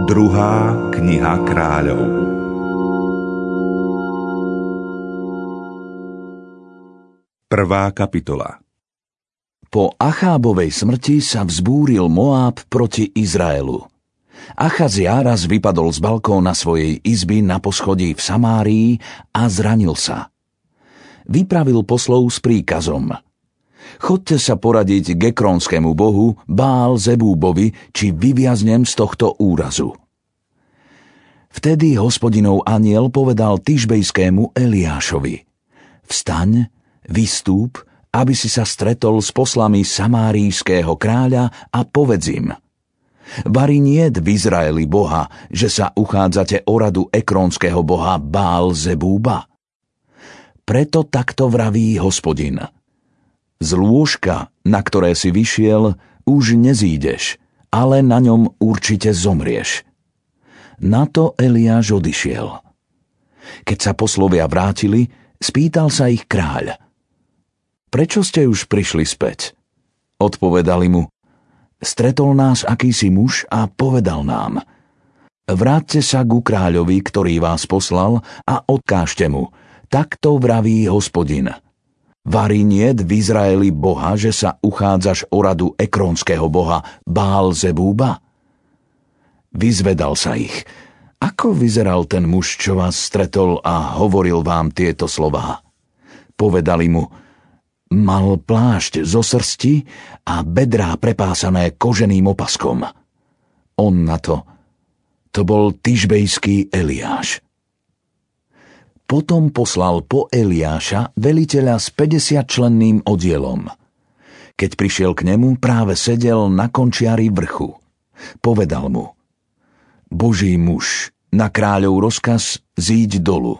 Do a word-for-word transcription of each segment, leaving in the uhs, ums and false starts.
Druhá kniha kráľov. Prvá kapitola. Po Achábovej smrti sa vzbúril Moáb proti Izraelu. Achazia raz vypadol z balkóna svojej izby na poschodí v Samárii a zranil sa. Vypravil poslov s príkazom: Chodte sa poradiť k ekrónskému bohu Bál Zebúbovi, či vyviaznem z tohto úrazu. Vtedy Hospodinov anjel povedal Tišbejskému Eliášovi: Vstaň, vystúp, aby si sa stretol s poslami samárijského kráľa a povedz im: Vari niet v Izraeli boha, že sa uchádzate o radu ekrónskeho boha Bál Zebúba. Preto takto vraví Hospodin: Z lôžka, na ktoré si vyšiel, už nezídeš, ale na ňom určite zomrieš. Na to Eliáš odišiel. Keď sa poslovia vrátili, spýtal sa ich kráľ: Prečo ste už prišli späť? Odpovedali mu: Stretol nás akýsi muž a povedal nám: Vráťte sa ku kráľovi, ktorý vás poslal, a odkážte mu: Takto vraví Hospodin: Vari niet v Izraeli boha, že sa uchádzaš o radu ekrónskeho boha Bál Zebúba? Vyzvedal sa ich: Ako vyzeral ten muž, čo vás stretol a hovoril vám tieto slová? Povedali mu: Mal plášť zo srsti a bedrá prepásané koženým opaskom. On na to: To bol tišbejský Eliáš. Potom poslal po Eliáša veliteľa s päťdesiatčlenným oddielom. Keď prišiel k nemu, práve sedel na končiari vrchu. Povedal mu: Boží muž, na kráľov rozkaz, zíď dolu.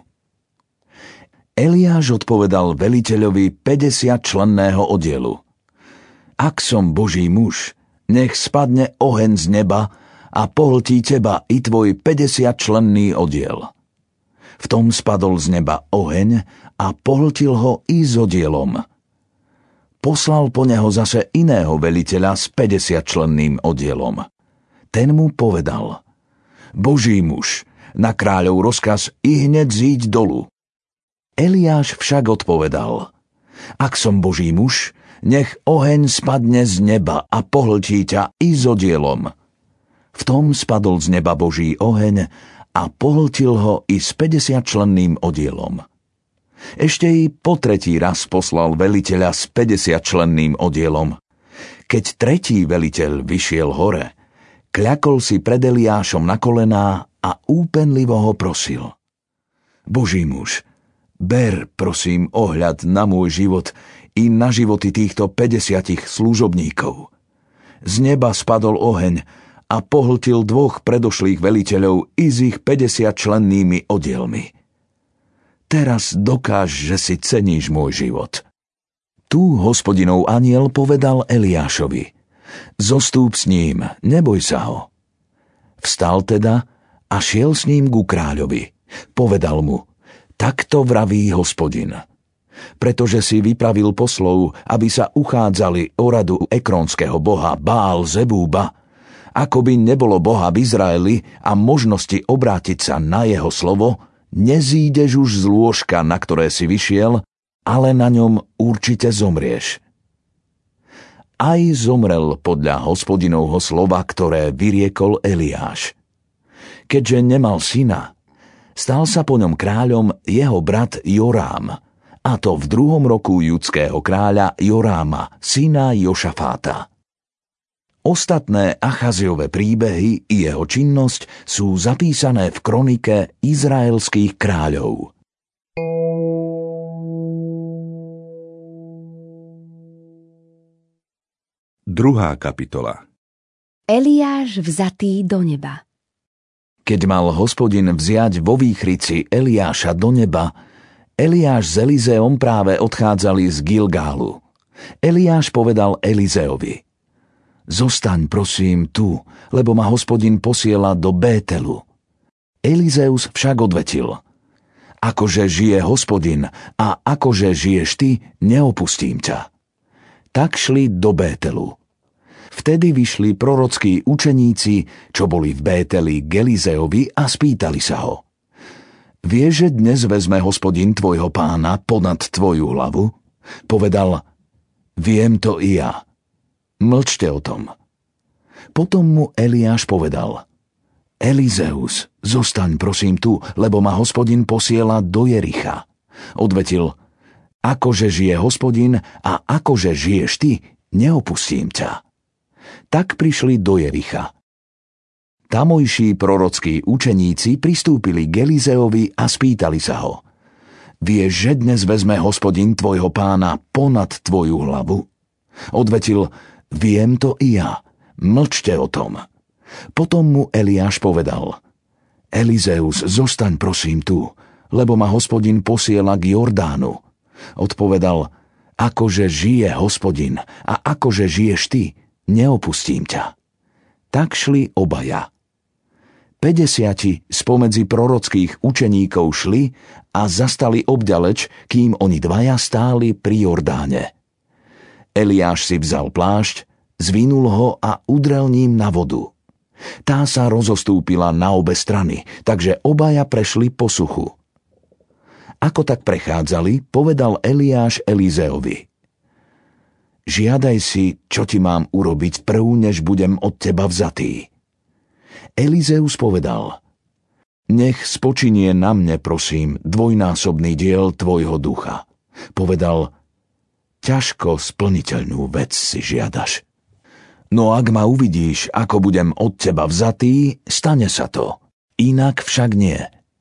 Eliáš odpovedal veliteľovi päťdesiatčlenného oddielu: Ak som Boží muž, nech spadne oheň z neba a pohltí teba i tvoj päťdesiatčlenný oddiel. V tom spadol z neba oheň a pohltil ho i s oddielom. Poslal po neho zase iného veliteľa s päťdesiatčlenným oddielom. Ten mu povedal: Boží muž, na kráľov rozkaz, i hneď zíď dolu. Eliáš však odpovedal: Ak som Boží muž, nech oheň spadne z neba a pohltí ťa i s oddielom. V tom spadol z neba Boží oheň a pohltil ho i s päťdesiatčlenným oddielom. Ešte i po tretí raz poslal veliteľa s päťdesiatčlenným oddielom. Keď tretí veliteľ vyšiel hore, kľakol si pred Eliášom na kolená a úpenlivo ho prosil: Boží muž, ber, prosím, ohľad na môj život i na životy týchto päťdesiatich služobníkov. Z neba spadol oheň a pohltil dvoch predošlých veliteľov i s ich päťdesiatčlennými oddielmi. Teraz dokáž, že si ceníš môj život. Tu Hospodinov anjel povedal Eliášovi: Zostúp s ním, neboj sa ho. Vstal teda a šiel s ním ku kráľovi. Povedal mu: Takto vraví Hospodin: Pretože si vypravil poslov, aby sa uchádzali o radu ekrónskeho boha Bál Zebúba, ako by nebolo boha v Izraeli a možnosti obrátiť sa na jeho slovo, nezídeš už z lôžka, na ktoré si vyšiel, ale na ňom určite zomrieš. Aj zomrel podľa Hospodinovho slova, ktoré vyriekol Eliáš. Keďže nemal syna, stal sa po ňom kráľom jeho brat Jorám, a to v druhom roku judského kráľa Joráma, syna Jošafáta. Ostatné Achaziove príbehy i jeho činnosť sú zapísané v kronike izraelských kráľov. Druhá kapitola. Eliáš vzatý do neba. Keď mal Hospodin vziať vo výchrici Eliáša do neba, Eliáš s Elizeom práve odchádzali z Gilgálu. Eliáš povedal Elizeovi: Zostaň, prosím, tu, lebo ma Hospodin posiela do Bételu. Elizeus však odvetil: Akože žije Hospodin a akože žiješ ty, neopustím ťa. Tak šli do Bételu. Vtedy vyšli prorockí učeníci, čo boli v Bételi k Elizeovi a spýtali sa ho: Vieš, že dnes vezme Hospodin tvojho pána ponad tvoju hlavu? Povedal: Viem to i ja. Mlčte o tom. Potom mu Eliáš povedal: Elizeus, zostaň prosím tu, lebo ma Hospodin posiela do Jericha. Odvetil: Akože žije Hospodin a akože žiješ ty, neopustím ťa. Tak prišli do Jericha. Tamojší prorockí učeníci pristúpili k Elizeovi a spýtali sa ho: Vieš, že dnes vezme Hospodin tvojho pána ponad tvoju hlavu? Odvetil: Viem to i ja. Mlčte o tom. Potom mu Eliáš povedal: Elizeus, zostaň prosím tu, lebo ma Hospodin posiela k Jordánu. Odpovedal: Akože žije Hospodin a akože žiješ ty, neopustím ťa. Tak šli obaja. Päťdesiati spomedzi prorockých učeníkov šli a zastali obďaleč, kým oni dvaja stáli pri Jordáne. Eliáš si vzal plášť, zvinul ho a udrel ním na vodu. Tá sa rozostúpila na obe strany, takže obaja prešli po suchu. Ako tak prechádzali, povedal Eliáš Elizeovi: Žiadaj si, čo ti mám urobiť prv, než budem od teba vzatý. Elizeus povedal: Nech spočinie na mne, prosím, dvojnásobný diel tvojho ducha. Povedal: Ťažko splniteľnú vec si žiadaš. No ak ma uvidíš, ako budem od teba vzatý, stane sa to. Inak však nie.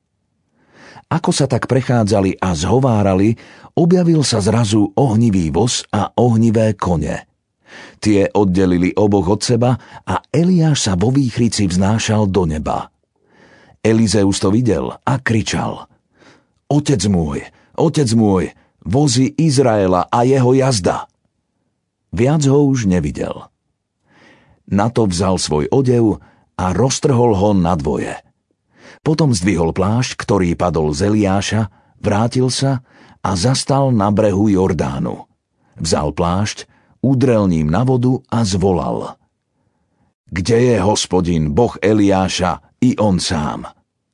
Ako sa tak prechádzali a zhovárali, objavil sa zrazu ohnivý voz a ohnivé kone. Tie oddelili oboch od seba a Eliáš sa vo výchrici vznášal do neba. Elizeus to videl a kričal: Otec môj, otec môj, vozy Izraela a jeho jazda! Viac ho už nevidel. Na to vzal svoj odev a roztrhol ho na dvoje. Potom zdvihol plášť, ktorý padol z Eliáša, vrátil sa a zastal na brehu Jordánu. Vzal plášť, udrel ním na vodu a zvolal: Kde je Hospodin, Boh Eliáša, i on sám?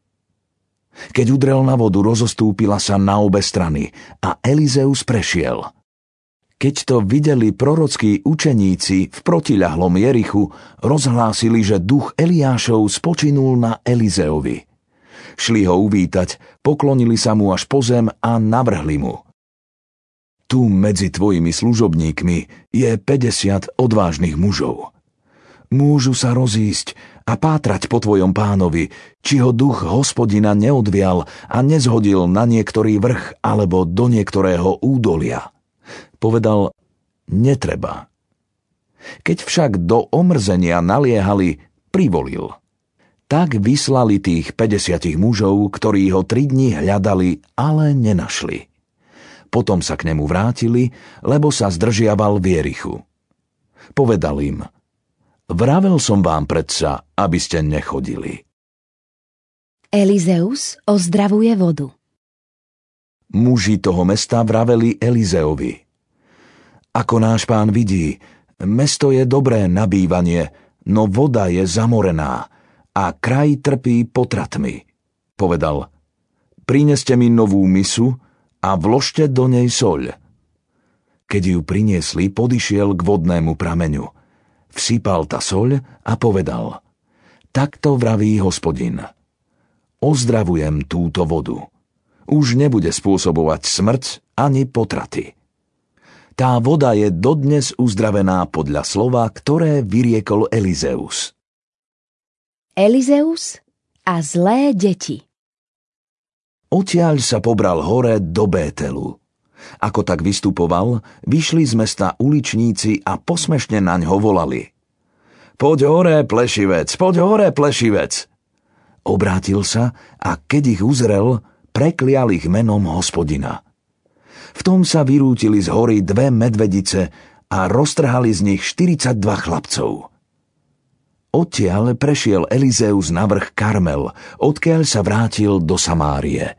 Keď udrel na vodu, rozostúpila sa na obe strany a Elizeus prešiel. Keď to videli prorockí učeníci v protiľahlom Jerichu, rozhlásili, že duch Eliášov spočinul na Elizeovi. Šli ho uvítať, poklonili sa mu až po zem a navrhli mu: Tu medzi tvojimi služobníkmi je päťdesiat odvážnych mužov. Môžu sa rozísť a pátrať po tvojom pánovi, či ho duch Hospodina neodvial a nezhodil na niektorý vrch alebo do niektorého údolia. Povedal: Netreba. Keď však do omrzenia naliehali, privolil. Tak vyslali tých päťdesiatich mužov, ktorí ho tri dni hľadali, ale nenašli. Potom sa k nemu vrátili, lebo sa zdržiaval v Jerichu. Povedal im: Vravel som vám predsa, aby ste nechodili. Elizeus ozdravuje vodu. Muži toho mesta vraveli Elizeovi: Ako náš pán vidí, mesto je dobré na bývanie, no voda je zamorená a kraj trpí potratmi. Povedal: Prineste mi novú misu a vložte do nej soľ. Keď ju priniesli, podišiel k vodnému prameňu. Vsypal ta soľ a povedal: Takto vraví Hospodin: Ozdravujem túto vodu. Už nebude spôsobovať smrť ani potraty. Tá voda je dodnes uzdravená podľa slova, ktoré vyriekol Elizeus. Elizeus a zlé deti. Odtiaľ sa pobral hore do Bételu. Ako tak vystupoval, vyšli z mesta uličníci a posmešne naň ho volali: Poď hore, plešivec, poď hore, plešivec! Obrátil sa a keď ich uzrel, preklial ich menom Hospodina. V tom sa vyrútili z hory dve medvedice a roztrhali z nich štyridsaťdva chlapcov. Odtiaľ prešiel Elizeus na vrch Karmel, odkiaľ sa vrátil do Samárie.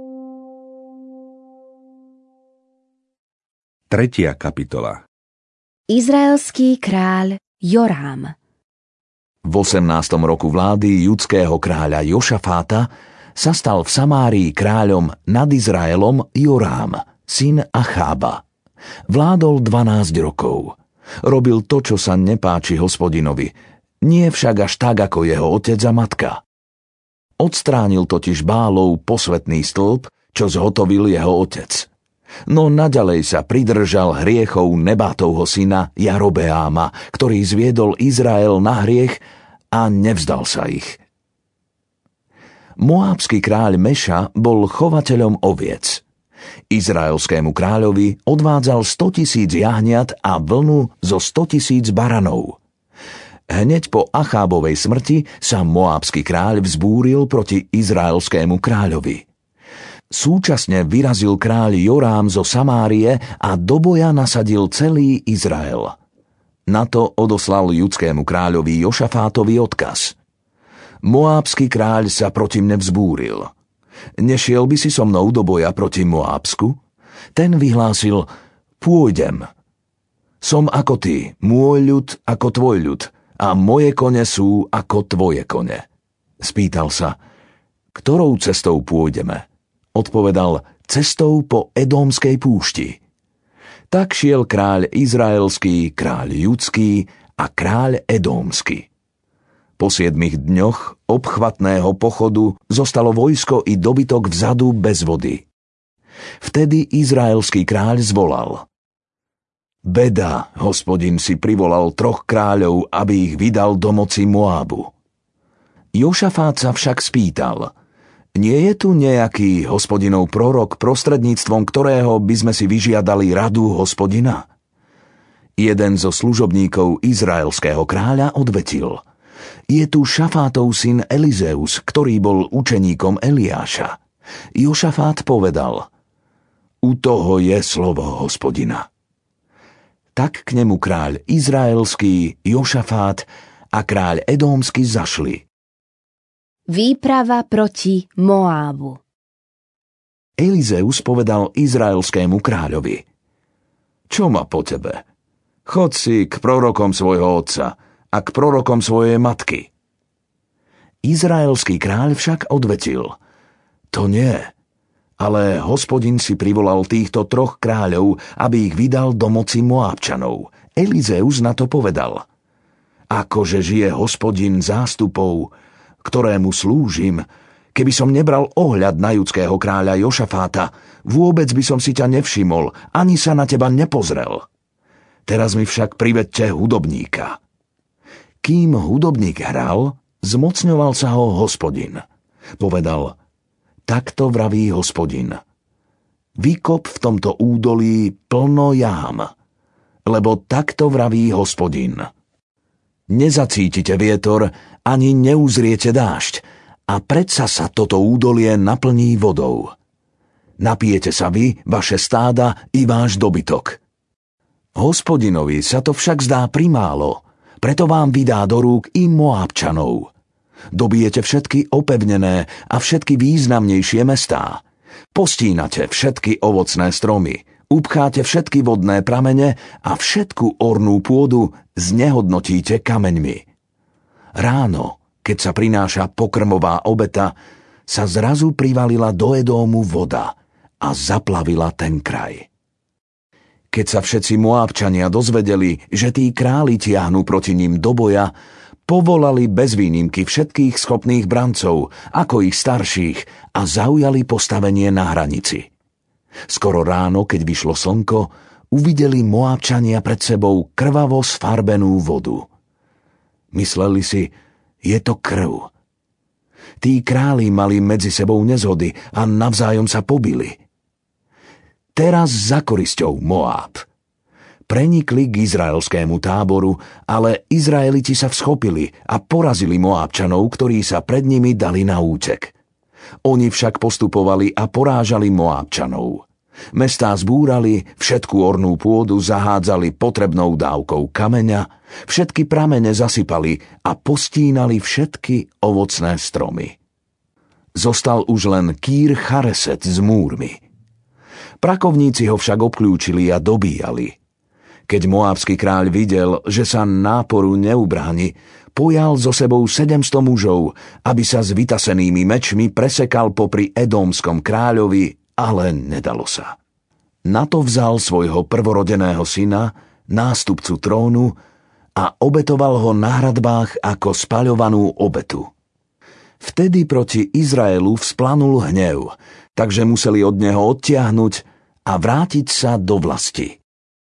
Tretia kapitola. Izraelský kráľ Jorám. V osemnástom roku vlády judského kráľa Jošafáta sa stal v Samárii kráľom nad Izraelom Jorám, syn Achába. Vládol dvanásť rokov. Robil to, čo sa nepáči Hospodinovi, nie však až tak ako jeho otec a matka. Odstránil totiž Bálov posvätný stĺp, čo zhotovil jeho otec. No naďalej sa pridržal hriechov Nebátovho syna Jarobeáma, ktorý zviedol Izrael na hriech a nevzdal sa ich. Moábsky kráľ Meša bol chovateľom oviec. Izraelskému kráľovi odvádzal stotisíc jahniat a vlnu zo stotisíc baranov. Hneď po Achábovej smrti sa moábsky kráľ vzbúril proti izraelskému kráľovi. Súčasne vyrazil kráľ Jorám zo Samárie a do boja nasadil celý Izrael. Na to odoslal judskému kráľovi Jošafátovi odkaz. Moábsky kráľ sa proti mne vzbúril. Nešiel by si so mnou do boja proti Moábsku? Ten vyhlásil: pôjdem. Som ako ty, môj ľud ako tvoj ľud, a moje kone sú ako tvoje kone. Spýtal sa: ktorou cestou pôjdeme? Odpovedal: cestou po Edómskej púšti. Tak šiel kráľ izraelský, kráľ judský a kráľ edómsky. Po siedmich dňoch obchvatného pochodu zostalo vojsko i dobytok vzadu bez vody. Vtedy izraelský kráľ zvolal: beda, Hospodin si privolal troch kráľov, aby ich vydal do moci Moábu. Jošafát sa však spýtal: nie je tu nejaký Hospodinov prorok, prostredníctvom ktorého by sme si vyžiadali radu Hospodina? Jeden zo služobníkov izraelského kráľa odvetil: je tu Šafátov syn Elizeus, ktorý bol učeníkom Eliáša. Jošafát povedal: u toho je slovo Hospodina. Tak k nemu kráľ izraelský Jošafát a kráľ edómsky zašli. Výprava proti Moábu. Elizeus povedal izraelskému kráľovi: čo má po tebe? Chod si k prorokom svojho otca a k prorokom svojej matky. Izraelský kráľ však odvetil: to nie, ale Hospodin si privolal týchto troch kráľov, aby ich vydal do moci Moábčanov. Elizeus na to povedal: akože žije Hospodin zástupov, ktorému slúžim, keby som nebral ohľad na judského kráľa Jošafáta, vôbec by som si ťa nevšimol, ani sa na teba nepozrel. Teraz mi však privedte hudobníka. Kým hudobník hral, zmocňoval sa ho Hospodin. Povedal: takto vraví Hospodin: vykop v tomto údolí plno jám, lebo takto vraví Hospodin: nezacítite vietor, ani neuzriete dážď, a predsa sa toto údolie naplní vodou. Napijete sa vy, vaše stáda i váš dobytok. Hospodinovi sa to však zdá primálo, preto vám vydá do rúk i Moábčanov. Dobijete všetky opevnené a všetky významnejšie mestá. Postínate všetky ovocné stromy, upcháte všetky vodné pramene a všetku ornú pôdu znehodnotíte kameňmi. Ráno, keď sa prináša pokrmová obeta, sa zrazu privalila do Edómu voda a zaplavila ten kraj. Keď sa všetci Moábčania dozvedeli, že tí králi tiahnu proti ním do boja, povolali bez výnimky všetkých schopných brancov, ako ich starších, a zaujali postavenie na hranici. Skoro ráno, keď vyšlo slnko, uvideli Moábčania pred sebou krvavo sfarbenú vodu. Mysleli si: je to krv. Tí králi mali medzi sebou nezhody a navzájom sa pobili. Teraz za korisťou Moáb. Prenikli k izraelskému táboru, ale Izraeliti sa vschopili a porazili Moábčanov, ktorí sa pred nimi dali na útek. Oni však postupovali a porážali Moábčanov. Mestá zbúrali, všetku ornú pôdu zahádzali potrebnou dávkou kameňa, všetky pramene zasypali a postínali všetky ovocné stromy. Zostal už len Kýr Chareset s múrmi. Prakovníci ho však obklúčili a dobíjali. Keď moábsky kráľ videl, že sa náporu neubráni, pojal so sebou sedemsto mužov, aby sa s vytasenými mečmi presekal popri Edómskom kráľovi, ale nedalo sa. Na to vzal svojho prvorodeného syna, nástupcu trónu, a obetoval ho na hradbách ako spaľovanú obetu. Vtedy proti Izraelu vzplanul hnev, takže museli od neho odtiahnuť a vrátiť sa do vlasti.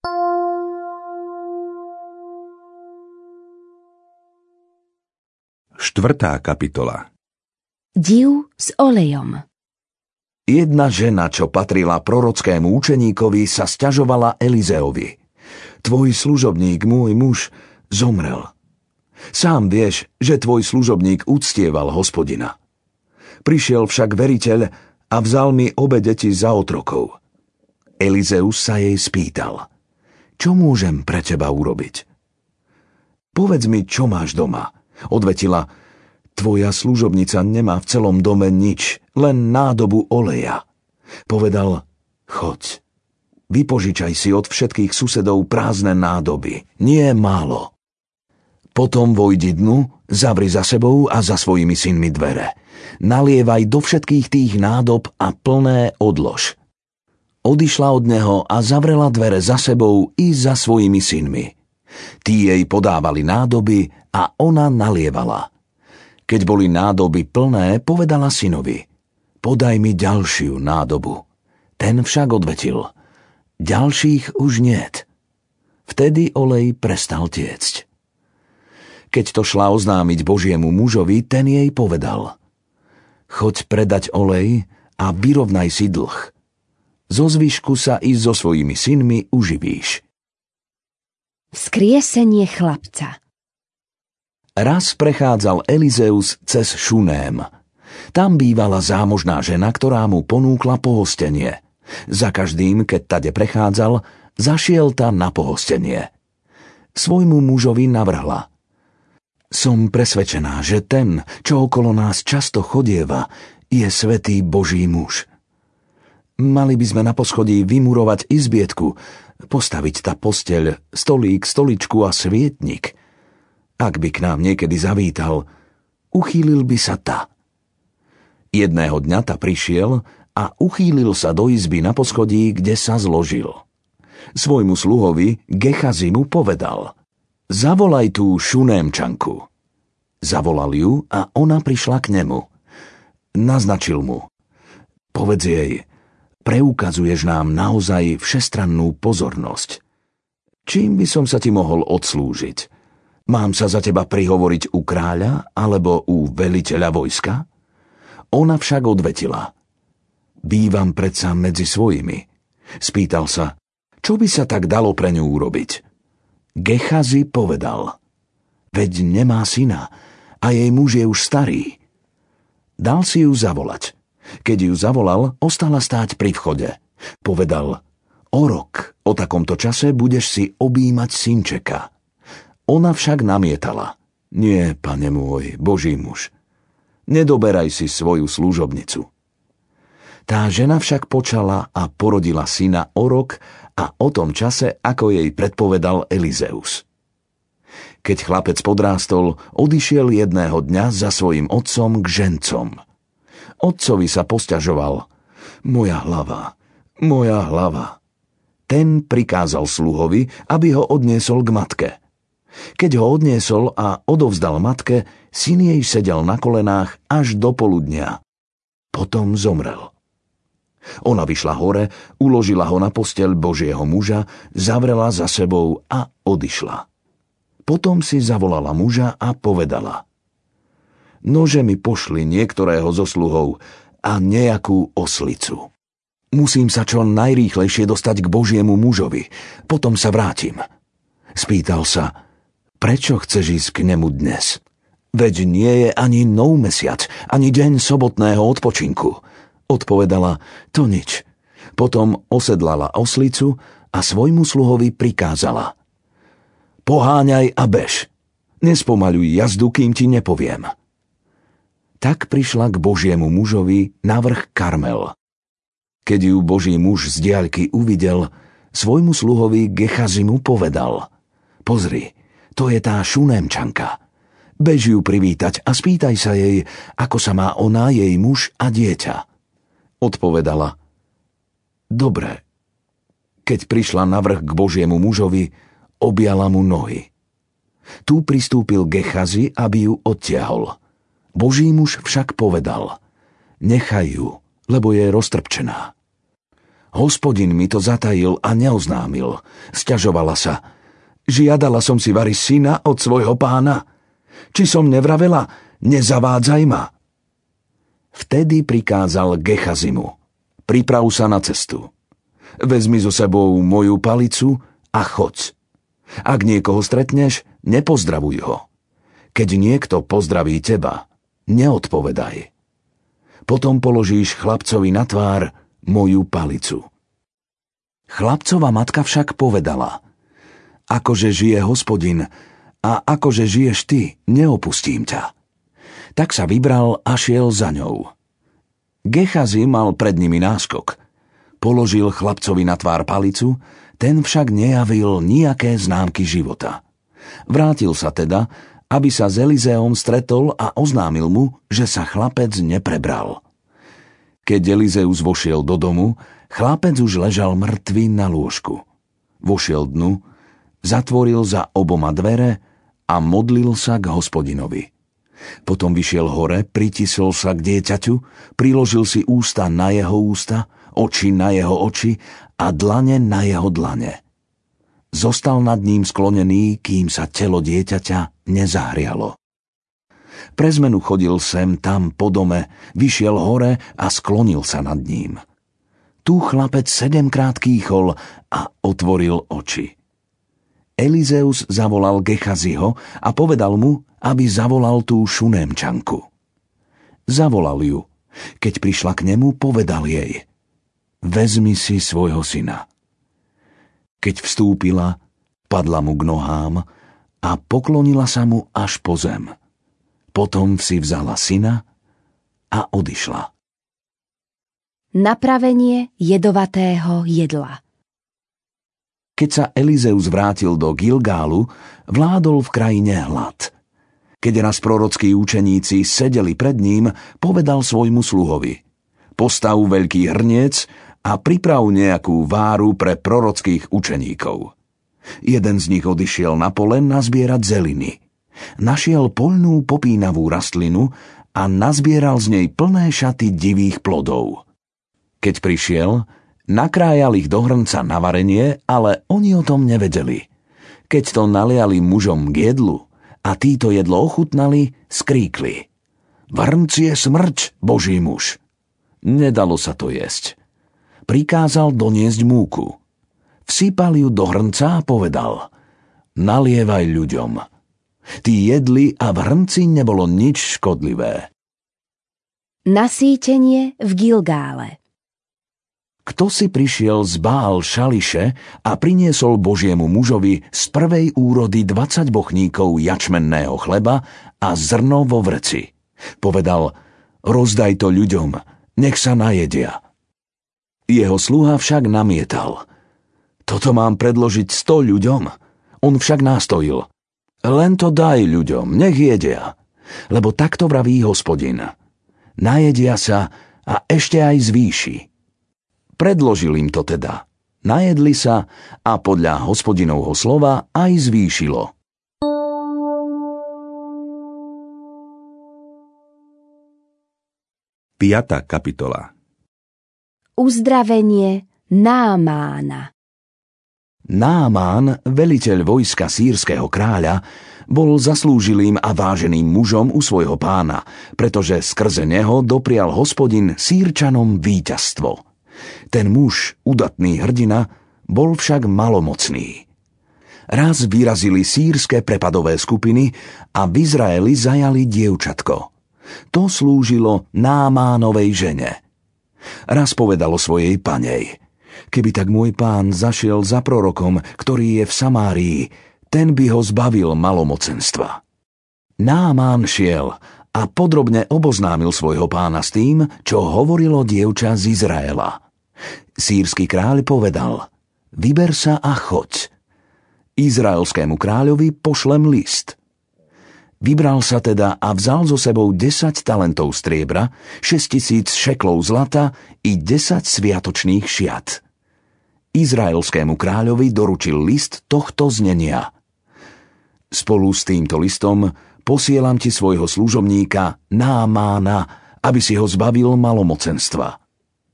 Štvrtá kapitola. Div s olejom. Jedna žena, čo patrila prorockému učeníkovi, sa sťažovala Elizeovi. Tvoj služobník, môj muž, zomrel. Sám vieš, že tvoj služobník uctieval Hospodina. Prišiel však veriteľ a vzal mi obe deti za otrokov. Elizeus sa jej spýtal: Čo môžem pre teba urobiť? Povedz mi, čo máš doma. Odvetila: Tvoja služobnica nemá v celom dome nič, len nádobu oleja. Povedal: Choď, vypožičaj si od všetkých susedov prázdne nádoby, nie málo. Potom vojdi dnu, zavri za sebou a za svojimi synmi dvere. Nalievaj do všetkých tých nádob a plné odlož. Odišla od neho a zavrela dvere za sebou i za svojimi synmi. Tí jej podávali nádoby a ona nalievala. Keď boli nádoby plné, povedala synovi: Podaj mi ďalšiu nádobu. Ten však odvetil: Ďalších už niet. Vtedy olej prestal tiecť. Keď to šla oznámiť Božiemu mužovi, ten jej povedal: Choď predať olej a vyrovnaj si dlh. Zo zvyšku sa i so svojimi synmi uživíš. Vzkriesenie chlapca. Raz prechádzal Elizeus cez Šuném. Tam bývala zámožná žena, ktorá mu ponúkla pohostenie. Za každým, keď tade prechádzal, zašiel tam na pohostenie. Svojmu mužovi navrhla: Som presvedčená, že ten, čo okolo nás často chodieva, je svätý Boží muž. Mali by sme na poschodí vymurovať izbietku, postaviť tá posteľ, stolík, stoličku a svietnik. Ak by k nám niekedy zavítal, uchýlil by sa ta. Jedného dňa ta prišiel a uchýlil sa do izby na poschodí, kde sa zložil. Svojmu sluhovi Gechazimu povedal: Zavolaj tú Šunémčanku. Zavolal ju a ona prišla k nemu. Naznačil mu: Povedz jej, preukazuješ nám naozaj všestrannú pozornosť. Čím by som sa ti mohol odslúžiť? Mám sa za teba prihovoriť u kráľa alebo u veliteľa vojska? Ona však odvetila: Bývam predsa medzi svojimi. Spýtal sa: Čo by sa tak dalo pre ňu urobiť? Gechazi povedal: Veď nemá syna a jej muž je už starý. Dal si ju zavolať. Keď ju zavolal, ostala stáť pri vchode. Povedal: O rok, o takomto čase budeš si objímať synčeka. Ona však namietala: Nie, pane môj, Boží muž, nedoberaj si svoju služobnicu. Tá žena však počala a porodila syna o rok a o tom čase, ako jej predpovedal Elizeus. Keď chlapec podrástol, odišiel jedného dňa za svojim otcom k žencom. Otcovi sa posťažoval: Moja hlava, moja hlava. Ten prikázal sluhovi, aby ho odniesol k matke. Keď ho odniesol a odovzdal matke, syn jej sedel na kolenách až do poludnia. Potom zomrel. Ona vyšla hore, uložila ho na posteľ Božieho muža, zavrela za sebou a odišla. Potom si zavolala muža a povedala: Nože mi pošli niektorého zo sluhov a nejakú oslicu. Musím sa čo najrýchlejšie dostať k Božiemu mužovi, potom sa vrátim. Spýtal sa: Prečo chceš ísť k nemu dnes? Veď nie je ani nov mesiac, ani deň sobotného odpočinku. Odpovedala: To nič. Potom osedlala oslicu a svojmu sluhovi prikázala: Poháňaj a bež. Nespomaľuj jazdu, kým ti nepoviem. Tak prišla k Božiemu mužovi na vrch Karmel. Keď ju Boží muž z diaľky uvidel, Svojmu sluhovi Gechazimu povedal: Pozri, to je tá Šunémčanka. Bež ju privítať a spýtaj sa jej, ako sa má ona, jej muž a dieťa. Odpovedala: Dobre. Keď prišla navrch k Božiemu mužovi, objala mu nohy. Tu pristúpil Gechazi, aby ju odtiahol. Boží muž však povedal: Nechaj ju, lebo je roztrpčená. Hospodin mi to zatajil a neoznámil. Sťažovala sa: Žiadala som si vari syna od svojho pána. Či som nevravela, nezavádzaj ma. Vtedy prikázal Gechazimu: Priprav sa na cestu. Vezmi so sebou moju palicu a choď. Ak niekoho stretneš, nepozdravuj ho. Keď niekto pozdraví teba, neodpovedaj. Potom položíš chlapcovi na tvár moju palicu. Chlapcova matka však povedala: Akože žije Hospodin a akože žiješ ty, neopustím ťa. Tak sa vybral a šiel za ňou. Gechazi mal pred nimi náskok. Položil chlapcovi na tvár palicu, ten však nejavil nijaké známky života. Vrátil sa teda, aby sa s Elizeom stretol a oznámil mu, že sa chlapec neprebral. Keď Elizeus vošiel do domu, chlapec už ležal mŕtvý na lôžku. Vošiel dnu, zatvoril za oboma dvere a modlil sa k Hospodinovi. Potom vyšiel hore, pritisol sa k dieťaťu, priložil si ústa na jeho ústa, oči na jeho oči a dlane na jeho dlane. Zostal nad ním sklonený, kým sa telo dieťaťa nezahrialo. Pre zmenu chodil sem tam po dome, vyšiel hore a sklonil sa nad ním. Tu chlapec sedemkrát kýchol a otvoril oči. Elizeus zavolal Gechaziho a povedal mu, aby zavolal tú Šunémčanku. Zavolal ju. Keď prišla k nemu, povedal jej: Vezmi si svojho syna. Keď vstúpila, padla mu k nohám a poklonila sa mu až po zem. Potom si vzala syna a odišla. Napravenie jedovatého jedla. Keď sa Elizeus vrátil do Gilgálu, vládol v krajine hlad. Keď raz prorockí učeníci sedeli pred ním, povedal svojmu sluhovi: Postav veľký hrniec a priprav nejakú váru pre prorockých učeníkov. Jeden z nich odišiel na pole nazbierať zeliny. Našiel poľnú popínavú rastlinu a nazbieral z nej plné šaty divých plodov. Keď prišiel, nakrájal ich do hrnca na varenie, ale oni o tom nevedeli. Keď to naliali mužom k jedlu a títo jedlo ochutnali, skríkli: V hrnci je smrť, Boží muž. Nedalo sa to jesť. Prikázal doniesť múku. Vsypal ju do hrnca a povedal: Nalievaj ľuďom. Tí jedli a v hrnci nebolo nič škodlivé. Nasýtenie v Gilgále. Kto si prišiel z Báal Šališe a priniesol Božiemu mužovi z prvej úrody dvadsať bochníkov jačmenného chleba a zrno vo vreci. Povedal: Rozdaj to ľuďom, nech sa najedia. Jeho sluha však namietal: Toto mám predložiť sto ľuďom? On však nástojil: Len to daj ľuďom, nech jedia. Lebo takto vraví Hospodin: Najedia sa a ešte aj zvýši. Predložil im to teda. Najedli sa a podľa Hospodinovho slova aj zvýšilo. Piatá kapitola. Uzdravenie Námána. Námán, veliteľ vojska sýrskeho kráľa, bol zaslúžilým a váženým mužom u svojho pána, pretože skrze neho doprial Hospodin Sýrčanom víťazstvo. Ten muž, udatný hrdina, bol však malomocný. Raz vyrazili sýrske prepadové skupiny a v Izraeli zajali dievčatko. To slúžilo Námánovej žene. Raz povedalo svojej panej: Keby tak môj pán zašiel za prorokom, ktorý je v Samárii, ten by ho zbavil malomocenstva. Námán šiel a podrobne oboznámil svojho pána s tým, čo hovorilo dievča z Izraela. Sýrsky kráľ povedal: vyber sa a choď. Izraelskému kráľovi pošlem list. Vybral sa teda a vzal so sebou desať talentov striebra, šesťtisíc šeklov zlata i desať sviatočných šiat. Izraelskému kráľovi doručil list tohto znenia. Spolu s týmto listom posielam ti svojho služobníka Námána, aby si ho zbavil malomocenstva.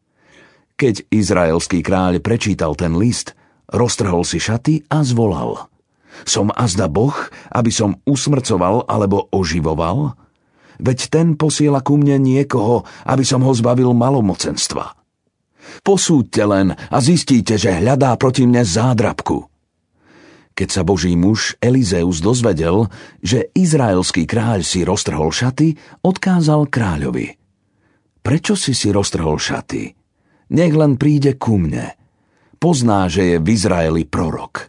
Keď izraelský kráľ prečítal ten list, roztrhol si šaty a zvolal: Som azda Boh, aby som usmrcoval alebo oživoval? Veď ten posiela ku mne niekoho, aby som ho zbavil malomocenstva. Posúďte len a zistíte, že hľadá proti mne zádrabku. Keď sa Boží muž Elizeus dozvedel, že izraelský kráľ si roztrhol šaty, odkázal kráľovi: Prečo si si roztrhol šaty? Nech len príde ku mne. Pozná, že je v Izraeli prorok.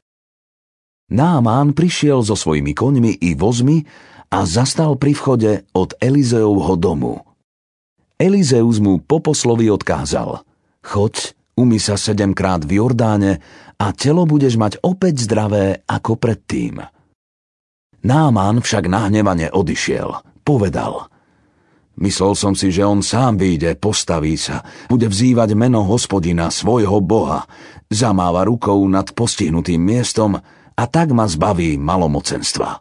Námán prišiel so svojimi koňmi i vozmi a zastal pri vchode od Elizeovho domu. Elizeus mu po poslovi odkázal: Choď, umyj sa sedemkrát v Jordáne a telo budeš mať opäť zdravé ako predtým. Námán však nahnevane odišiel. Povedal: Myslel som si, že on sám vyjde, postaví sa, bude vzývať meno Hospodina, svojho Boha, zamáva rukou nad postihnutým miestom a tak ma zbaví malomocenstva.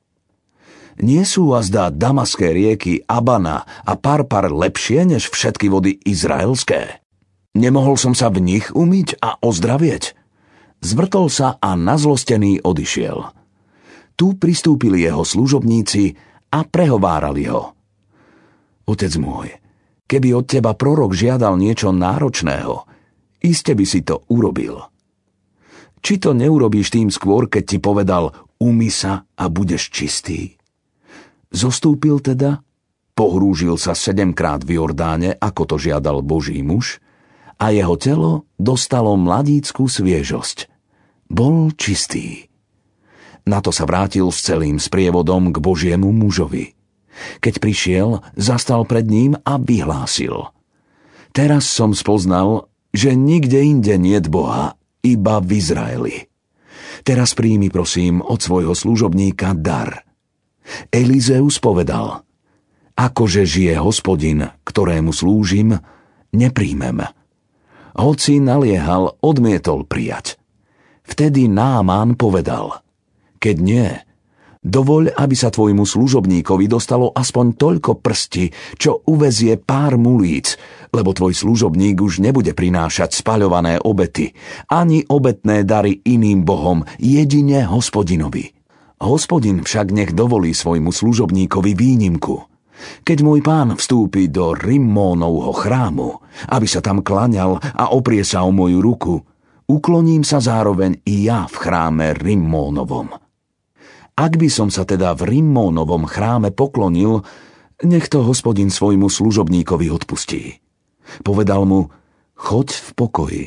Nie sú azda damaské rieky Abana a Parpar lepšie než všetky vody izraelské? Nemohol som sa v nich umyť a ozdravieť? Zvrtol sa a nazlostený odišiel. Tu pristúpili jeho služobníci a prehovárali ho: Otec môj, keby od teba prorok žiadal niečo náročného, iste by si to urobil. Či to neurobíš tým skôr, keď ti povedal: Umyj sa a budeš čistý? Zostúpil teda, pohrúžil sa sedemkrát v Jordáne, ako to žiadal Boží muž, a jeho telo dostalo mladícku sviežosť. Bol čistý. Na to sa vrátil s celým sprievodom k Božiemu mužovi. Keď prišiel, zastal pred ním a vyhlásil: Teraz som spoznal, že nikde inde niet Boha, iba v Izraeli. Teraz príjmi, prosím, od svojho služobníka dar. Elizeus povedal: Akože žije Hospodin, ktorému slúžim, nepríjmem. Hoci naliehal, odmietol prijať. Vtedy Námán povedal: Keď nie, dovoľ, aby sa tvojmu služobníkovi dostalo aspoň toľko prsti, čo uvezie pár mulíc, lebo tvoj služobník už nebude prinášať spaľované obety, ani obetné dary iným bohom, jedine Hospodinovi. Hospodin však nech dovolí svojmu služobníkovi výnimku. Keď môj pán vstúpi do Rimmónovho chrámu, aby sa tam klaňal a oprie sa o moju ruku, ukloním sa zároveň i ja v chráme Rimmónovom. Ak by som sa teda v Rimmónovom chráme poklonil, nech to Hospodin svojmu služobníkovi odpustí. Povedal mu: Choď v pokoji.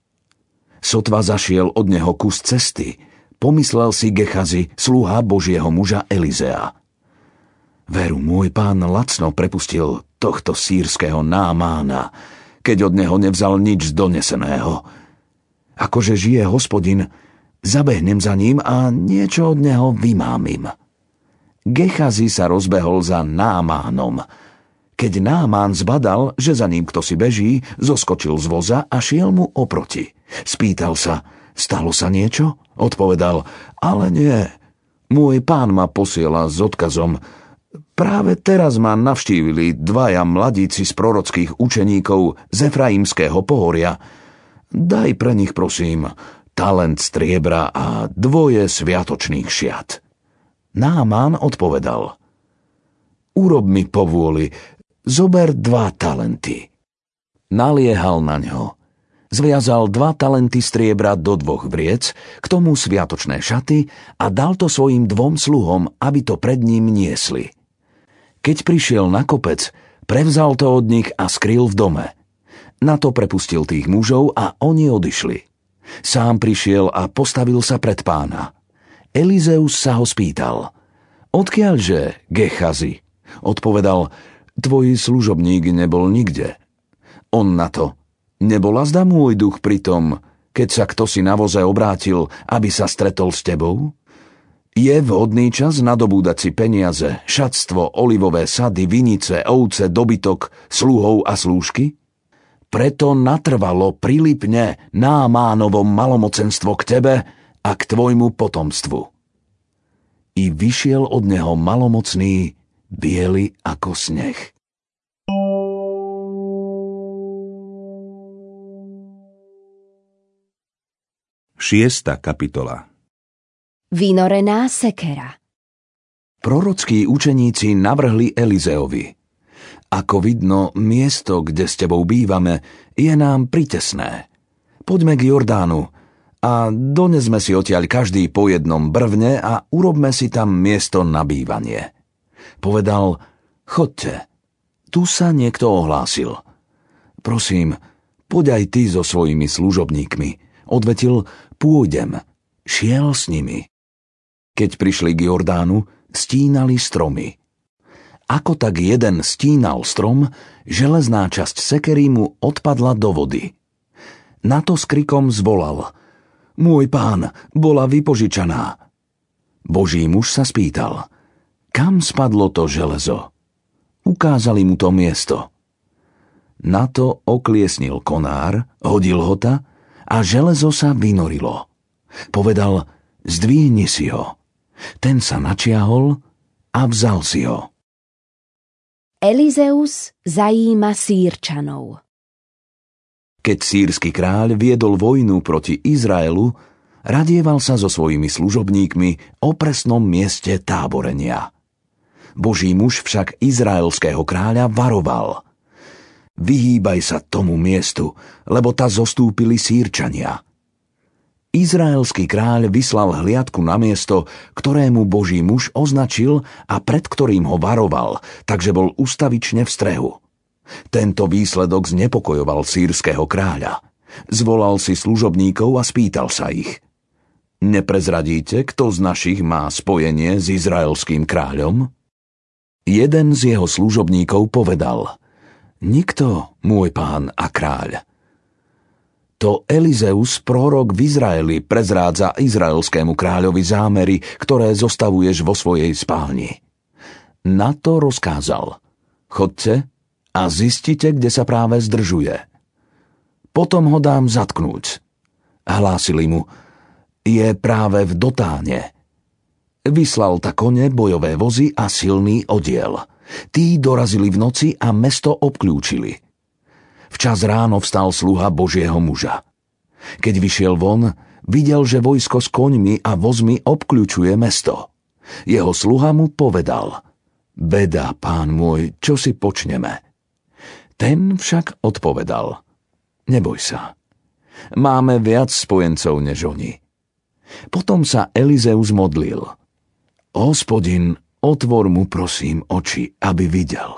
Sotva zašiel od neho kus cesty, pomyslel si Gechazi, sluha Božieho muža Elizea: Veru, môj pán lacno prepustil tohto sýrskeho Námána, keď od neho nevzal nič z doneseného. Akože žije Hospodin, zabehnem za ním a niečo od neho vymámim. Gechazi sa rozbehol za Námánom. Keď Námán zbadal, že za ním kto si beží, zoskočil z voza a šiel mu oproti. Spýtal sa: Stalo sa niečo? Odpovedal: Ale nie. Môj pán ma posiela s odkazom: Práve teraz ma navštívili dvaja mladíci z prorockých učeníkov z Efraimského pohoria. Daj pre nich, prosím, talent striebra a dvoje sviatočných šiat. Námán odpovedal: Urob mi povôli, zober dva talenty. Naliehal na ňo. Zviazal dva talenty striebra do dvoch vriec, k tomu sviatočné šaty a dal to svojim dvom sluhom, aby to pred ním niesli. Keď prišiel na kopec, prevzal to od nich a skryl v dome. Na to prepustil tých mužov a oni odišli. Sám prišiel a postavil sa pred pána. Elizeus sa ho spýtal: Odkiaľže, Gechazi? Odpovedal: Tvoj služobník nebol nikde. On na to: Nebol azda môj duch pri tom, keď sa kto si na voze obrátil, aby sa stretol s tebou? Je vhodný čas nadobúdať si peniaze, šatstvo, olivové sady, vinice, ovce, dobytok, sluhov a slúžky? Preto natrvalo prilipne Námánovo malomocenstvo k tebe a k tvojmu potomstvu. I vyšiel od neho malomocný, biely ako sneh. Šiesta kapitola. Vynorená sekera. Prorockí učeníci navrhli Elizeovi: Ako vidno, miesto, kde s tebou bývame, je nám pritesné. Poďme k Jordánu a donesme si odtiaľ každý po jednom brvne a urobme si tam miesto na bývanie. Povedal: Chodte. Tu sa niekto ohlásil. Prosím, poď aj ty so svojimi služobníkmi. Odvetil: Pôjdem. Šiel s nimi. Keď prišli k Jordánu, stínali stromy. Ako tak jeden stínal strom, železná časť sekery mu odpadla do vody. Na to s krikom zvolal: Môj pán, bola vypožičaná. Boží muž sa spýtal: Kam spadlo to železo? Ukázali mu to miesto. Na to okliesnil konár, hodil ho ta a železo sa vynorilo. Povedal: Zdvihni si ho. Ten sa načiahol a vzal si ho. Elizeus zajíma Sýrčanov. Keď sýrsky kráľ viedol vojnu proti Izraelu, radieval sa so svojimi služobníkmi o presnom mieste táborenia. Boží muž však izraelského kráľa varoval: Vyhýbaj sa tomu miestu, lebo ta zostúpili Sýrčania. Izraelský kráľ vyslal hliadku na miesto, ktorému Boží muž označil a pred ktorým ho varoval, takže bol ustavične v strehu. Tento výsledok znepokojoval sýrskeho kráľa. Zvolal si služobníkov a spýtal sa ich: Neprezradíte, kto z našich má spojenie s izraelským kráľom? Jeden z jeho služobníkov povedal: Nikto, môj pán a kráľ. To Elizeus, prorok v Izraeli, prezrádza izraelskému kráľovi zámery, ktoré zostavuješ vo svojej spálni. Na to rozkázal: Chodte a zistite, kde sa práve zdržuje. Potom ho dám zatknúť. Hlásili mu: Je práve v Dotáne. Vyslal ta kone, bojové vozy a silný odiel. Tí dorazili v noci a mesto obklúčili. Včas ráno vstal sluha Božieho muža. Keď vyšiel von, videl, že vojsko s koňmi a vozmi obkľúčuje mesto. Jeho sluha mu povedal: Beda, pán môj, čo si počneme? Ten však odpovedal: Neboj sa. Máme viac spojencov než oni. Potom sa Elizeus modlil: Hospodin, otvor mu prosím oči, aby videl.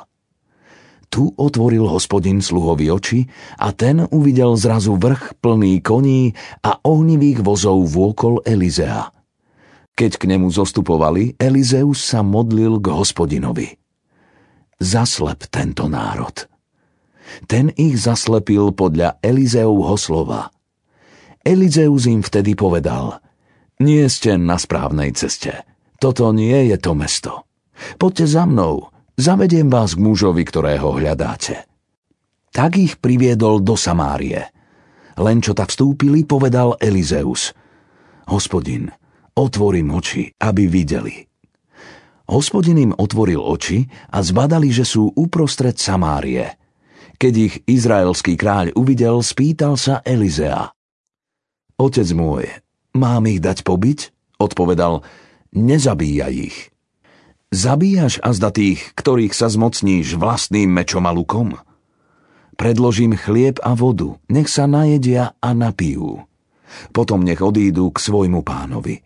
Tu otvoril Hospodin sluhovi oči a ten uvidel zrazu vrch plný koní a ohnivých vozov vôkol Elizea. Keď k nemu zostupovali, Elizeus sa modlil k Hospodinovi: Zaslep tento národ. Ten ich zaslepil podľa Elizeovho slova. Elizeus im vtedy povedal: Nie ste na správnej ceste. Toto nie je to mesto. Poďte za mnou. Zavediem vás k mužovi, ktorého hľadáte. Tak ich priviedol do Samárie. Len čo ta vstúpili, povedal Elizeus: Hospodin, otvor im oči, aby videli. Hospodin im otvoril oči a zbadali, že sú uprostred Samárie. Keď ich izraelský kráľ uvidel, spýtal sa Elizea: Otec môj, mám ich dať pobiť? Odpovedal: Nezabíjaj ich. Zabíjaš azda tých, ktorých sa zmocníš vlastným mečom a lukom? Predložím chlieb a vodu, nech sa najedia a napijú. Potom nech odídu k svojmu pánovi.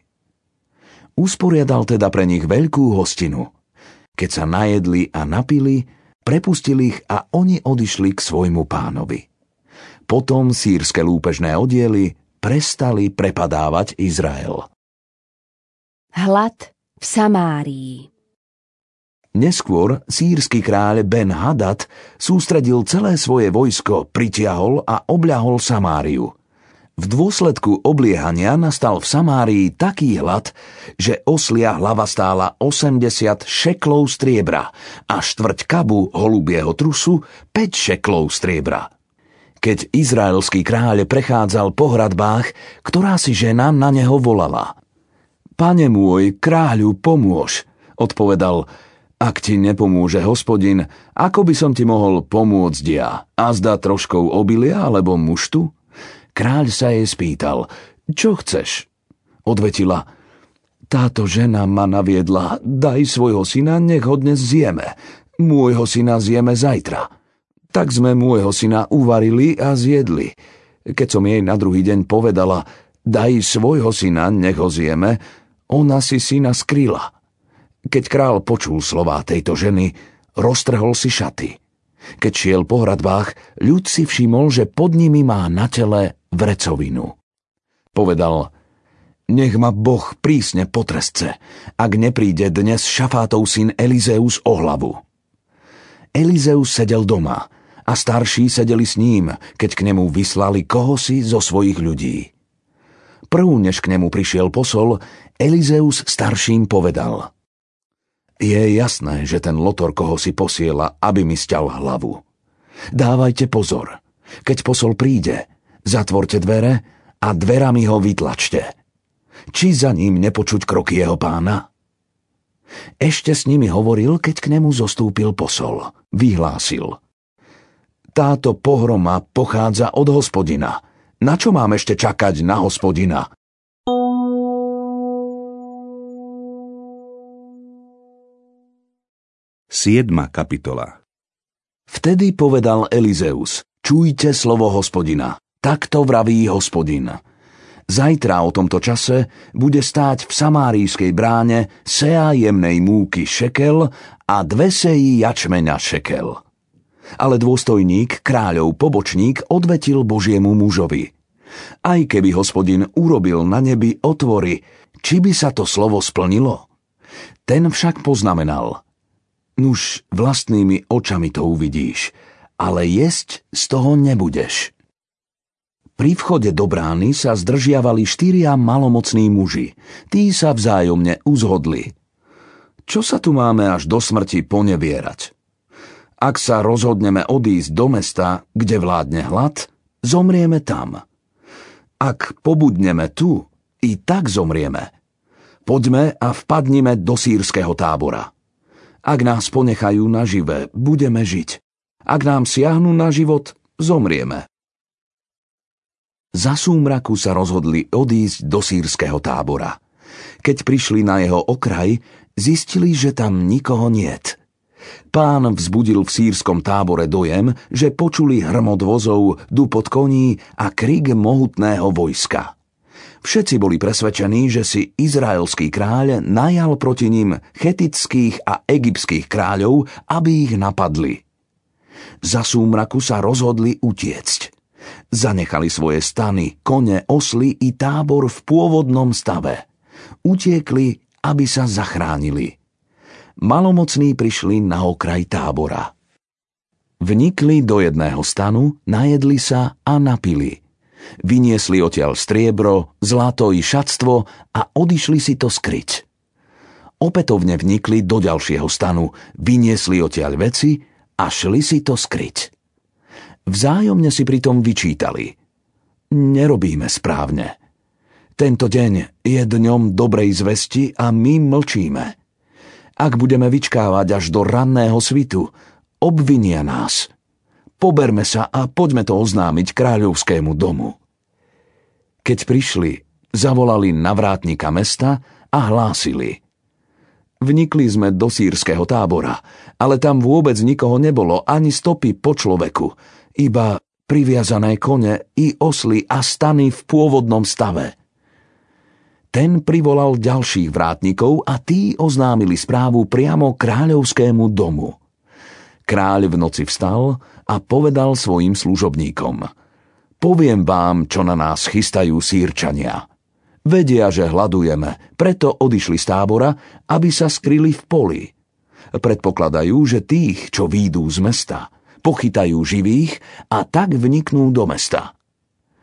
Usporiadal teda pre nich veľkú hostinu. Keď sa najedli a napili, prepustili ich a oni odišli k svojmu pánovi. Potom sýrske lúpežné oddiely prestali prepadávať Izrael. Hlad v Samárii. Neskôr sýrsky kráľ Ben-Hadad sústredil celé svoje vojsko, pritiahol a obľahol Samáriu. V dôsledku obliehania nastal v Samárii taký hlad, že oslia hlava stála osemdesiat šeklov striebra a štvrť kabu holubieho trusu päť šeklov striebra. Keď izraelský kráľ prechádzal po hradbách, ktorá si žena na neho volala. Pane môj, kráľu, pomôž, odpovedal, ak ti nepomôže Hospodin, ako by som ti mohol pomôcť ja? Azda troškou obilia alebo muštu? Kráľ sa jej spýtal, čo chceš? Odvetila, táto žena ma naviedla, daj svojho syna, nech ho dnes zjeme. Môjho syna zjeme zajtra. Tak sme môjho syna uvarili a zjedli. Keď som jej na druhý deň povedala, daj svojho syna, nech ho zjeme, ona si syna skryla. Keď král počul slová tejto ženy, roztrhol si šaty. Keď šiel po hradbách, ľud si všimol, že pod nimi má na tele vrecovinu. Povedal, nech ma Boh prísne potrestce, ak nepríde dnes Šafátov syn Elizeus o hlavu. Elizeus sedel doma a starší sedeli s ním, keď k nemu vyslali kohosi zo svojich ľudí. Prv, než k nemu prišiel posol, Elizeus starším povedal, je jasné, že ten lotor kohosi posiela, aby mi sťal hlavu. Dávajte pozor, keď posol príde, zatvorte dvere a dverami ho vytlačte. Či za ním nepočuť kroky jeho pána? Ešte s nimi hovoril, keď k nemu zostúpil posol. Vyhlásil. Táto pohroma pochádza od Hospodina. Na čo mám ešte čakať na Hospodina? Siedma kapitola. Vtedy povedal Elizeus, čujte slovo Hospodina. Takto vraví Hospodin. Zajtra o tomto čase bude stáť v samárijskej bráne sea jemnej múky šekel a dve seji jačmeňa šekel. Ale dôstojník, kráľov pobočník, odvetil Božiemu mužovi. Aj keby Hospodin urobil na nebi otvory, či by sa to slovo splnilo? Ten však poznamenal, nuž vlastnými očami to uvidíš, ale jesť z toho nebudeš. Pri vchode do brány sa zdržiavali štyria malomocní muži. Tí sa vzájomne uzhodli. Čo sa tu máme až do smrti ponevierať? Ak sa rozhodneme odísť do mesta, kde vládne hlad, zomrieme tam. Ak pobudneme tu, i tak zomrieme. Poďme a vpadnime do sýrskeho tábora. Ak nás ponechajú nažive, budeme žiť. Ak nám siahnu na život, zomrieme. Za súmraku sa rozhodli odísť do sýrskeho tábora. Keď prišli na jeho okraj, zistili, že tam nikoho niet. Pán vzbudil v sýrskom tábore dojem, že počuli hrmot vozov, dupot koní a krik mohutného vojska. Všetci boli presvedčení, že si izraelský kráľ najal proti ním chetických a egyptských kráľov, aby ich napadli. Za súmraku sa rozhodli utiecť. Zanechali svoje stany, kone, osly i tábor v pôvodnom stave. Utiekli, aby sa zachránili. Malomocní prišli na okraj tábora. Vnikli do jedného stanu, najedli sa a napili. Vyniesli odtiaľ striebro, zlato i šatstvo a odišli si to skryť. Opätovne vnikli do ďalšieho stanu, vyniesli odtiaľ veci a šli si to skryť. Vzájomne si pritom vyčítali. Nerobíme správne. Tento deň je dňom dobrej zvesti a my mlčíme. Ak budeme vyčkávať až do ranného svitu, obvinia nás. Poberme sa a poďme to oznámiť kráľovskému domu. Keď prišli, zavolali navrátnika mesta a hlásili. Vnikli sme do sýrskeho tábora, ale tam vôbec nikoho nebolo, ani stopy po človeku, iba priviazané kone i osly a stany v pôvodnom stave. Ten privolal ďalších vrátnikov a tí oznámili správu priamo kráľovskému domu. Kráľ v noci vstal a povedal svojim služobníkom. Poviem vám, čo na nás chystajú Sýrčania. Vedia, že hladujeme, preto odišli z tábora, aby sa skryli v poli. Predpokladajú, že tých, čo výjdú z mesta, pochytajú živých a tak vniknú do mesta.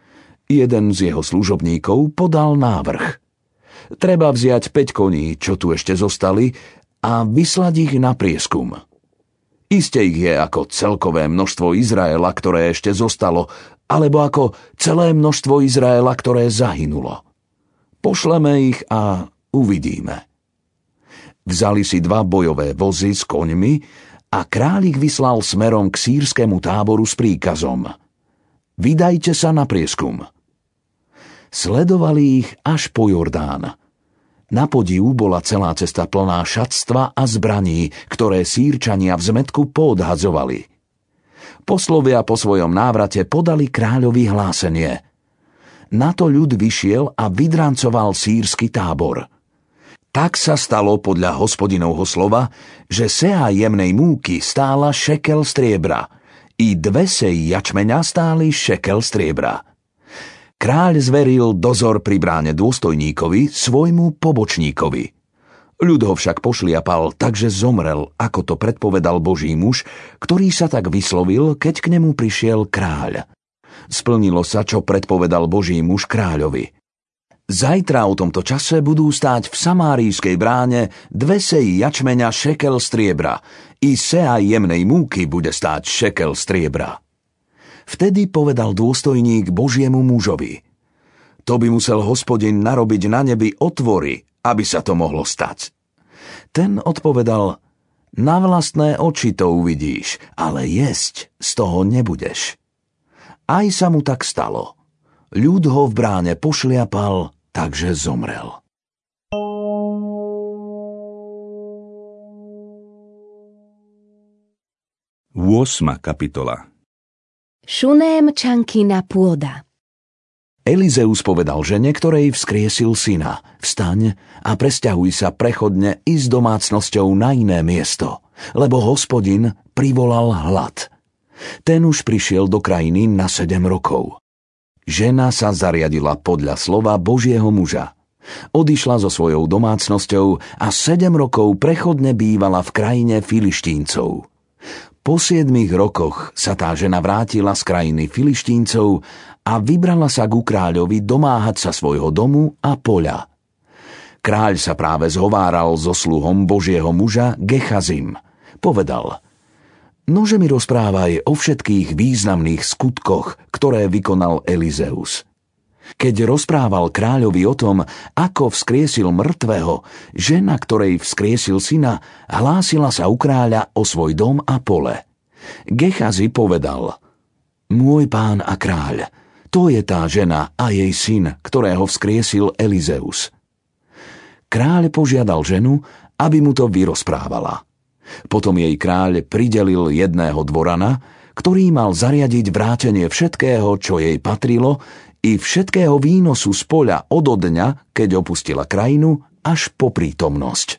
Jeden z jeho služobníkov podal návrh. Treba vziať päť koní, čo tu ešte zostali, a vyslať ich na prieskum. Iste ich je ako celkové množstvo Izraela, ktoré ešte zostalo, alebo ako celé množstvo Izraela, ktoré zahynulo. Pošleme ich a uvidíme. Vzali si dva bojové vozy s koňmi a kráľ ich vyslal smerom k sýrskému táboru s príkazom: Vydajte sa na prieskum. Sledovali ich až po Jordán. Na podiu bola celá cesta plná šatstva a zbraní, ktoré Sýrčania v zmätku poodhadzovali. Poslovia po svojom návrate podali kráľovi hlásenie. Na to ľud vyšiel a vydrancoval sýrsky tábor. Tak sa stalo podľa Hospodinovho slova, že sea jemnej múky stála šekel striebra, i dve seji jačmeňa stáli šekel striebra. Kráľ zveril dozor pri bráne dôstojníkovi, svojmu pobočníkovi. Ľud ho však pošliapal, takže zomrel, ako to predpovedal Boží muž, ktorý sa tak vyslovil, keď k nemu prišiel kráľ. Splnilo sa, čo predpovedal Boží muž kráľovi. Zajtra o tomto čase budú stáť v samárijskej bráne dve seji jačmeňa šekel striebra, i sea jemnej múky bude stáť šekel striebra. Vtedy povedal dôstojník Božiemu mužovi: To by musel Hospodin narobiť na nebi otvory, aby sa to mohlo stať. Ten odpovedal: Na vlastné oči to uvidíš, ale jesť z toho nebudeš. Aj sa mu tak stalo. Ľud ho v bráne pošliapal, takže zomrel. ôsma kapitola. Šunémčankina pôda. Elizeus povedal žene, ktorej vzkriesil syna: Vstaň a presťahuj sa prechodne i s domácnosťou na iné miesto, lebo Hospodin privolal hlad. Ten už prišiel do krajiny na sedem rokov. Žena sa zariadila podľa slova Božieho muža. Odišla so svojou domácnosťou a sedem rokov prechodne bývala v krajine Filištíncov. Po siedmich rokoch sa tá žena vrátila z krajiny Filištíncov a vybrala sa ku kráľovi domáhať sa svojho domu a poľa. Kráľ sa práve zhováral so sluhom Božieho muža Gechazim. Povedal: Nože mi rozprávaj o všetkých významných skutkoch, ktoré vykonal Elizeus. Keď rozprával kráľovi o tom, ako vzkriesil mŕtvého, žena, ktorej vzkriesil syna, hlásila sa u kráľa o svoj dom a pole. Gechazi povedal: Môj pán a kráľ, to je tá žena a jej syn, ktorého vzkriesil Elizeus. Kráľ požiadal ženu, aby mu to vyrozprávala. Potom jej kráľ pridelil jedného dvorana, ktorý mal zariadiť vrátenie všetkého, čo jej patrilo, i všetkého výnosu z poľa odo dňa, keď opustila krajinu, až po prítomnosť.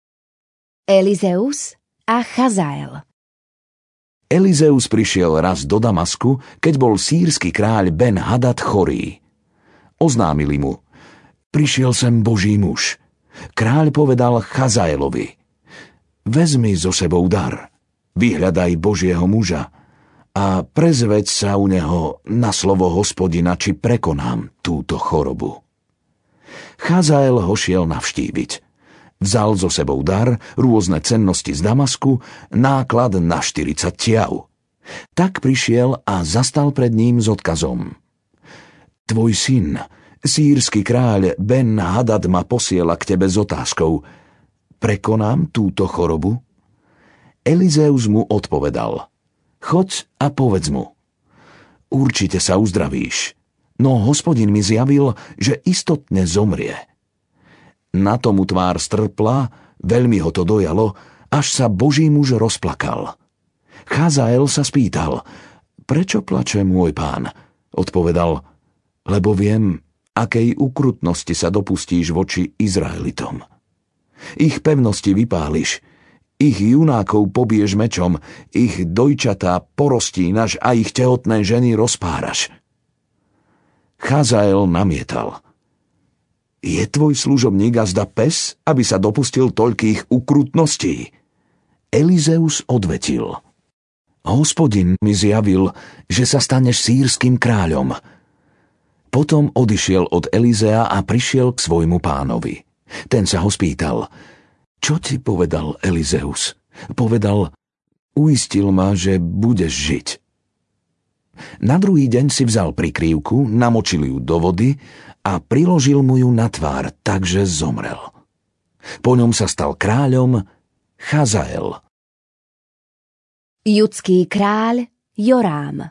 Elizeus a Chazael. Elizeus prišiel raz do Damasku, keď bol sýrsky kráľ Ben-Hadad chorý. Oznámili mu: Prišiel sem Boží muž. Kráľ povedal Chazaelovi: Vezmi so sebou dar, vyhľadaj Božieho muža a prezveď sa u neho na slovo Hospodina, či prekonám túto chorobu. Chazael ho šiel navštíviť. Vzal so sebou dar, rôzne cennosti z Damasku, náklad na štyridsať tiav. Tak prišiel a zastal pred ním s odkazom: Tvoj syn, sýrsky kráľ Ben-Hadad ma posiela k tebe s otázkou: Prekonám túto chorobu? Elizeus mu odpovedal: Choď a povedz mu: Určite sa uzdravíš, no Hospodin mi zjavil, že istotne zomrie. Na tomu tvár strpla, veľmi ho to dojalo, až sa Boží muž rozplakal. Chazael sa spýtal: Prečo plače môj pán? Odpovedal: Lebo viem, akej ukrutnosti sa dopustíš voči Izraelitom. Ich pevnosti vypáliš, ich junákov pobiješ mečom, ich dojčatá porostínaš a ich tehotné ženy rozpáraš. Chazael namietal: Je tvoj služobník azda pes, aby sa dopustil toľkých ukrutností? Elizeus odvetil: Hospodin mi zjavil, že sa staneš sýrskym kráľom. Potom odišiel od Elizea a prišiel k svojmu pánovi. Ten sa ho spýtal: Čo ti povedal Elizeus? Povedal: Uistil ma, že budeš žiť. Na druhý deň si vzal prikrývku, namočil ju do vody a priložil mu ju na tvár, takže zomrel. Po ňom sa stal kráľom Chazael. Judský kráľ Jorám.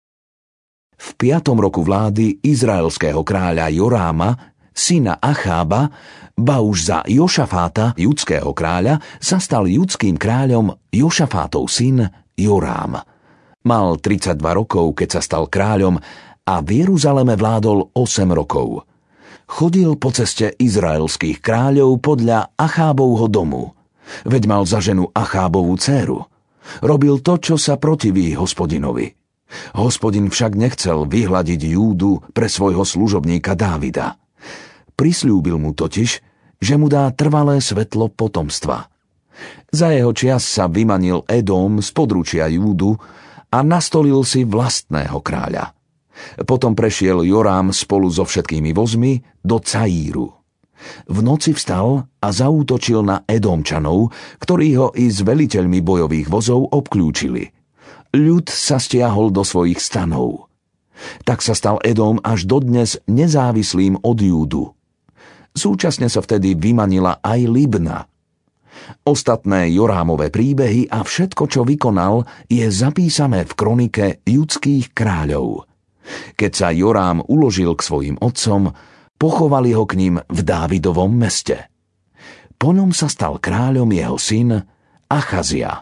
V piatom roku vlády izraelského kráľa Joráma, syna Achába, ba už za Jošafáta, judského kráľa, sa stal judským kráľom Jošafátov syn Jorám. Mal tridsaťdva rokov, keď sa stal kráľom, a v Jeruzaleme vládol osem rokov. Chodil po ceste izraelských kráľov podľa Achábovho domu, veď mal za ženu Achábovú dcéru. Robil to, čo sa protiví Hospodinovi. Hospodin však nechcel vyhľadiť Júdu pre svojho služobníka Dávida. Prisľúbil mu totiž, že mu dá trvalé svetlo potomstva. Za jeho čias sa vymanil Edóm z područia Júdu a nastolil si vlastného kráľa. Potom prešiel Jorám spolu so všetkými vozmi do Caíru. V noci vstal a zaútočil na Edomčanov, ktorí ho i s veliteľmi bojových vozov obklúčili. Ľud sa stiahol do svojich stanov. Tak sa stal Edom až dodnes nezávislým od Júdu. Súčasne sa vtedy vymanila aj Libna. Ostatné Jorámové príbehy a všetko, čo vykonal, je zapísané v kronike judských kráľov. Keď sa Jorám uložil k svojim otcom, pochovali ho k ním v Dávidovom meste. Po ňom sa stal kráľom jeho syn Achazia.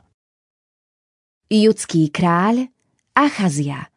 Judský kráľ Achazia.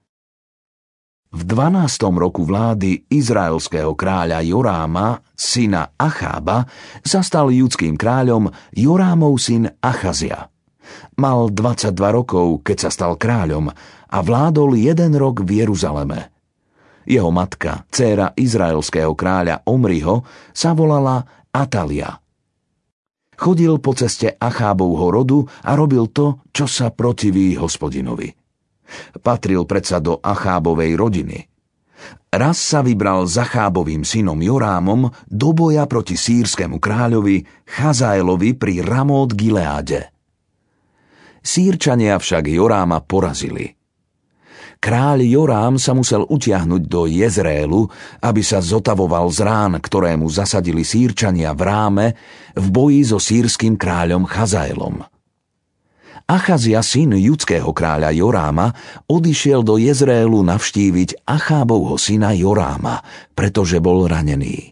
V dvanástom roku vlády izraelského kráľa Joráma, syna Achába, sa stal judským kráľom Jorámov syn Achazia. Mal dvadsaťdva rokov, keď sa stal kráľom, a vládol jeden rok v Jeruzaleme. Jeho matka, dcéra izraelského kráľa Omriho, sa volala Atalia. Chodil po ceste Achábovho rodu a robil to, čo sa protiví Hospodinovi. Patril predsa do Achábovej rodiny. Raz sa vybral s Achábovým synom Jorámom do boja proti sýrskému kráľovi Chazaelovi pri Ramót Gileáde. Sýrčania však Joráma porazili. Kráľ Jorám sa musel utiahnuť do Jezrélu, aby sa zotavoval z rán, ktoré mu zasadili Sýrčania v Ráme v boji so sýrskym kráľom Chazaelom. Achazia, syn judského kráľa Joráma, odišiel do Jezrélu navštíviť Achábovho syna Joráma, pretože bol ranený.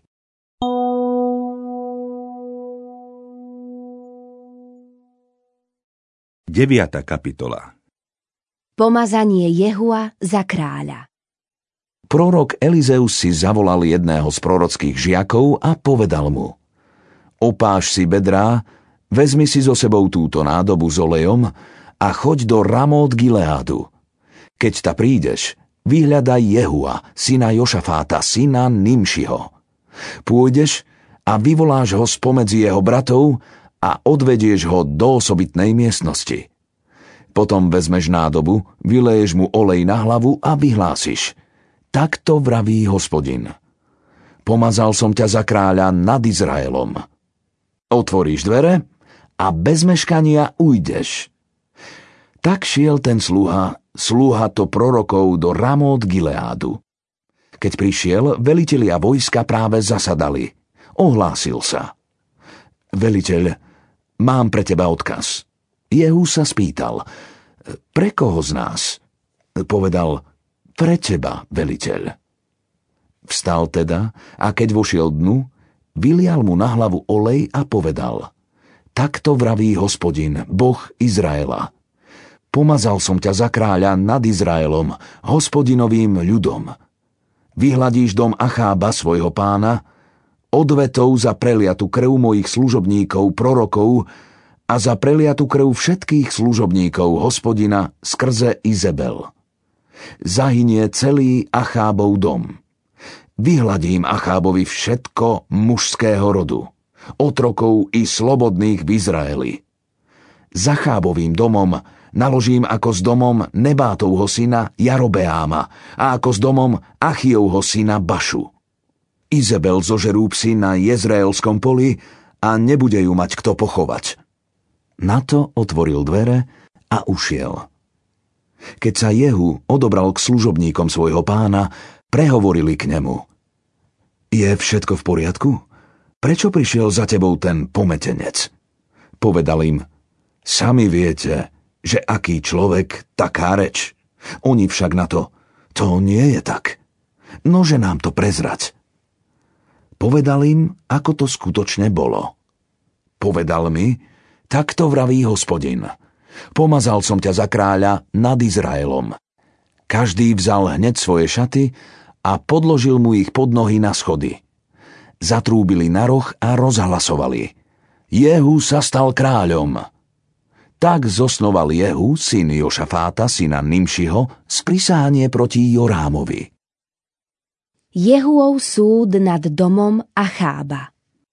deviata kapitola. Pomazanie Jehua za kráľa. Prorok Elizeus si zavolal jedného z prorockých žiakov a povedal mu: Opáš si bedrá, vezmi si so sebou túto nádobu s olejom a choď do Ramót Gileádu. Keď ta prídeš, vyhľadaj Jehua, syna Jošafáta, syna Nimšiho. Pôjdeš a vyvoláš ho spomedzi jeho bratov a odvedieš ho do osobitnej miestnosti. Potom vezmeš nádobu, vyleješ mu olej na hlavu a vyhlásiš: Takto vraví Hospodin. Pomazal som ťa za kráľa nad Izraelom. Otvoríš dvere a bez meškania ujdeš. Tak šiel ten sluha, sluha to prorokov do Ramót Gileádu. Keď prišiel, velitelia vojska práve zasadali. Ohlásil sa: Veliteľ, mám pre teba odkaz. Jehu sa spýtal: Pre koho z nás? Povedal: Pre teba, veliteľ. Vstal teda a keď vošiel dnu, vylial mu na hlavu olej a povedal: Takto vraví Hospodin, Boh Izraela. Pomazal som ťa za kráľa nad Izraelom, Hospodinovým ľudom. Vyhladíš dom Achába, svojho pána, odvetou za preliatu krv mojich služobníkov, prorokov, a za preliatu krv všetkých služobníkov Hospodina skrze Izabel. Zahynie celý Achábov dom. Vyhladím Achábovi všetko mužského rodu, otrokov i slobodných v Izraeli. Za Chábovým domom naložím ako s domom Nebátovho syna Jarobeáma a ako s domom Achijovho syna Bašu. Izabel zožerú psi na Jezreelskom poli a nebude ju mať kto pochovať. Na to otvoril dvere a ušiel. Keď sa Jehu odobral k služobníkom svojho pána, prehovorili k nemu: Je všetko v poriadku? Prečo prišiel za tebou ten pometenec? Povedal im: Sami viete, že aký človek, taká reč. Oni však na to: To nie je tak. Nože nám to prezrať. Povedal im, ako to skutočne bolo. Povedal mi: Takto vraví Hospodin. Pomazal som ťa za kráľa nad Izraelom. Každý vzal hneď svoje šaty a podložil mu ich pod nohy na schody. Zatrúbili na roh a rozhlasovali: Jehu sa stal kráľom. Tak zosnoval Jehu, syn Jošafáta, syna Nimšiho, sprisáhanie proti Jorámovi. Jehuov súd nad domom Achába.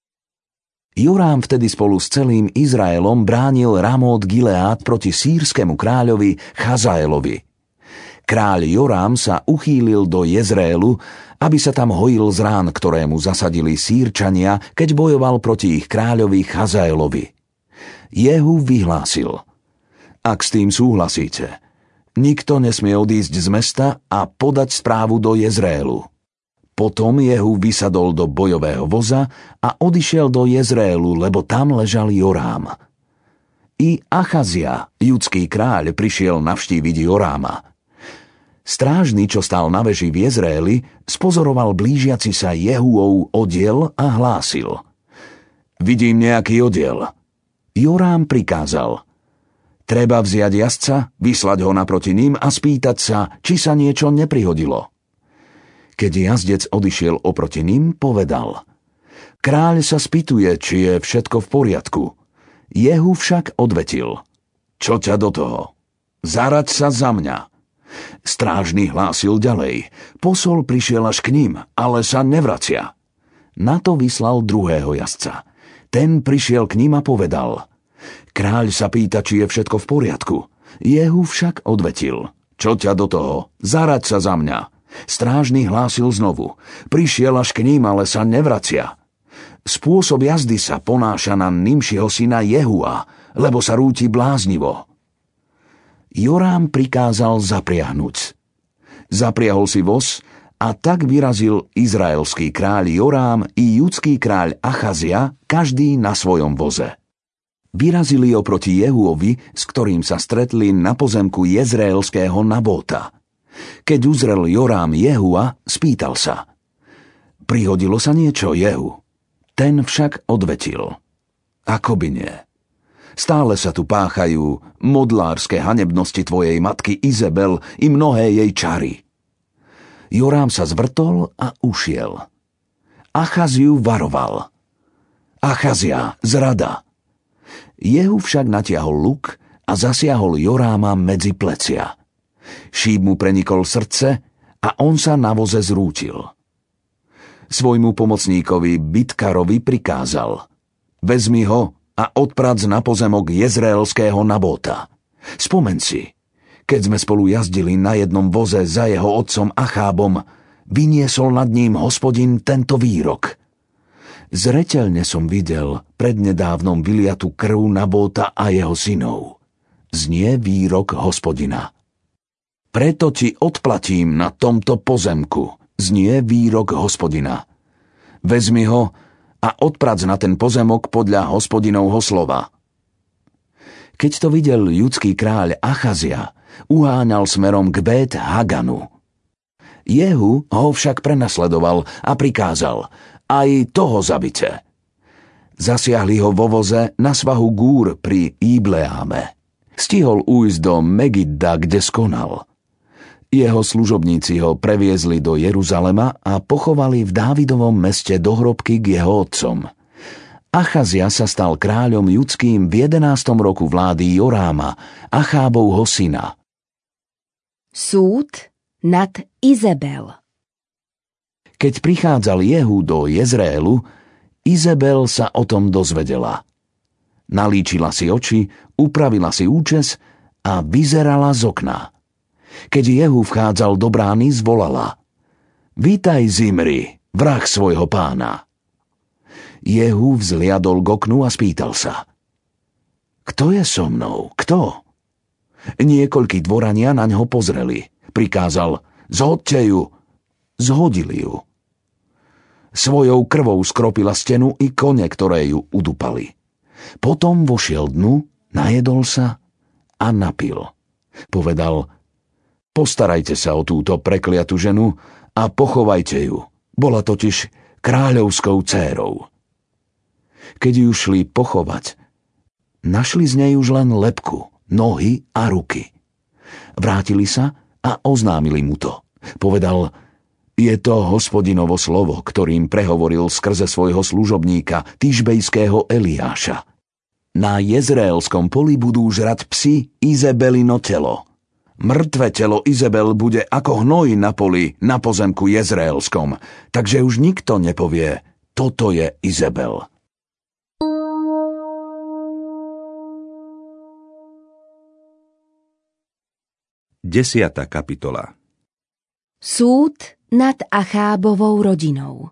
Jorám vtedy spolu s celým Izraelom bránil Ramót Gileád proti sýrskému kráľovi Chazaelovi. Kráľ Jorám sa uchýlil do Jezreelu, aby sa tam hojil z rán, ktoré mu zasadili Sýrčania, keď bojoval proti ich kráľovi Chazaelovi. Jehu vyhlásil: Ak s tým súhlasíte, nikto nesmie odísť z mesta a podať správu do Jezreelu. Potom Jehu vysadol do bojového voza a odišiel do Jezreelu, lebo tam ležal Jorám. I Achazia, judský kráľ, prišiel navštíviť Joráma. Strážny, čo stál na veži v Jezreeli, spozoroval blížiaci sa Jehuov odiel a hlásil: Vidím nejaký odiel. Jorám prikázal: Treba vziať jazdca, vyslať ho naproti ním a spýtať sa, či sa niečo neprihodilo. Keď jazdec odišiel oproti ním, povedal: Kráľ sa spýtuje, či je všetko v poriadku. Jehu však odvetil: Čo ťa do toho? Zaraď sa za mňa. Strážny hlásil ďalej: Posol prišiel až k ním, ale sa nevracia. Na to vyslal druhého jazdca. Ten prišiel k ním a povedal: Kráľ sa pýta, či je všetko v poriadku. Jehu však odvetil: Čo ťa do toho? Zaraď sa za mňa. Strážny hlásil znovu: Prišiel až k ním, ale sa nevracia. Spôsob jazdy sa ponáša na Nimšiho syna Jehua, lebo sa rúti bláznivo. Jorám prikázal zapriahnuť. Zapriahol si voz a tak vyrazil izraelský kráľ Jorám i judský kráľ Achazia, každý na svojom voze. Vyrazili oproti Jehuovi, s ktorým sa stretli na pozemku jezreelského Nabóta. Keď uzrel Jorám Jehua, spýtal sa: Prihodilo sa niečo, Jehu? Ten však odvetil: Akoby nie. Stále sa tu páchajú modlárske hanebnosti tvojej matky Izabel i mnohé jej čary. Jorám sa zvrtol a ušiel. Achaziu varoval: Achazia, zrada. Jehu však natiahol luk a zasiahol Joráma medzi plecia. Šíp mu prenikol srdce a on sa na voze zrútil. Svojmu pomocníkovi Bitkarovi prikázal: Vezmi ho a odprac na pozemok jezreelského Nabóta. Spomen si, keď sme spolu jazdili na jednom voze za jeho otcom Achábom, vyniesol nad ním Hospodin tento výrok: Zreteľne som videl prednedávnom vyliatu krv Nabóta a jeho synov. Znie výrok Hospodina. Preto ti odplatím na tomto pozemku, znie výrok Hospodina. Vezmi ho a odprac na ten pozemok podľa Hospodinovho slova. Keď to videl judský kráľ Achazia, uháňal smerom k Bet Haganu. Jehu ho však prenasledoval a prikázal: Aj toho zabite. Zasiahli ho vo voze na svahu Gúr pri Ibleáme. Stihol újsť do Megidda, kde skonal. Jeho služobníci ho previezli do Jeruzalema a pochovali v Dávidovom meste do hrobky k jeho otcom. Achazia sa stal kráľom judským v jedenástom roku vlády Joráma, Achábovho syna. Súd nad Izabel. Keď prichádzal Jehu do Jezreelu, Izabel sa o tom dozvedela. Nalíčila si oči, upravila si účes a vyzerala z okna. Keď Jehu vchádzal do brány, zvolala: Vítaj, Zimri, vrah svojho pána. Jehu vzliadol k oknu a spýtal sa: Kto je so mnou? Kto? Niekoľkí dvorania na ňo pozreli. Prikázal: Zhodte ju. Zhodili ju. Svojou krvou skropila stenu i kone, ktoré ju udupali. Potom vošiel dnu, najedol sa a napil. Povedal: Postarajte sa o túto prekliatu ženu a pochovajte ju. Bola totiž kráľovskou dcérou. Keď ju šli pochovať, našli z nej už len lebku, nohy a ruky. Vrátili sa a oznámili mu to. Povedal: Je to Hospodinovo slovo, ktorým prehovoril skrze svojho služobníka, tišbejského Eliáša. Na Jezreelskom poli budú žrať psi Izebelino telo. Mŕtve telo Izebel bude ako hnoj na poli na pozemku Jezreelskom, takže už nikto nepovie: Toto je Izebel. Desiata kapitola. Súd nad Achábovou rodinou.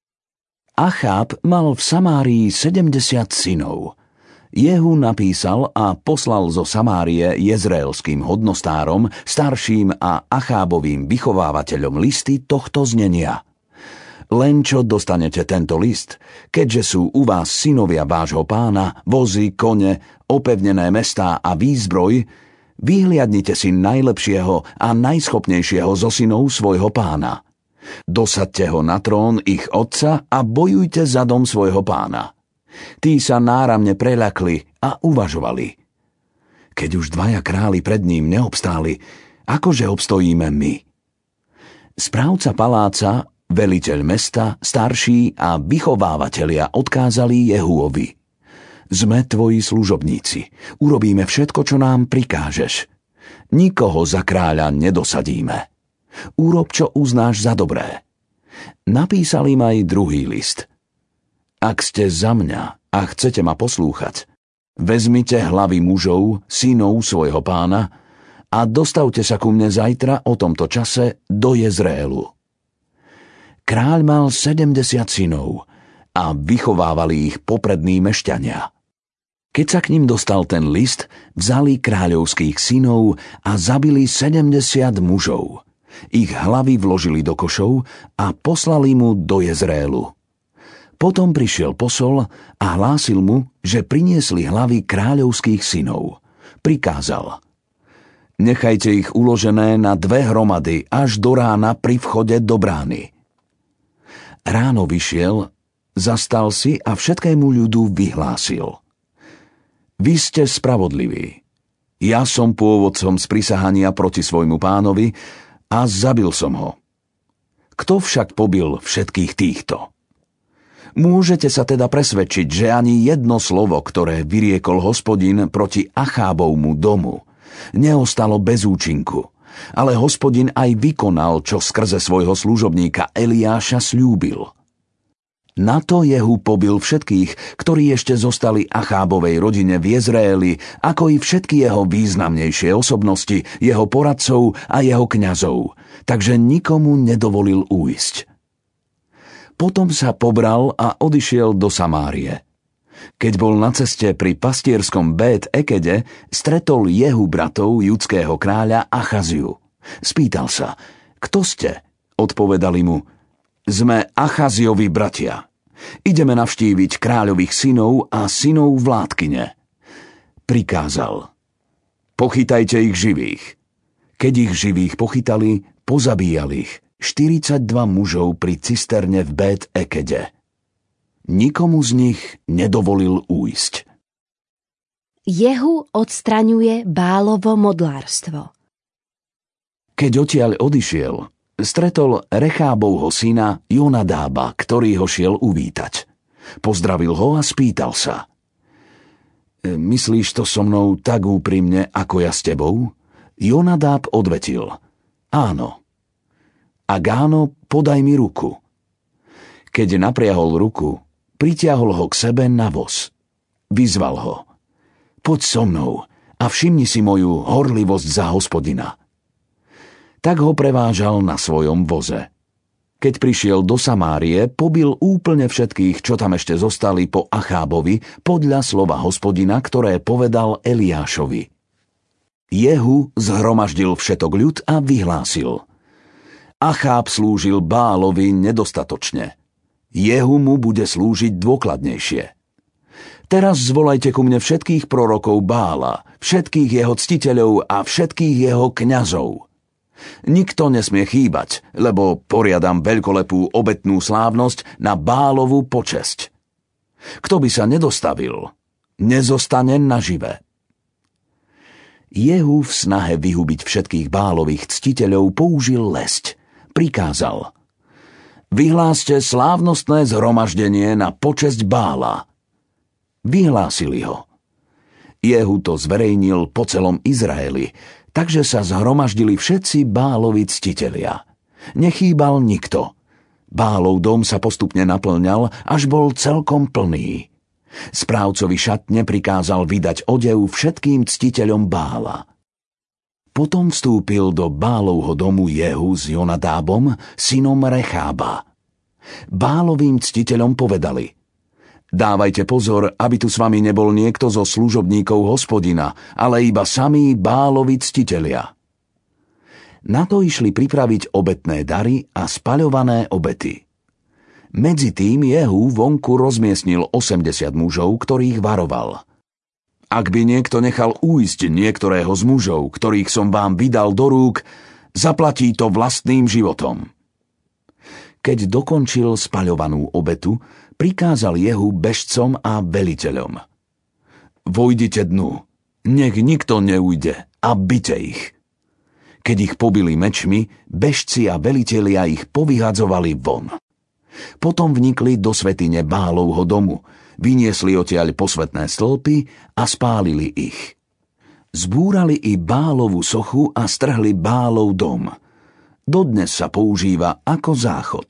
Acháb mal v Samárii sedemdesiat synov. Jehu napísal a poslal zo Samárie jezreelským hodnostárom, starším a Achábovým vychovávateľom listy tohto znenia. Len čo dostanete tento list, keďže sú u vás synovia vášho pána, vozy, kone, opevnené mestá a výzbroj, vyhliadnite si najlepšieho a najschopnejšieho zo synov svojho pána. Dosaďte ho na trón ich otca a bojujte za dom svojho pána. Tí sa náramne preľakli a uvažovali: Keď už dvaja králi pred ním neobstáli, akože obstojíme my? Správca paláca, veliteľ mesta, starší a vychovávatelia odkázali Jehuovi: Sme tvoji služobníci, urobíme všetko, čo nám prikážeš. Nikoho za kráľa nedosadíme. Urob, čo uznáš za dobré. Napísal im aj druhý list. Ak ste za mňa a chcete ma poslúchať, vezmite hlavy mužov, synov svojho pána a dostavte sa ku mne zajtra o tomto čase do Jezreelu. Kráľ mal sedemdesiat synov a vychovávali ich poprední mešťania. Keď sa k ním dostal ten list, vzali kráľovských synov a zabili sedemdesiat mužov. Ich hlavy vložili do košov a poslali mu do Jezreelu. Potom prišiel posol a hlásil mu, že priniesli hlavy kráľovských synov. Prikázal: Nechajte ich uložené na dve hromady až do rána pri vchode do brány. Ráno vyšiel, zastal si a všetkému ľudu vyhlásil: Vy ste spravodliví. Ja som pôvodcom sprisahania proti svojmu pánovi a zabil som ho. Kto však pobil všetkých týchto? Môžete sa teda presvedčiť, že ani jedno slovo, ktoré vyriekol Hospodin proti Achábovmu domu, neostalo bez účinku, ale Hospodin aj vykonal, čo skrze svojho služobníka Eliáša sľúbil. Na to Jehu pobil všetkých, ktorí ešte zostali Achábovej rodine v Jezreeli, ako i všetky jeho významnejšie osobnosti, jeho poradcov a jeho kňazov, takže nikomu nedovolil újsť. Potom sa pobral a odišiel do Samárie. Keď bol na ceste pri pastierskom Bét Ekede, stretol Jehu bratov judského kráľa Achaziu. Spýtal sa: Kto ste? Odpovedali mu: Sme Achaziovi bratia. Ideme navštíviť kráľových synov a synov vládkyne. Prikázal: Pochytajte ich živých. Keď ich živých pochytali, pozabíjali ich štyridsaťdva mužov pri cisterne v Bét Ekede. Nikomu z nich nedovolil újsť. Jehu odstraňuje Bálovo modlárstvo. Keď odtiaľ odišiel, stretol Rechábovho syna Jonadába, ktorý ho šiel uvítať. Pozdravil ho a spýtal sa: Myslíš to so mnou tak úprimne, ako ja s tebou? Jonadáb odvetil: Áno. Ak áno, podaj mi ruku. Keď napriahol ruku, pritiahol ho k sebe na voz. vyzval ho: Poď so mnou a všimni si moju horlivosť za Hospodina. Tak ho prevážal na svojom voze. Keď prišiel do Samárie, pobil úplne všetkých, čo tam ešte zostali po Achábovi, podľa slova Hospodina, ktoré povedal Eliášovi. Jehu zhromaždil všetok ľud a vyhlásil: Acháb slúžil Bálovi nedostatočne. Jehu mu bude slúžiť dôkladnejšie. Teraz zvolajte ku mne všetkých prorokov Bála, všetkých jeho ctiteľov a všetkých jeho kňazov. Nikto nesmie chýbať, lebo poriadam veľkolepú obetnú slávnosť na Bálovu počesť. Kto by sa nedostavil, nezostane nažive. Jehu v snahe vyhubiť všetkých Bálových ctiteľov použil lesť. Prikázal: Vyhláste slávnostné zhromaždenie na počesť Bála. Vyhlásili ho. Jehu to zverejnil po celom Izraeli, takže sa zhromaždili všetci Bálovi ctitelia. Nechýbal nikto. Bálov dom sa postupne naplňal, až bol celkom plný. Správcovi šatne prikázal vydať odev všetkým ctiteľom Bála. Potom vstúpil do Bálovho domu Jehu s Jonadábom, synom Rechába. Bálovým ctiteľom povedali: Dávajte pozor, aby tu s vami nebol niekto zo služobníkov Hospodina, ale iba samí Bálovi ctitelia. Na to išli pripraviť obetné dary a spaľované obety. Medzi tým Jehu vonku rozmiestnil osemdesiat mužov, ktorých varoval: Ak by niekto nechal újsť niektorého z mužov, ktorých som vám vydal do rúk, zaplatí to vlastným životom. Keď dokončil spaľovanú obetu, prikázal Jehu bežcom a veliteľom: Vojdite dnu, nech nikto neujde a bite ich. Keď ich pobili mečmi, bežci a velitelia ich povyhadzovali von. Potom vnikli do svätyne Bálovho domu, vyniesli odtiaľ posvätné stĺpy a spálili ich. Zbúrali i Bálovu sochu a strhli Bálov dom. Dodnes sa používa ako záchod.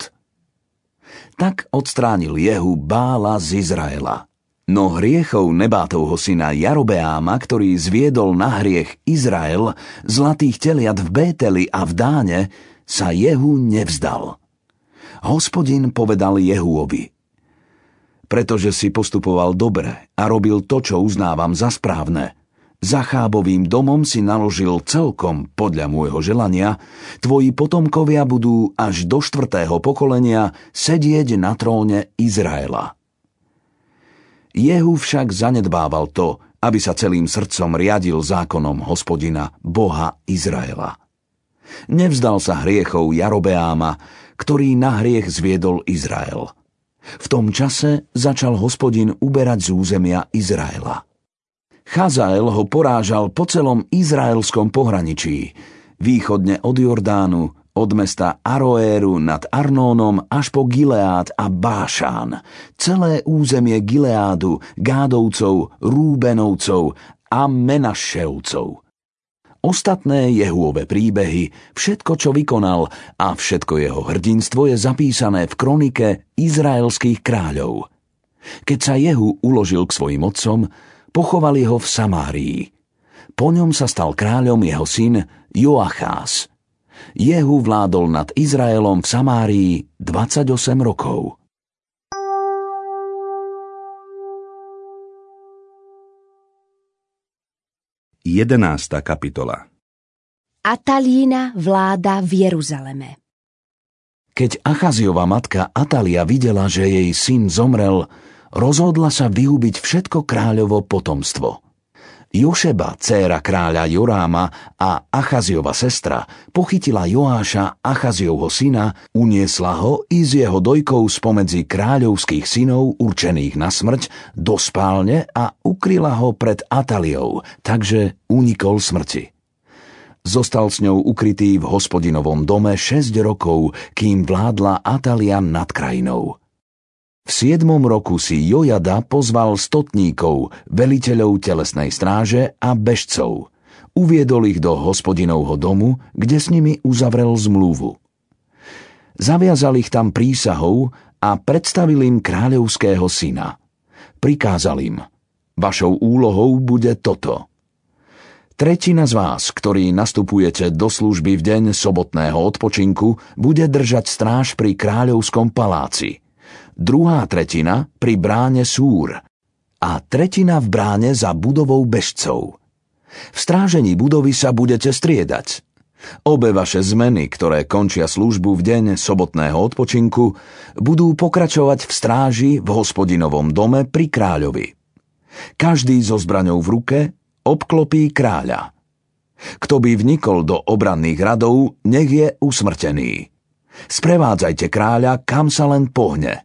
Tak odstránil Jehu Bála z Izraela. No hriechov Nebátovho syna Jarobeáma, ktorý zviedol na hriech Izrael, zlatých teliat v Bételi a v Dáne, sa Jehu nevzdal. Hospodin povedal Jehuovi: Pretože si postupoval dobre a robil to, čo uznávam za správne, za Achábovým domom si naložil celkom podľa môjho želania, tvoji potomkovia budú až do štvrtého pokolenia sedieť na tróne Izraela. Jehu však zanedbával to, aby sa celým srdcom riadil zákonom Hospodina, Boha Izraela. Nevzdal sa hriechov Jarobeáma, ktorý na hriech zviedol Izrael. V tom čase začal Hospodin uberať z územia Izraela. Chazael ho porážal po celom izraelskom pohraničí, východne od Jordánu, od mesta Aroéru nad Arnónom až po Gileád a Bášán, celé územie Gileádu, Gádovcov, Rúbenovcov a Menaševcov. Ostatné Jehuove príbehy, všetko, čo vykonal a všetko jeho hrdinstvo je zapísané v kronike izraelských kráľov. Keď sa Jehu uložil k svojim otcom, pochovali ho v Samárii. Po ňom sa stal kráľom jeho syn Joachás. Jehu vládol nad Izraelom v Samárii dvadsaťosem rokov. jedenásta kapitola. Atalína vláda v Jeruzaleme. Keď Achaziova matka Atalia videla, že jej syn zomrel, rozhodla sa vyhubiť všetko kráľovo potomstvo. Jošeba, dcéra kráľa Joráma a Achaziova sestra, pochytila Joáša, Achaziovho syna, uniesla ho i s jeho dojkou spomedzi kráľovských synov určených na smrť do spálne a ukryla ho pred Ataliou, takže unikol smrti. Zostal s ňou ukrytý v Hospodinovom dome šesť rokov, kým vládla Atalia nad krajinou. V siedmom roku si Jojada pozval stotníkov, veliteľov telesnej stráže a bežcov. Uviedol ich do Hospodinovho domu, kde s nimi uzavrel zmluvu. Zaviazal ich tam prísahou a predstavil im kráľovského syna. Prikázal im: Vašou úlohou bude toto. Tretina z vás, ktorí nastupujete do služby v deň sobotného odpočinku, bude držať stráž pri kráľovskom paláci. Druhá tretina pri bráne Súr a tretina v bráne za budovou bežcov. V strážení budovy sa budete striedať. Obe vaše zmeny, ktoré končia službu v deň sobotného odpočinku, budú pokračovať v stráži v Hospodinovom dome pri kráľovi. Každý so zbraňou v ruke obklopí kráľa. Kto by vnikol do obranných radov, nech je usmrtený. Sprevádzajte kráľa, kam sa len pohne.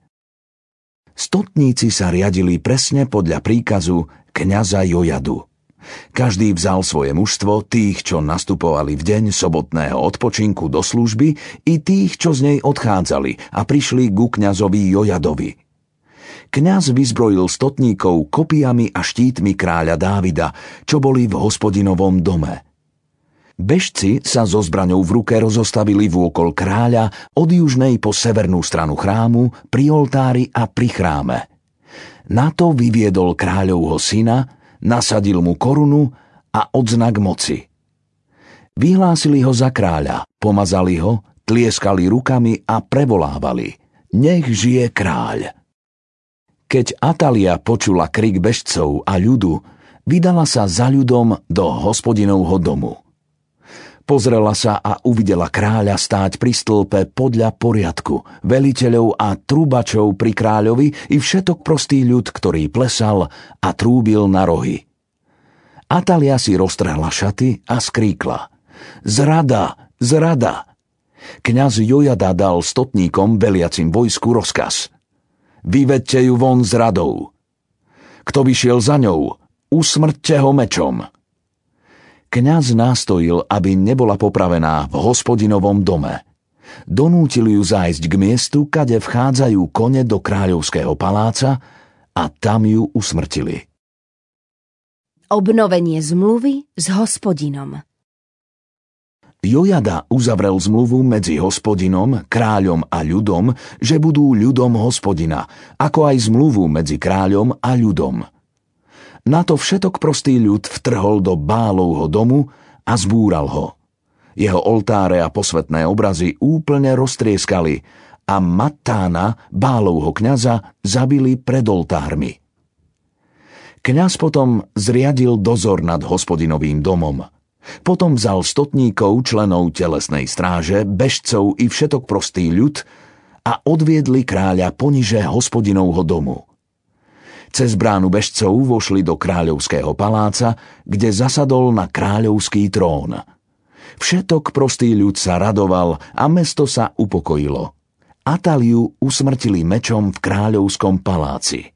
Stotníci sa riadili presne podľa príkazu kňaza Jojadu. Každý vzal svoje mužstvo, tých, čo nastupovali v deň sobotného odpočinku do služby, i tých, čo z nej odchádzali a prišli ku kňazovi Jojadovi. Kňaz vyzbrojil stotníkov kopijami a štítmi kráľa Dávida, čo boli v Hospodinovom dome. Bežci sa so zbraňou v ruke rozostavili vôkol kráľa od južnej po severnú stranu chrámu, pri oltári a pri chráme. Na to vyviedol kráľovho syna, nasadil mu korunu a odznak moci. Vyhlásili ho za kráľa, pomazali ho, tlieskali rukami a prevolávali: Nech žije kráľ! Keď Atalia počula krik bežcov a ľudu, vydala sa za ľudom do Hospodinovho domu. Pozrela sa a uvidela kráľa stáť pri stĺpe podľa poriadku, veliteľov a trúbačov pri kráľovi i všetok prostý ľud, ktorý plesal a trúbil na rohy. Atalia si roztrhla šaty a skríkla: Zrada, zrada! Kňaz Jojada dal stotníkom veliacim vojsku rozkaz: Vyvedte ju von z radou. Kto by šiel za ňou, usmrťte ho mečom. Kňaz nástojil, aby nebola popravená v Hospodinovom dome. Donútili ju zájsť k miestu, kade vchádzajú kone do kráľovského paláca, a tam ju usmrtili. Obnovenie zmluvy s Hospodinom. Jojada uzavrel zmluvu medzi Hospodinom, kráľom a ľudom, že budú ľudom Hospodina, ako aj zmluvu medzi kráľom a ľudom. Na to všetok prostý ľud vtrhol do Bálovho domu a zbúral ho. Jeho oltáre a posvetné obrazy úplne roztrieskali a Mattána, Bálovho kňaza, zabili pred oltármi. Kňaz potom zriadil dozor nad Hospodinovým domom. Potom vzal stotníkov, členov telesnej stráže, bežcov i všetok prostý ľud a odviedli kráľa poniže Hospodinovho domu. Cez bránu bežcov vošli do kráľovského paláca, kde zasadol na kráľovský trón. Všetok prostý ľud sa radoval a mesto sa upokojilo. Ataliu usmrtili mečom v kráľovskom paláci.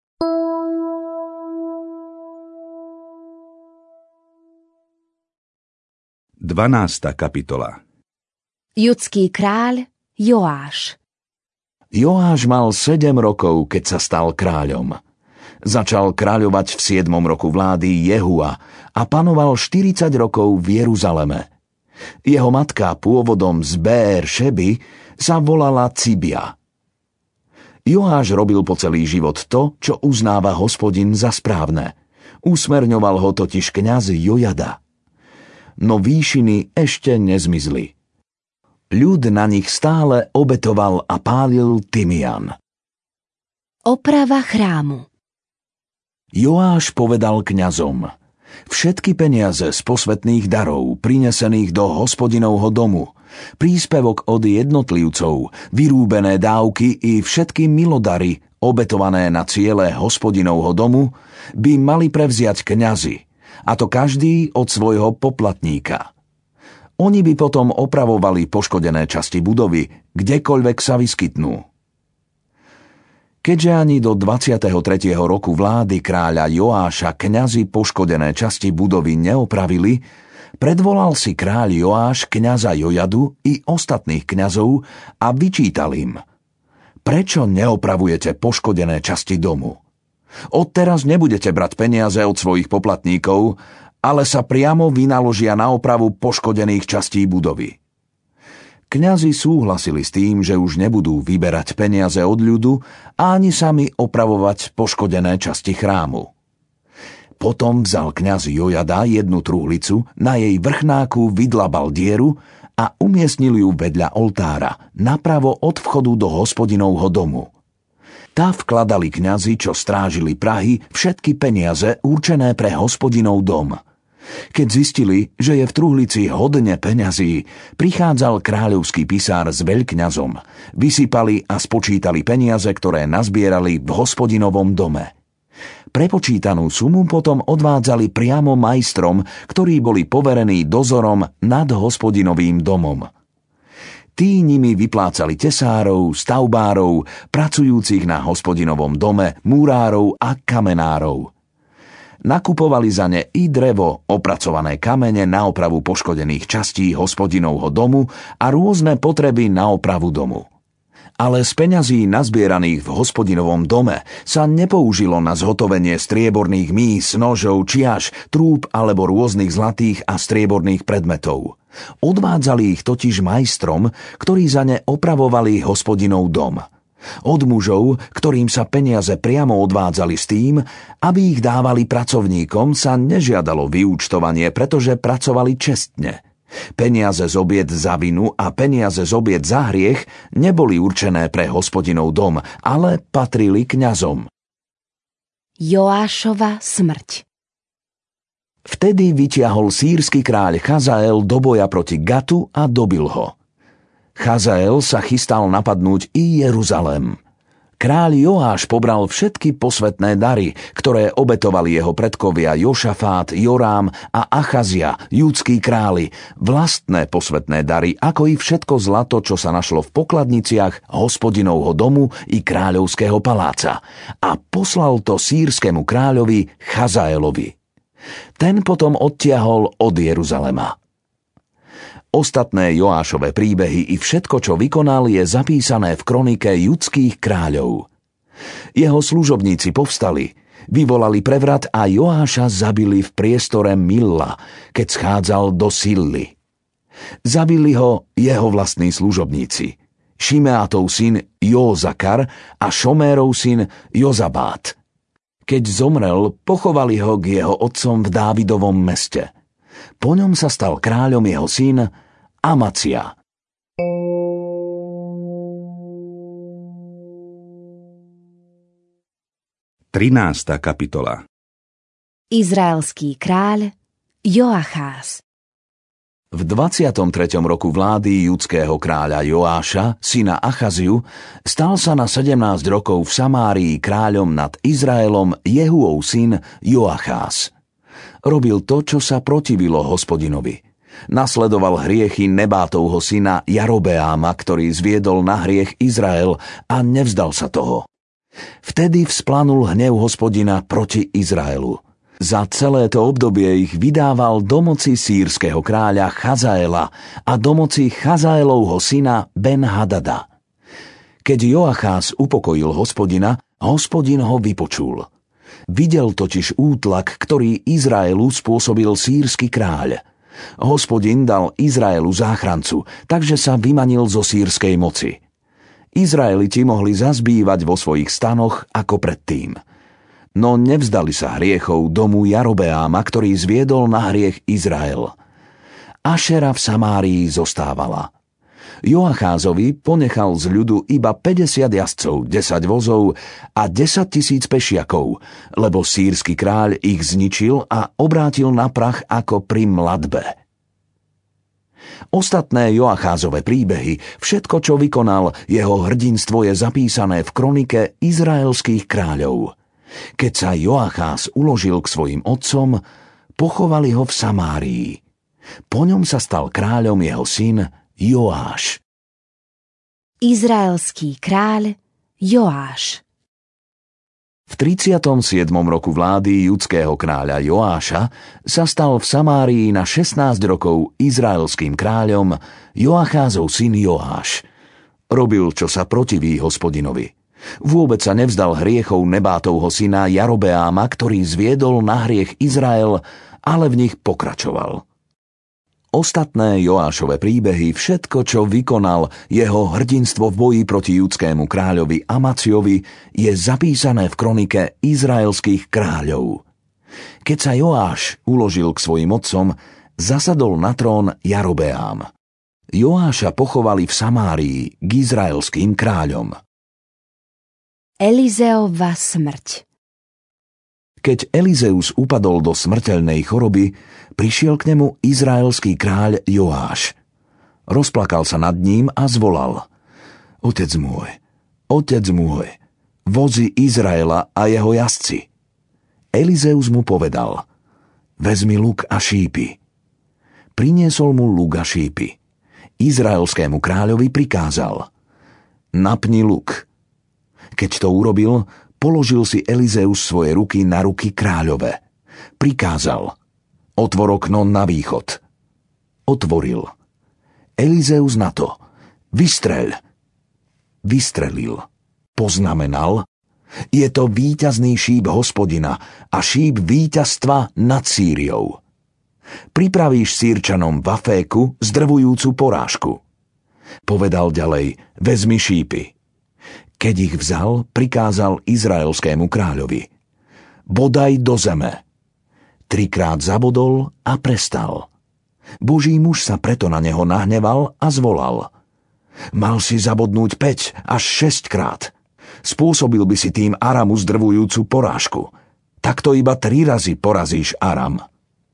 dvanásta kapitola. Judský kráľ Joáš. Joáš mal sedem rokov, keď sa stal kráľom. Začal kráľovať v siedmom roku vlády Jehua a panoval štyridsať rokov v Jeruzaleme. Jeho matka pôvodom z Béer Šeby sa volala Cibia. Joáš robil po celý život to, čo uznáva Hospodin za správne. Usmerňoval ho totiž kňaz Jojada. No výšiny ešte nezmizli. Ľud na nich stále obetoval a pálil tymian. Oprava chrámu. Joáš povedal kňazom: Všetky peniaze z posvätných darov, prinesených do Hospodinovho domu, príspevok od jednotlivcov, vyrúbené dávky i všetky milodary, obetované na ciele Hospodinovho domu, by mali prevziať kňazi, a to každý od svojho poplatníka. Oni by potom opravovali poškodené časti budovy, kdekoľvek sa vyskytnú. Keďže ani do dvadsiateho tretieho roku vlády kráľa Joáša kňazi poškodené časti budovy neopravili, predvolal si kráľ Joáš kňaza Jojadu i ostatných kňazov a vyčítal im: Prečo neopravujete poškodené časti domu? Odteraz nebudete brať peniaze od svojich poplatníkov, ale sa priamo vynaložia na opravu poškodených častí budovy. Kňazi súhlasili s tým, že už nebudú vyberať peniaze od ľudu a ani sami opravovať poškodené časti chrámu. Potom vzal kňaz Jojada jednu truhlicu, na jej vrchnáku vydlabal dieru a umiestnil ju vedľa oltára, napravo od vchodu do Hospodinovho domu. Tá vkladali kňazi, čo strážili prahy, všetky peniaze určené pre Hospodinov dom. Keď zistili, že je v truhlici hodne peňazí, prichádzal kráľovský pisár s veľkňazom, vysypali a spočítali peniaze, ktoré nazbierali v Hospodinovom dome. Prepočítanú sumu potom odvádzali priamo majstrom, ktorí boli poverení dozorom nad Hospodinovým domom. Tí nimi vyplácali tesárov, stavbárov, pracujúcich na Hospodinovom dome, múrárov a kamenárov. Nakupovali za ne i drevo, opracované kamene na opravu poškodených častí Hospodinovho domu a rôzne potreby na opravu domu. Ale z peňazí nazbieraných v Hospodinovom dome sa nepoužilo na zhotovenie strieborných mís, nožov, čiaš, trúb alebo rôznych zlatých a strieborných predmetov. Odvádzali ich totiž majstrom, ktorí za ne opravovali Hospodinov dom. Od mužov, ktorým sa peniaze priamo odvádzali s tým, aby ich dávali pracovníkom, sa nežiadalo vyúčtovanie, pretože pracovali čestne. Peniaze z obied za vinu a peniaze z obied za hriech neboli určené pre Hospodinov dom, ale patrili kňazom. Joášova smrť. Vtedy vytiahol sírsky kráľ Chazael do boja proti Gatu a dobil ho. Chazael sa chystal napadnúť i Jeruzalém. Kráľ Joáš pobral všetky posvätné dary, ktoré obetovali jeho predkovia Jošafát, Jorám a Achazia, júdski králi, vlastné posvätné dary, ako i všetko zlato, čo sa našlo v pokladniciach Hospodinovho domu i kráľovského paláca, a poslal to sýrskému kráľovi Chazaelovi. Ten potom odtiahol od Jeruzalema. Ostatné Joášove príbehy i všetko, čo vykonal, je zapísané v kronike judských kráľov. Jeho služobníci povstali, vyvolali prevrat a Joáša zabili v priestore Milla, keď schádzal do Silly. Zabili ho jeho vlastní služobníci, Šimeátov syn Józakar a Šomérov syn Jozabát. Keď zomrel, pochovali ho k jeho otcom v Dávidovom meste. Po ňom sa stal kráľom jeho syn Amacia. trinásta kapitola. Izraelský kráľ Joachás. V dvadsiatom treťom roku vlády judského kráľa Joáša, syna Achaziu, stal sa na sedemnásť rokov v Samárii kráľom nad Izraelom Jehuov syn Joachás. Robil to, čo sa protivilo Hospodinovi. Nasledoval hriechy Nebátovho syna Jarobeáma, ktorý zviedol na hriech Izrael a nevzdal sa toho. Vtedy vzplanul hnev Hospodina proti Izraelu. Za celé to obdobie ich vydával do moci sírskeho kráľa Chazaela a do moci Chazaelovho syna Ben-Hadada. Keď Joachás upokojil Hospodina, Hospodin ho vypočul. Videl totiž útlak, ktorý Izraelu spôsobil sírsky kráľ. Hospodin dal Izraelu záchrancu, takže sa vymanil zo sírskej moci. Izraeliti mohli zazbývať vo svojich stanoch ako predtým. No nevzdali sa hriechov domu Jarobeáma, ktorý zviedol na hriech Izrael. Ašera v Samárii zostávala. Joacházovi ponechal z ľudu iba päťdesiat jazdcov, desať vozov a desať tisíc pešiakov, lebo sírsky kráľ ich zničil a obrátil na prach ako pri mladbe. Ostatné Joacházove príbehy, všetko, čo vykonal, jeho hrdinstvo je zapísané v kronike izraelských kráľov. Keď sa Joacház uložil k svojim otcom, pochovali ho v Samárii. Po ňom sa stal kráľom jeho syn Joáš. Izraelský kráľ Joáš. V tridsiatom siedmom roku vlády judského kráľa Joáša sa stal v Samárii na šestnásť rokov izraelským kráľom Joacházov syn Joáš. Robil, čo sa protiví Hospodinovi. Vôbec sa nevzdal hriechov Nebátovho syna Jarobeáma, ktorý zviedol na hriech Izrael, ale v nich pokračoval. Ostatné Joášove príbehy, všetko, čo vykonal, jeho hrdinstvo v boji proti judskému kráľovi Amaciovi, je zapísané v kronike izraelských kráľov. Keď sa Joáš uložil k svojim otcom, zasadol na trón Jarobeám. Joáša pochovali v Samárii k izraelským kráľom. Elizeova smrť. Keď Elizeus upadol do smrteľnej choroby, prišiel k nemu izraelský kráľ Joáš. Rozplakal sa nad ním a zvolal: Otec môj, otec môj, vozi Izraela a jeho jazdci. Elizeus mu povedal: Vezmi luk a šípy. Priniesol mu luk a šípy. Izraelskému kráľovi prikázal: Napni luk. Keď to urobil, položil si Elizeus svoje ruky na ruky kráľove. Prikázal: Otvor okno na východ. Otvoril. Elizeus na to: Vystreľ. Vystrelil. Poznamenal: Je to víťazný šíp Hospodina a šíp víťazstva nad Sýriou. Pripravíš Sýrčanom v Aféku zdrvujúcu porážku. Povedal ďalej: Vezmi šípy. Keď ich vzal, prikázal izraelskému kráľovi: Bodaj do zeme. Trikrát zabodol a prestal. Boží muž sa preto na neho nahneval a zvolal: Mal si zabodnúť päť až šesťkrát. Spôsobil by si tým Aramu zdrvujúcu porážku. Takto iba tri razy porazíš Aram.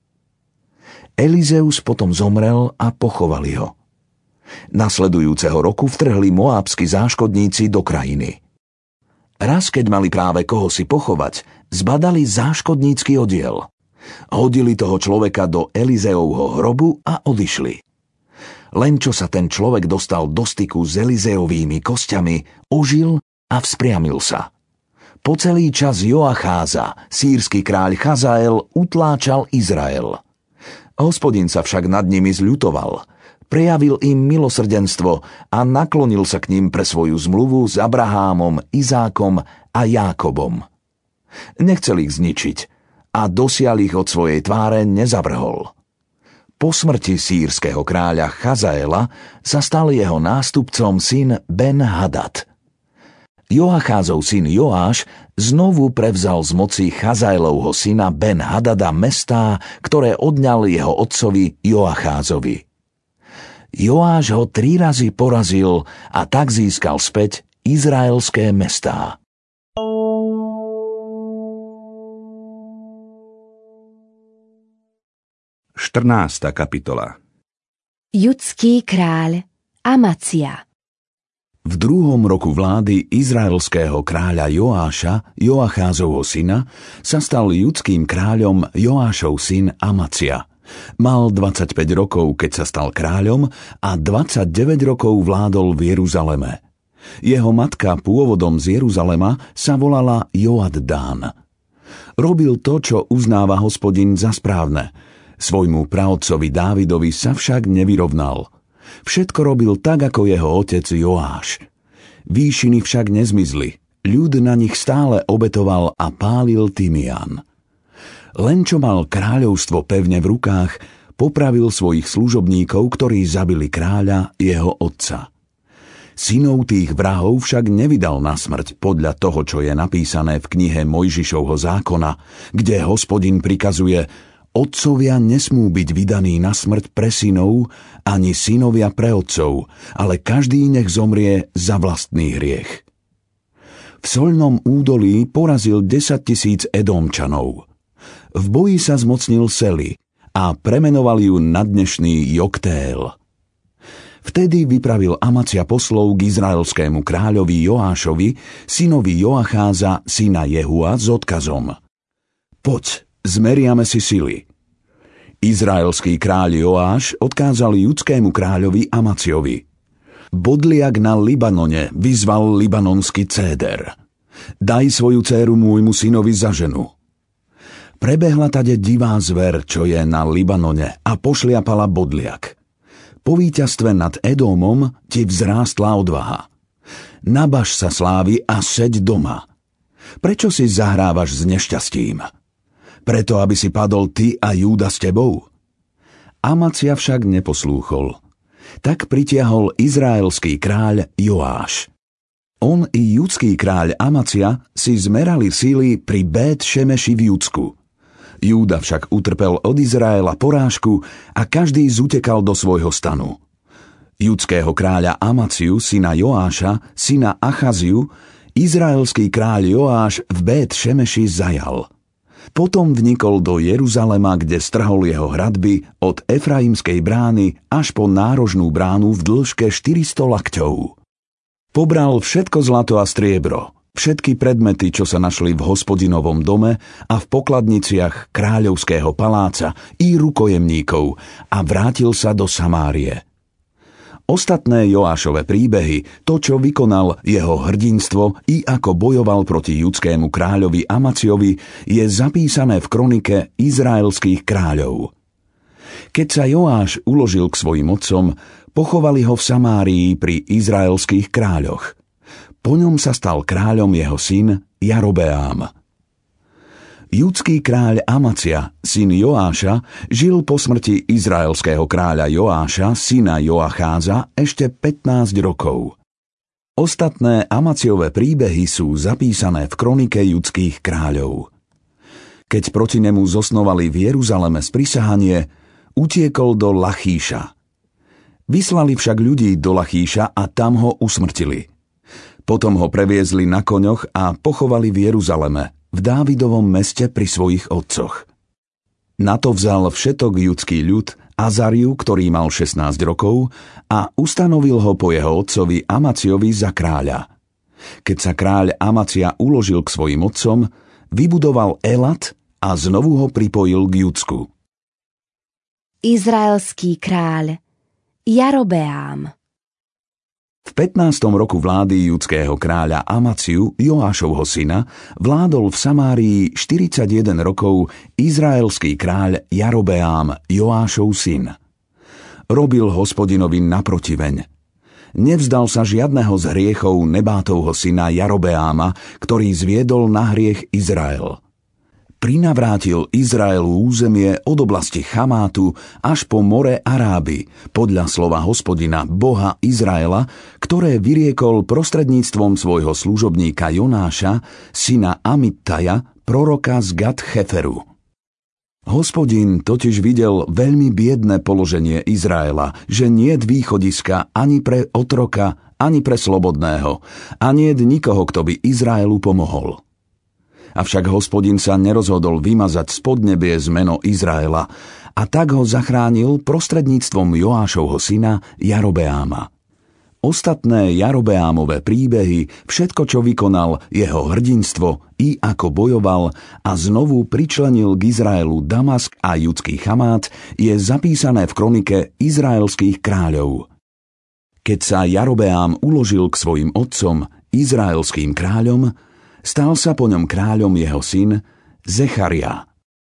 Elizeus potom zomrel a pochovali ho. Nasledujúceho roku vtrhli moábski záškodníci do krajiny. Raz, keď mali práve koho si pochovať, zbadali záškodnícky oddiel. Hodili toho človeka do Elizeovho hrobu a odišli. Len čo sa ten človek dostal do styku s Elizeovými kostiami, ožil a vzpriamil sa. Po celý čas Joacháza, sírsky kráľ Chazael, utláčal Izrael. Hospodin sa však nad nimi zľutoval. Prejavil im milosrdenstvo a naklonil sa k ním pre svoju zmluvu s Abrahámom, Izákom a Jákobom. Nechcel ich zničiť a dosiaľ ich od svojej tváre nezavrhol. Po smrti sírskeho kráľa Chazaela sa stal jeho nástupcom syn Ben-Hadad. Joacházov syn Joáš znovu prevzal z moci Chazaelovho syna Ben-Hadada mestá, ktoré odňal jeho otcovi Joacházovi. Joáš ho tri razy porazil a tak získal späť izraelské mestá. štrnásta kapitola. Judský kráľ Amacia. V druhom roku vlády izraelského kráľa Joáša, Joacházovho syna, sa stal judským kráľom Joášov syn Amacia. Mal dvadsaťpäť rokov, keď sa stal kráľom, a dvadsaťdeväť rokov vládol v Jeruzaleme. Jeho matka pôvodom z Jeruzalema sa volala Joaddán. Robil to, čo uznáva Hospodin za správne. Svojmu praotcovi Dávidovi sa však nevyrovnal. Všetko robil tak, ako jeho otec Joáš. Výšiny však nezmizli. Ľud na nich stále obetoval a pálil tymián. Len čo mal kráľovstvo pevne v rukách, popravil svojich služobníkov, ktorí zabili kráľa, jeho otca. Synov tých vrahov však nevydal na smrť podľa toho, čo je napísané v knihe Mojžišovho zákona, kde Hospodin prikazuje: Otcovia nesmú byť vydaní na smrť pre synov, ani synovia pre otcov, ale každý nech zomrie za vlastný hriech. V Soľnom údolí porazil desaťtisíc Edomčanov. V boji sa zmocnil Sely a premenoval ju na dnešný Joktéel. Vtedy vypravil Amacia poslov k izraelskému kráľovi Joášovi, synovi Joacháza, syna Jehua, s odkazom: Poď, zmeriame si sily. Izraelský kráľ Joáš odkázal judskému kráľovi Amaciovi: Bodliak na Libanone vyzval libanonský céder. Daj svoju dcéru môjmu synovi za ženu. Prebehla tade divá zver, čo je na Libanone, a pošliapala bodliak. Po víťazstve nad Edómom ti vzrástla odvaha. Nabaž sa slávy a seď doma. Prečo si zahrávaš s nešťastím? Preto, aby si padol ty a Júda s tebou? Amacia však neposlúchol. Tak pritiahol izraelský kráľ Joáš. On i judský kráľ Amacia si zmerali síly pri Bét Šemeši v Judsku. Júda však utrpel od Izraela porážku a každý zutekal do svojho stanu. Judského kráľa Amaciu, syna Joáša, syna Achaziu, izraelský kráľ Joáš v Bét Šemeši zajal. Potom vnikol do Jeruzalema, kde strhol jeho hradby od Efraimskej brány až po nárožnú bránu v dĺžke štyristo lakťov. Pobral všetko zlato a striebro, všetky predmety, čo sa našli v Hospodinovom dome a v pokladniciach kráľovského paláca i rukojemníkov a vrátil sa do Samárie. Ostatné Joášove príbehy, to, čo vykonal jeho hrdinstvo i ako bojoval proti judskému kráľovi Amaciovi, je zapísané v kronike izraelských kráľov. Keď sa Joáš uložil k svojim otcom, pochovali ho v Samárii pri izraelských kráľoch. Po ňom sa stal kráľom jeho syn Jarobeám. Judský kráľ Amacia, syn Joáša, žil po smrti izraelského kráľa Joáša, syna Joacháza, ešte pätnásť rokov. Ostatné Amaciové príbehy sú zapísané v kronike judských kráľov. Keď proti nemu zosnovali v Jeruzaleme sprisahanie, utiekol do Lachíša. Vyslali však ľudí do Lachíša a tam ho usmrtili. Potom ho previezli na koňoch a pochovali v Jeruzaleme, v Dávidovom meste pri svojich otcoch. Na to vzal všetok judský ľud Azariu, ktorý mal šestnásť rokov, a ustanovil ho po jeho otcovi Amaciovi za kráľa. Keď sa kráľ Amacia uložil k svojim otcom, vybudoval Elat a znovu ho pripojil k Judsku. Izraelský kráľ Jarobeám. V pätnástom roku vlády judského kráľa Amaciu, Joášovho syna, vládol v Samárii štyridsaťjeden rokov izraelský kráľ Jarobeám, Joášov syn. Robil Hospodinovi naprotiveň. Nevzdal sa žiadneho z hriechov Nebátovho syna Jarobeáma, ktorý zviedol na hriech Izrael. Prinavrátil Izraelu územie od oblasti Chamátu až po more Aráby, podľa slova Hospodina, Boha Izraela, ktoré vyriekol prostredníctvom svojho služobníka Jonáša, syna Amittaja, proroka z Gat-Cheferu. Hospodin totiž videl veľmi biedne položenie Izraela, že niet východiska ani pre otroka, ani pre slobodného, a niet nikoho, kto by Izraelu pomohol. Avšak Hospodin sa nerozhodol vymazať spod nebies meno Izraela a tak ho zachránil prostredníctvom Joášovho syna Jarobeáma. Ostatné Jarobeámové príbehy, všetko, čo vykonal, jeho hrdinstvo i ako bojoval a znovu pričlenil k Izraelu Damask a judský Chamát, je zapísané v kronike izraelských kráľov. Keď sa Jarobeám uložil k svojim otcom, izraelským kráľom, stal sa po ňom kráľom jeho syn Zecharia.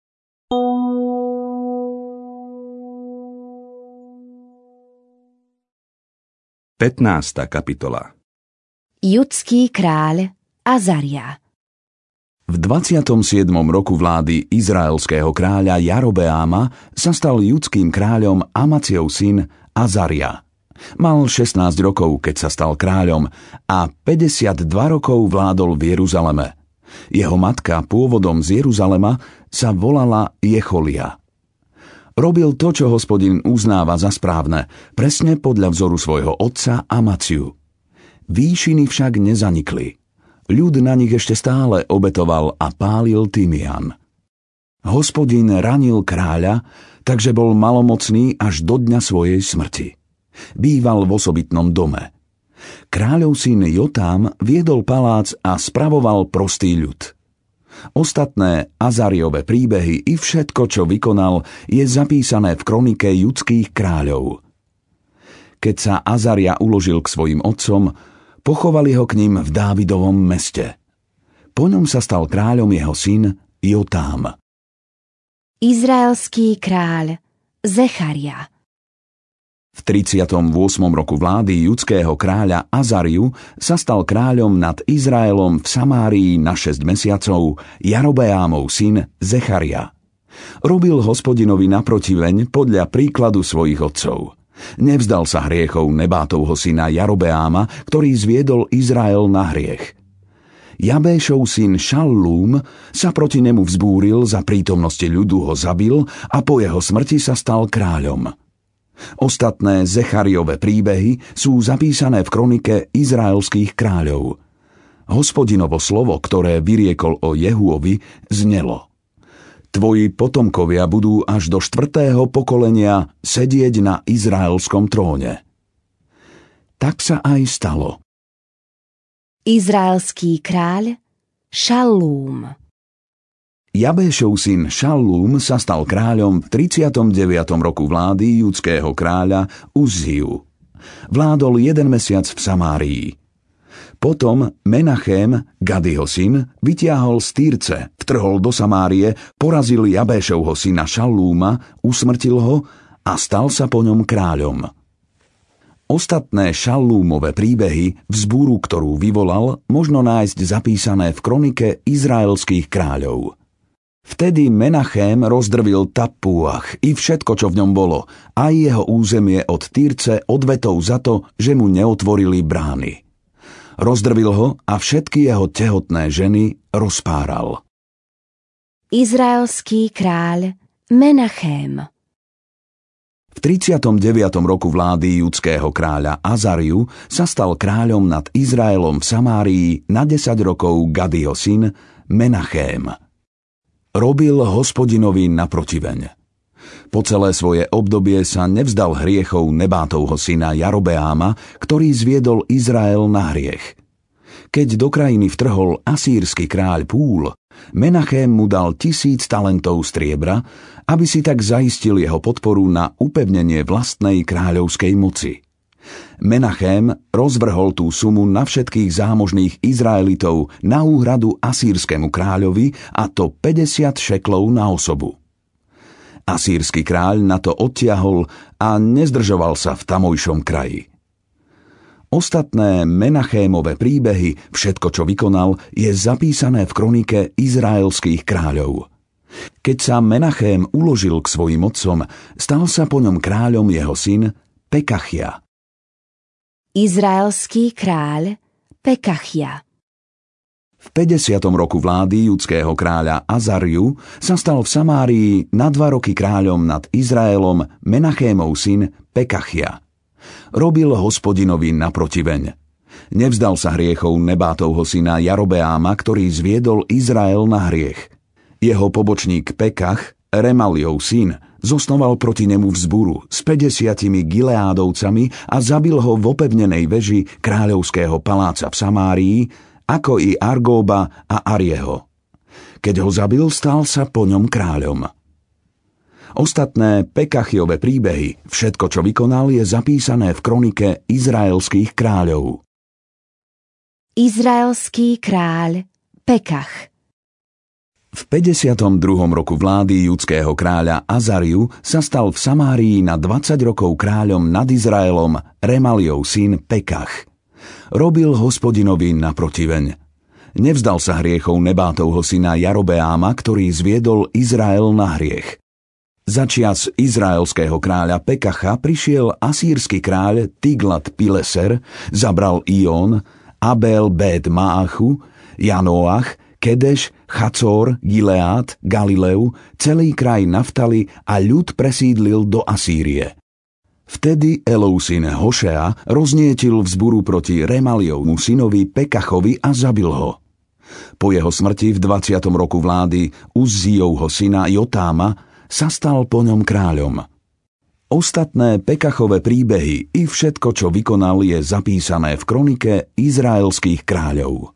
pätnásta kapitola. Judský kráľ Azaria. V dvadsiatom siedmom roku vlády izraelského kráľa Jarobeáma sa stal judským kráľom Amaciev syn Azaria. Mal šestnásť rokov, keď sa stal kráľom, a päťdesiatdva rokov vládol v Jeruzaleme. Jeho matka, pôvodom z Jeruzalema, sa volala Jecholia. Robil to, čo Hospodin uznáva za správne, presne podľa vzoru svojho otca Amaciu. Výšiny však nezanikli. Ľud na nich ešte stále obetoval a pálil tymián. Hospodin ranil kráľa, takže bol malomocný až do dňa svojej smrti. Býval v osobitnom dome. Kráľov syn Jotám viedol palác a spravoval prostý ľud. Ostatné Azariove príbehy i všetko, čo vykonal, je zapísané v kronike judských kráľov. Keď sa Azaria uložil k svojim otcom, pochovali ho k ním v Dávidovom meste. Po ňom sa stal kráľom jeho syn Jotám. Izraelský kráľ Zecharia. V tridsiatom ôsmom roku vlády judského kráľa Azariu sa stal kráľom nad Izraelom v Samárii na šesť mesiacov Jarobeámov syn Zecharia. Robil Hospodinovi naprotiveň podľa príkladu svojich otcov. Nevzdal sa hriechov Nebátovho syna Jarobeáma, ktorý zviedol Izrael na hriech. Jabéšov syn Šallúm sa proti nemu vzbúril, za prítomnosti ľudu ho zabil a po jeho smrti sa stal kráľom. Ostatné Zechariove príbehy sú zapísané v kronike izraelských kráľov. Hospodinovo slovo, ktoré vyriekol o Jehuovi, znelo: Tvoji potomkovia budú až do štvrtého pokolenia sedieť na izraelskom tróne. Tak sa aj stalo. Izraelský kráľ Šallúm. Jabéšov syn Šallúm sa stal kráľom v tridsiatom deviatom roku vlády judského kráľa Uzziu. Vládol jeden mesiac v Samárii. Potom Menachem, Gadiho syn, vytiahol z Tyrce, vtrhol do Samárie, porazil Jabéšovho syna Šallúma, usmrtil ho a stal sa po ňom kráľom. Ostatné Šallúmove príbehy, vzbúru, ktorú vyvolal, možno nájsť zapísané v kronike izraelských kráľov. Vtedy Menachem rozdrvil Tapúach i všetko, čo v ňom bolo, aj jeho územie od Tyrce odvetou za to, že mu neotvorili brány. Rozdrvil ho a všetky jeho tehotné ženy rozpáral. Izraelský kráľ Menachem. V tridsiatom deviatom roku vlády judského kráľa Azariu sa stal kráľom nad Izraelom v Samárii na desať rokov Gadiho syn Menachem. Robil Hospodinovi naprotiveň. Po celé svoje obdobie sa nevzdal hriechov Nebátovho syna Jarobeáma, ktorý zviedol Izrael na hriech. Keď do krajiny vtrhol asýrsky kráľ Púl, Menachem mu dal tisíc talentov striebra, aby si tak zaistil jeho podporu na upevnenie vlastnej kráľovskej moci. Menachem rozvrhol tú sumu na všetkých zámožných Izraelitov na úhradu asýrskému kráľovi, a to päťdesiat šeklov na osobu. Asýrsky kráľ na to odtiahol a nezdržoval sa v tamojšom kraji. Ostatné Menachémove príbehy, všetko, čo vykonal, je zapísané v kronike izraelských kráľov. Keď sa Menachem uložil k svojim otcom, stal sa po ňom kráľom jeho syn Pekachia. Izraelský kráľ Pekachia. V päťdesiatom roku vlády judského kráľa Azariu sa stal v Samárii na dva roky kráľom nad Izraelom Menachémov syn Pekachia. Robil Hospodinovi naprotiveň. Nevzdal sa hriechov Nebátovho syna Jarobeáma, ktorý zviedol Izrael na hriech. Jeho pobočník Pekach, Remaliov syn, zosnoval proti nemu vzburu s päťdesiatimi Gileádovcami a zabil ho v opevnenej veži kráľovského paláca v Samárii, ako i Argóba a Arieho. Keď ho zabil, stal sa po ňom kráľom. Ostatné Pekachiove príbehy, všetko, čo vykonal, je zapísané v kronike izraelských kráľov. Izraelský kráľ Pekach. V päťdesiatom druhom roku vlády judského kráľa Azariu sa stal v Samárii na dvadsať rokov kráľom nad Izraelom Remaliov syn Pekach. Robil Hospodinovi naprotiveň. Nevzdal sa hriechov Nebátovho syna Jarobeáma, ktorý zviedol Izrael na hriech. Začias izraelského kráľa Pekacha prišiel asýrsky kráľ Tiglat-Pileser, zabral Ión, Abel Bet Maachu, Janoach, Kedeš, Chacor, Gileád, Galileu, celý kraj Naftali a ľud presídlil do Asýrie. Vtedy Elov syn Hošea roznietil vzburu proti Remaliovmu synovi Pekachovi a zabil ho. Po jeho smrti v dvadsiatom roku vlády Uzzijovho syna Jotáma sa stal po ňom kráľom. Ostatné Pekachove príbehy i všetko, čo vykonal, je zapísané v kronike izraelských kráľov.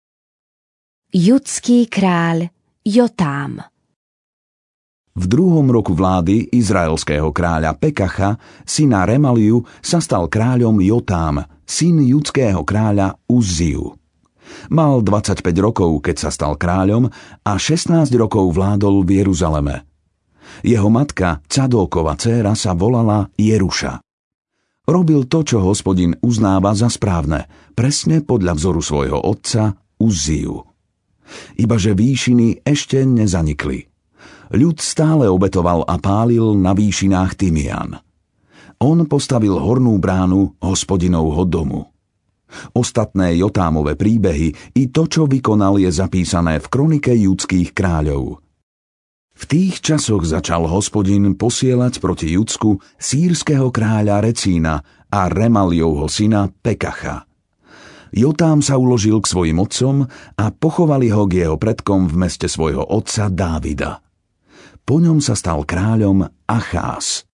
Judský kráľ Jotám. V druhom roku vlády izraelského kráľa Pekacha, syna Remaliu, sa stal kráľom Jotám, syn judského kráľa Uzziu. Mal dvadsaťpäť rokov, keď sa stal kráľom, a šestnásť rokov vládol v Jeruzaleme. Jeho matka, Cadókova dcéra, sa volala Jeruša. Robil to, čo Hospodin uznáva za správne, presne podľa vzoru svojho otca Uzziu. Ibaže výšiny ešte nezanikli. Ľud stále obetoval a pálil na výšinách tymián. On postavil hornú bránu Hospodinovho domu. Ostatné Jotámove príbehy i to, čo vykonal, je zapísané v kronike Judských kráľov. V tých časoch začal Hospodin posielať proti Judsku sýrskeho kráľa Recína a Remaliovho syna Pekacha. Jotám sa uložil k svojim otcom a pochovali ho k jeho predkom v meste svojho otca Dávida. Po ňom sa stal kráľom Acház.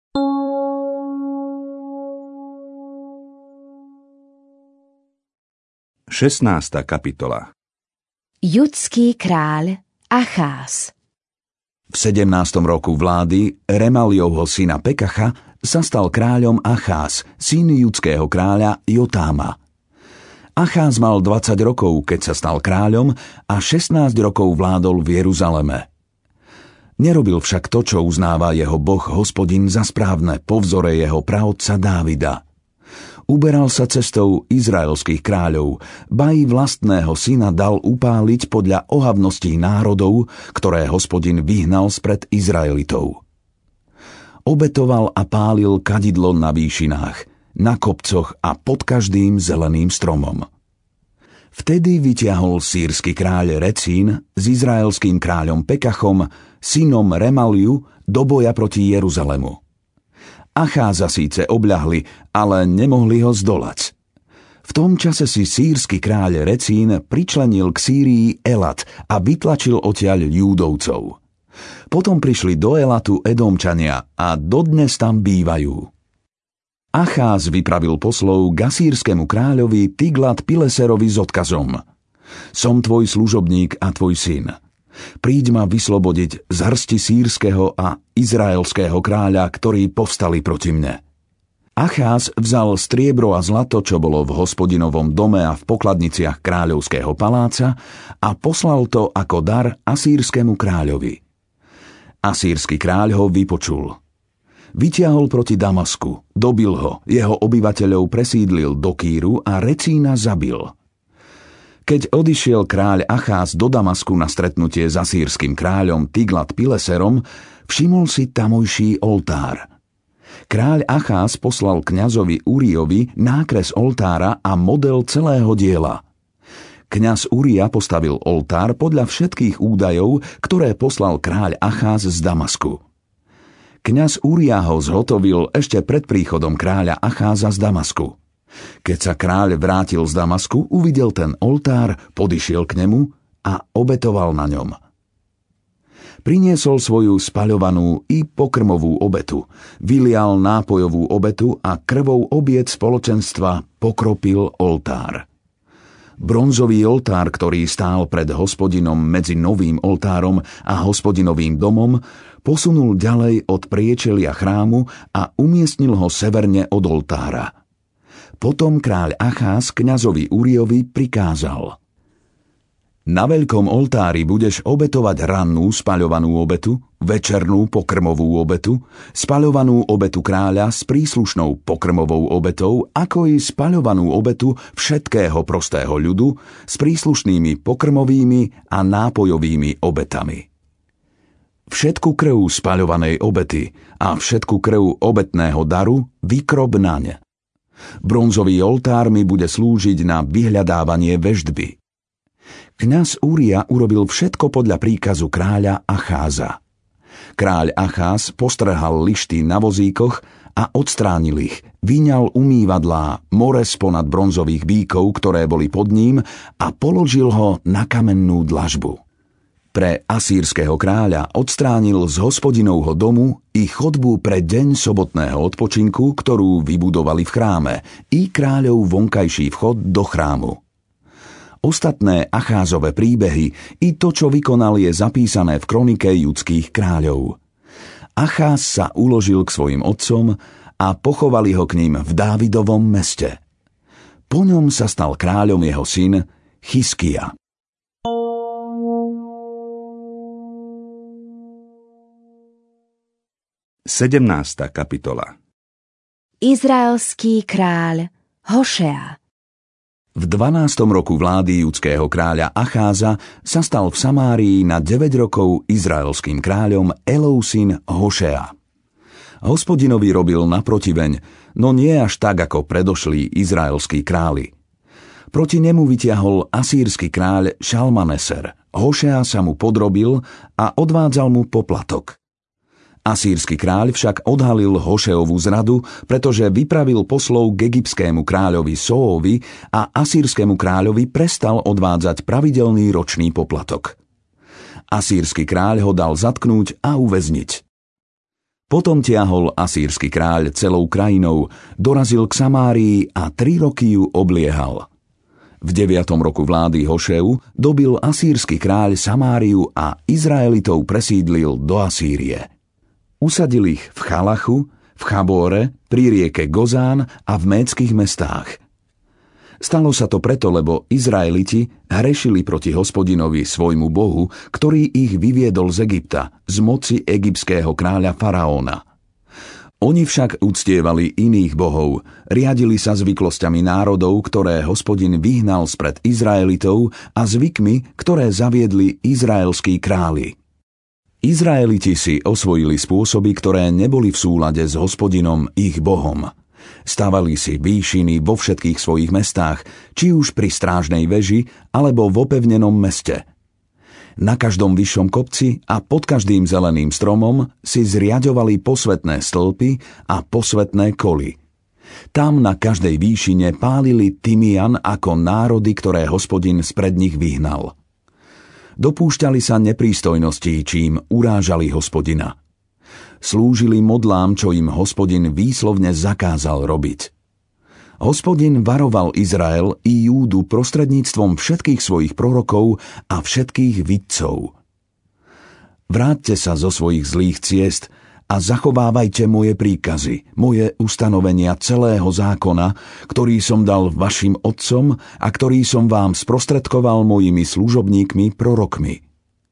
šestnásta kapitola. Judský kráľ Acház. V sedemnástom roku vlády Remaliovho syna Pekacha sa stal kráľom Acház, syn judského kráľa Jotáma. Acház mal dvadsať rokov, keď sa stal kráľom, a šestnásť rokov vládol v Jeruzaleme. Nerobil však to, čo uznáva jeho Boh Hospodin za správne po vzore jeho praotca Dávida. Uberal sa cestou izraelských kráľov, ba i vlastného syna dal upáliť podľa ohavností národov, ktoré Hospodin vyhnal spred Izraelitov. Obetoval a pálil kadidlo na výšinách, na kopcoch a pod každým zeleným stromom. Vtedy vytiahol sýrsky kráľ Recín s izraelským kráľom Pekachom, synom Remaliu, do boja proti Jeruzalemu. Acháza síce obľahli, ale nemohli ho zdolať. V tom čase si sýrsky kráľ Recín pričlenil k Sýrii Elat a vytlačil odtiaľ Júdovcov. Potom prišli do Elatu Edomčania a dodnes tam bývajú. Acház vypravil poslov k asýrskému kráľovi Tiglat-Pileserovi s odkazom: Som tvoj služobník a tvoj syn. Príď ma vyslobodiť z hrsti sýrskeho a izraelského kráľa, ktorí povstali proti mne. Acház vzal striebro a zlato, čo bolo v Hospodinovom dome a v pokladniciach kráľovského paláca, a poslal to ako dar asýrskému kráľovi. Asýrsky kráľ ho vypočul. Vytiahol proti Damasku, dobil ho, jeho obyvateľov presídlil do Kýru a Recína zabil. Keď odišiel kráľ Acház do Damasku na stretnutie s asýrskym kráľom Tiglat-Pileserom, všimol si tamojší oltár. Kráľ Acház poslal kňazovi Urijovi nákres oltára a model celého diela. Kňaz Urija postavil oltár podľa všetkých údajov, ktoré poslal kráľ Acház z Damasku. Kňaz Urija ho zhotovil ešte pred príchodom kráľa Acháza z Damasku. Keď sa kráľ vrátil z Damasku, uvidel ten oltár, podišiel k nemu a obetoval na ňom. Priniesol svoju spaľovanú i pokrmovú obetu, vylial nápojovú obetu a krvou obiet spoločenstva pokropil oltár. Bronzový oltár, ktorý stál pred Hospodinom medzi novým oltárom a Hospodinovým domom, posunul ďalej od priečelia chrámu a umiestnil ho severne od oltára. Potom kráľ Acház kňazovi Urijovi prikázal: Na veľkom oltári budeš obetovať rannú spaľovanú obetu, večernú pokrmovú obetu, spaľovanú obetu kráľa s príslušnou pokrmovou obetou, ako i spaľovanú obetu všetkého prostého ľudu s príslušnými pokrmovými a nápojovými obetami. Všetku krv spaľovanej obety a všetku krv obetného daru vykrob naň. Bronzový oltár mi bude slúžiť na vyhľadávanie veštby. Kňaz Úria urobil všetko podľa príkazu kráľa Acháza. Kráľ Acház postrhal lišty na vozíkoch a odstránil ich, vyňal umývadlá, mores ponad bronzových bíkov, ktoré boli pod ním, a položil ho na kamennú dlažbu. Pre asýrskeho kráľa odstránil z Hospodinovho domu i chodbu pre deň sobotného odpočinku, ktorú vybudovali v chráme, i kráľov vonkajší vchod do chrámu. Ostatné Acházove príbehy i to, čo vykonal, je zapísané v kronike Judských kráľov. Acház sa uložil k svojim otcom a pochovali ho k ním v Dávidovom meste. Po ňom sa stal kráľom jeho syn Chiskija. sedemnásta kapitola. Izraelský kráľ Hošea. V dvanástom roku vlády judského kráľa Acháza sa stal v Samárii na deväť rokov izraelským kráľom Elov syn Hošea. Hospodinovi robil naprotiveň, no nie až tak ako predošlí izraelskí králi. Proti nemu vytiahol asýrsky kráľ Šalmaneser. Hošea sa mu podrobil a odvádzal mu poplatok. Asýrsky kráľ však odhalil Hošeovu zradu, pretože vypravil poslov k egyptskému kráľovi Soovi a asýrskému kráľovi prestal odvádzať pravidelný ročný poplatok. Asýrsky kráľ ho dal zatknúť a uväzniť. Potom tiahol asýrsky kráľ celou krajinou, dorazil k Samárii a tri roky ju obliehal. V deviatom roku vlády Hošeu dobil asýrsky kráľ Samáriu a Izraelitov presídlil do Asýrie. Usadil ich v Chalachu, v Chabóre, pri rieke Gozán a v médskych mestách. Stalo sa to preto, lebo Izraeliti hrešili proti Hospodinovi svojmu Bohu, ktorý ich vyviedol z Egypta, z moci egyptského kráľa faraóna. Oni však uctievali iných bohov, riadili sa zvyklosťami národov, ktoré Hospodin vyhnal spred Izraelitov a zvykmi, ktoré zaviedli izraelskí králi. Izraeliti si osvojili spôsoby, ktoré neboli v súlade s Hospodinom, ich Bohom. Stavali si výšiny vo všetkých svojich mestách, či už pri strážnej veži, alebo v opevnenom meste. Na každom vyššom kopci a pod každým zeleným stromom si zriaďovali posvätné stĺpy a posvätné koly. Tam na každej výšine pálili tymian ako národy, ktoré Hospodin spred nich vyhnal. Dopúšťali sa neprístojností, čím urážali Hospodina. Slúžili modlám, čo im Hospodin výslovne zakázal robiť. Hospodin varoval Izrael i Júdu prostredníctvom všetkých svojich prorokov a všetkých vidcov. Vráťte sa zo svojich zlých ciest a zachovávajte moje príkazy, moje ustanovenia celého zákona, ktorý som dal vašim otcom a ktorý som vám sprostredkoval mojimi služobníkmi prorokmi.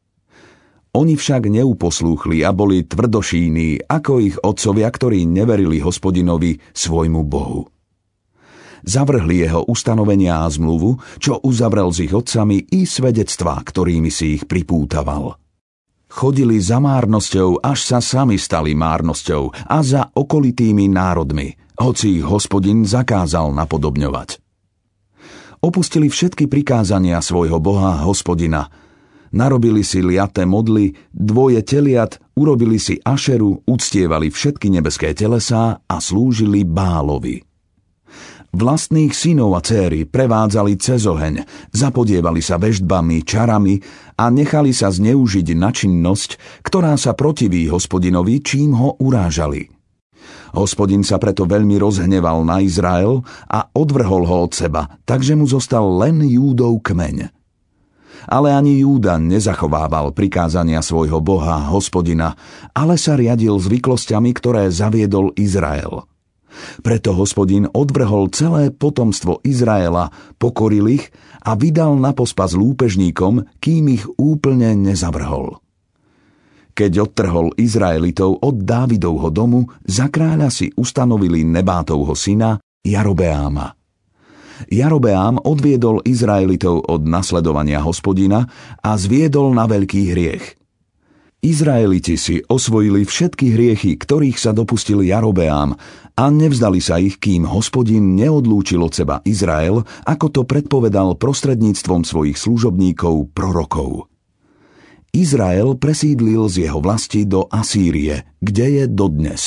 Oni však neuposlúchli a boli tvrdošíní, ako ich otcovia, ktorí neverili Hospodinovi, svojmu Bohu. Zavrhli jeho ustanovenia a zmluvu, čo uzavrel s ich otcami, i svedectvá, ktorými si ich pripútaval. Chodili za márnosťou, až sa sami stali márnosťou a za okolitými národmi, hoci ich Hospodin zakázal napodobňovať. Opustili všetky prikázania svojho Boha Hospodina, narobili si liaté modly, dvoje teliat, urobili si ašeru, uctievali všetky nebeské telesá a slúžili Bálovi. Vlastných synov a céry prevádzali cez oheň, zapodievali sa veštbami, čarami a nechali sa zneužiť na činnosť, ktorá sa protiví Hospodinovi, čím ho urážali. Hospodin sa preto veľmi rozhneval na Izrael a odvrhol ho od seba, takže mu zostal len Júdov kmeň. Ale ani Júda nezachovával prikázania svojho Boha Hospodina, ale sa riadil zvyklosťami, ktoré zaviedol Izrael. Preto Hospodin odvrhol celé potomstvo Izraela, pokoril ich a vydal na pospas lúpežníkom, kým ich úplne nezavrhol. Keď odtrhol Izraelitov od Dávidovho domu, za kráľa si ustanovili Nebátovho syna Jarobeáma. Jarobeám odviedol Izraelitov od nasledovania Hospodina a zviedol na veľký hriech. Izraeliti si osvojili všetky hriechy, ktorých sa dopustil Jarobeám, a nevzdali sa ich, kým Hospodin neodlúčil od seba Izrael, ako to predpovedal prostredníctvom svojich služobníkov prorokov. Izrael presídlil z jeho vlasti do Asýrie, kde je dodnes.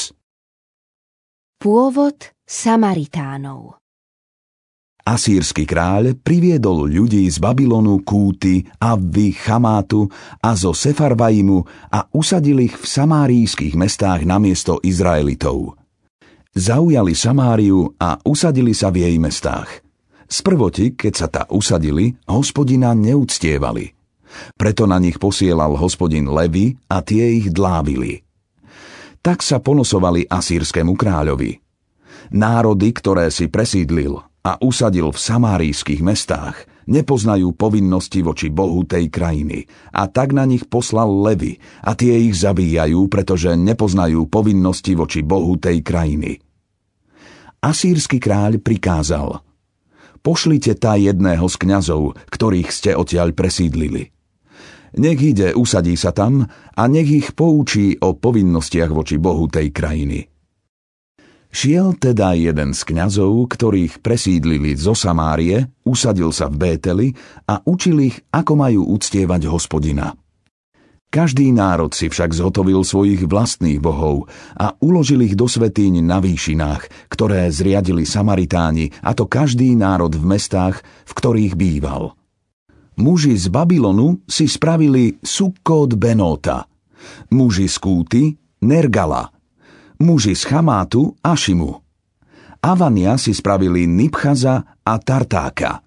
Pôvod Samaritánov. Asýrsky kráľ priviedol ľudí z Babylonu, Kúty, Avvy, Chamátu a zo Sefarvaimu a usadil ich v samárijských mestách namiesto Izraelitov. Zaujali Samáriu a usadili sa v jej mestách. Sprvoti, keď sa tá usadili, Hospodina neúctievali. Preto na nich posielal Hospodin levy a tie ich dlávili. Tak sa ponosovali asýrskému kráľovi. Národy, ktoré si presídlil a usadil v samárijských mestách, nepoznajú povinnosti voči Bohu tej krajiny, a tak na nich poslal levy a tie ich zabíjajú, pretože nepoznajú povinnosti voči Bohu tej krajiny. Asýrsky kráľ prikázal: pošlite tá jedného z kňazov, ktorých ste odtiaľ presídlili. Nech ide, usadí sa tam a nech ich poučí o povinnostiach voči Bohu tej krajiny. Šiel teda jeden z kňazov, ktorých presídlili zo Samárie, usadil sa v Bételi a učil ich, ako majú uctievať Hospodina. Každý národ si však zhotovil svojich vlastných bohov a uložil ich do svätýň na výšinách, ktoré zriadili Samaritáni, a to každý národ v mestách, v ktorých býval. Muži z Babylonu si spravili Sukkot Benóta, muži z Kúty Nergala, muži z Chamátu Ašimu. Avania si spravili Nibchaza a Tartáka.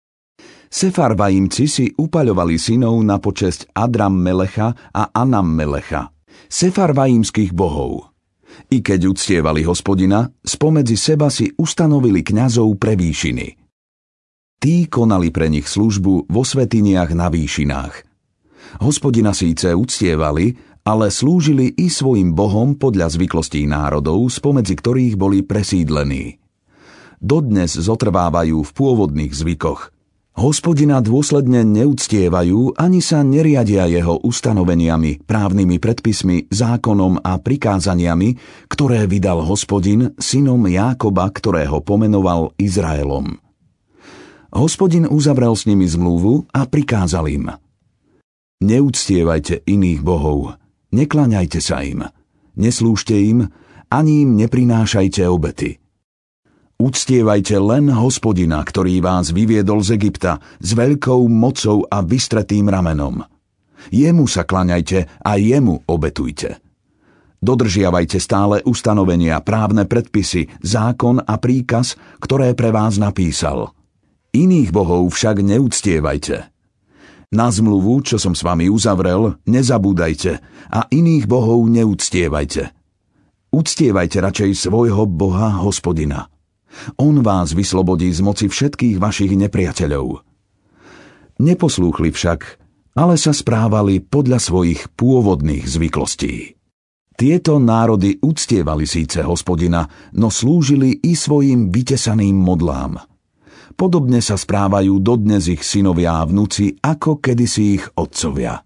Sefarvaimci si upaľovali synov na počesť Adram Melecha a Anam Melecha, sefarvaimských bohov. I keď uctievali Hospodina, spomedzi seba si ustanovili kňazov pre výšiny. Tí konali pre nich službu vo svätyniach na výšinách. Hospodina síce uctievali, ale slúžili i svojim bohom podľa zvyklostí národov, spomedzi ktorých boli presídlení. Dodnes zotrvávajú v pôvodných zvykoch. Hospodina dôsledne neúctievajú ani sa neriadia jeho ustanoveniami, právnymi predpismi, zákonom a prikázaniami, ktoré vydal Hospodin synom Jákoba, ktorého pomenoval Izraelom. Hospodin uzavrel s nimi zmluvu a prikázal im: Neúctievajte iných bohov, nekláňajte sa im, neslúžte im, ani im neprinášajte obety. Uctievajte len Hospodina, ktorý vás vyviedol z Egypta s veľkou mocou a vystretým ramenom. Jemu sa klaňajte a jemu obetujte. Dodržiavajte stále ustanovenia, právne predpisy, zákon a príkaz, ktoré pre vás napísal. Iných bohov však neúctievajte. Na zmluvu, čo som s vami uzavrel, nezabúdajte a iných bohov neúctievajte. Uctievajte radšej svojho Boha Hospodina. On vás vyslobodí z moci všetkých vašich nepriateľov. Neposlúchli však, ale sa správali podľa svojich pôvodných zvyklostí. Tieto národy uctievali síce Hospodina, no slúžili i svojim vytesaným modlám. Podobne sa správajú dodnes ich synovia a vnuci, ako kedysi ich otcovia.